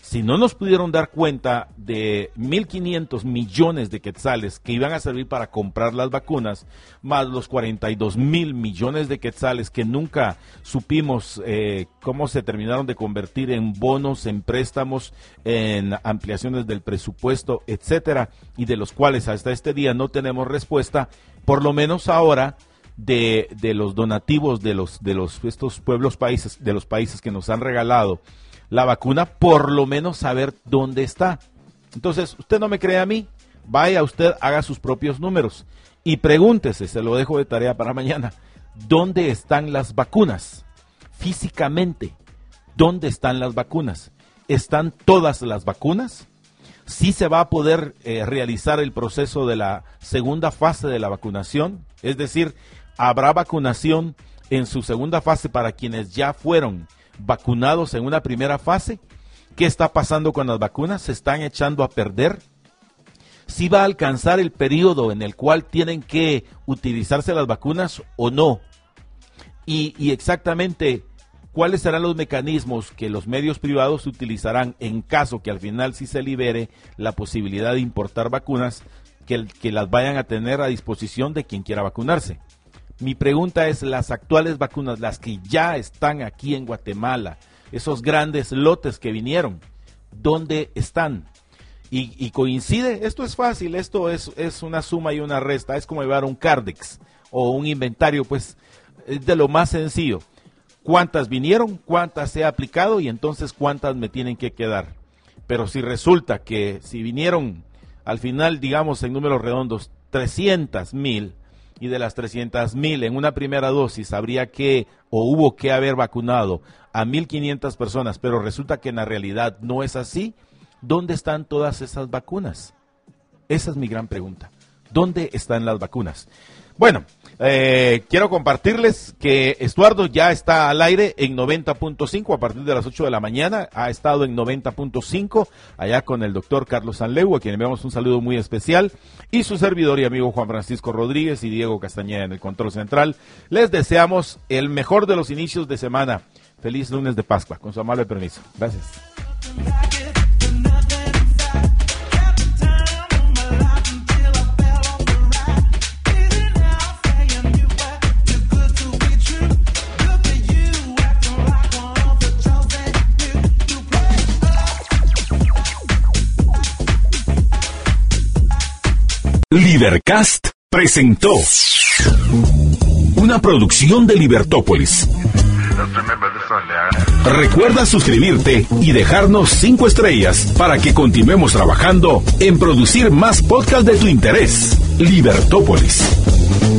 Si no nos pudieron dar cuenta de mil quinientos millones de quetzales que iban a servir para comprar las vacunas, más los cuarenta y dos mil millones de quetzales que nunca supimos eh, cómo se terminaron de convertir en bonos, en préstamos, en ampliaciones del presupuesto, etcétera, y de los cuales hasta este día no tenemos respuesta, por lo menos ahora de, de los donativos de los de los estos pueblos países, de los países que nos han regalado la vacuna, por lo menos saber dónde está. Entonces, usted no me cree a mí, vaya usted, haga sus propios números y pregúntese, se lo dejo de tarea para mañana, ¿dónde están las vacunas? Físicamente, ¿dónde están las vacunas? ¿Están todas las vacunas? ¿Sí se va a poder eh, realizar el proceso de la segunda fase de la vacunación? Es decir, ¿habrá vacunación en su segunda fase para quienes ya fueron vacunados en una primera fase? ¿Qué está pasando con las vacunas? ¿Se están echando a perder? ¿Sí va a alcanzar el periodo en el cual tienen que utilizarse las vacunas o no? Y, y exactamente, ¿cuáles serán los mecanismos que los medios privados utilizarán en caso que al final sí se libere la posibilidad de importar vacunas que, que las vayan a tener a disposición de quien quiera vacunarse? Mi pregunta es, las actuales vacunas, las que ya están aquí en Guatemala, esos grandes lotes que vinieron, ¿dónde están? Y, y coincide, esto es fácil, esto es, es una suma y una resta, es como llevar un Cardex o un inventario, pues es de lo más sencillo. ¿Cuántas vinieron? ¿Cuántas se ha aplicado? Y entonces, ¿cuántas me tienen que quedar? Pero si resulta que si vinieron al final, digamos en números redondos, trescientas mil, y de las trescientas mil en una primera dosis habría que o hubo que haber vacunado a mil quinientas personas, pero resulta que en la realidad no es así, ¿dónde están todas esas vacunas? Esa es mi gran pregunta. ¿Dónde están las vacunas? Bueno, eh, quiero compartirles que Estuardo ya está al aire en noventa punto cinco a partir de las ocho de la mañana. Ha estado en noventa punto cinco allá con el doctor Carlos Sanleu, a quien enviamos un saludo muy especial, y su servidor y amigo Juan Francisco Rodríguez y Diego Castañeda en el control central. Les deseamos el mejor de los inicios de semana. Feliz lunes de Pascua, con su amable permiso. Gracias. Libercast presentó una producción de Libertópolis. Recuerda suscribirte y dejarnos cinco estrellas para que continuemos trabajando en producir más podcasts de tu interés. Libertópolis.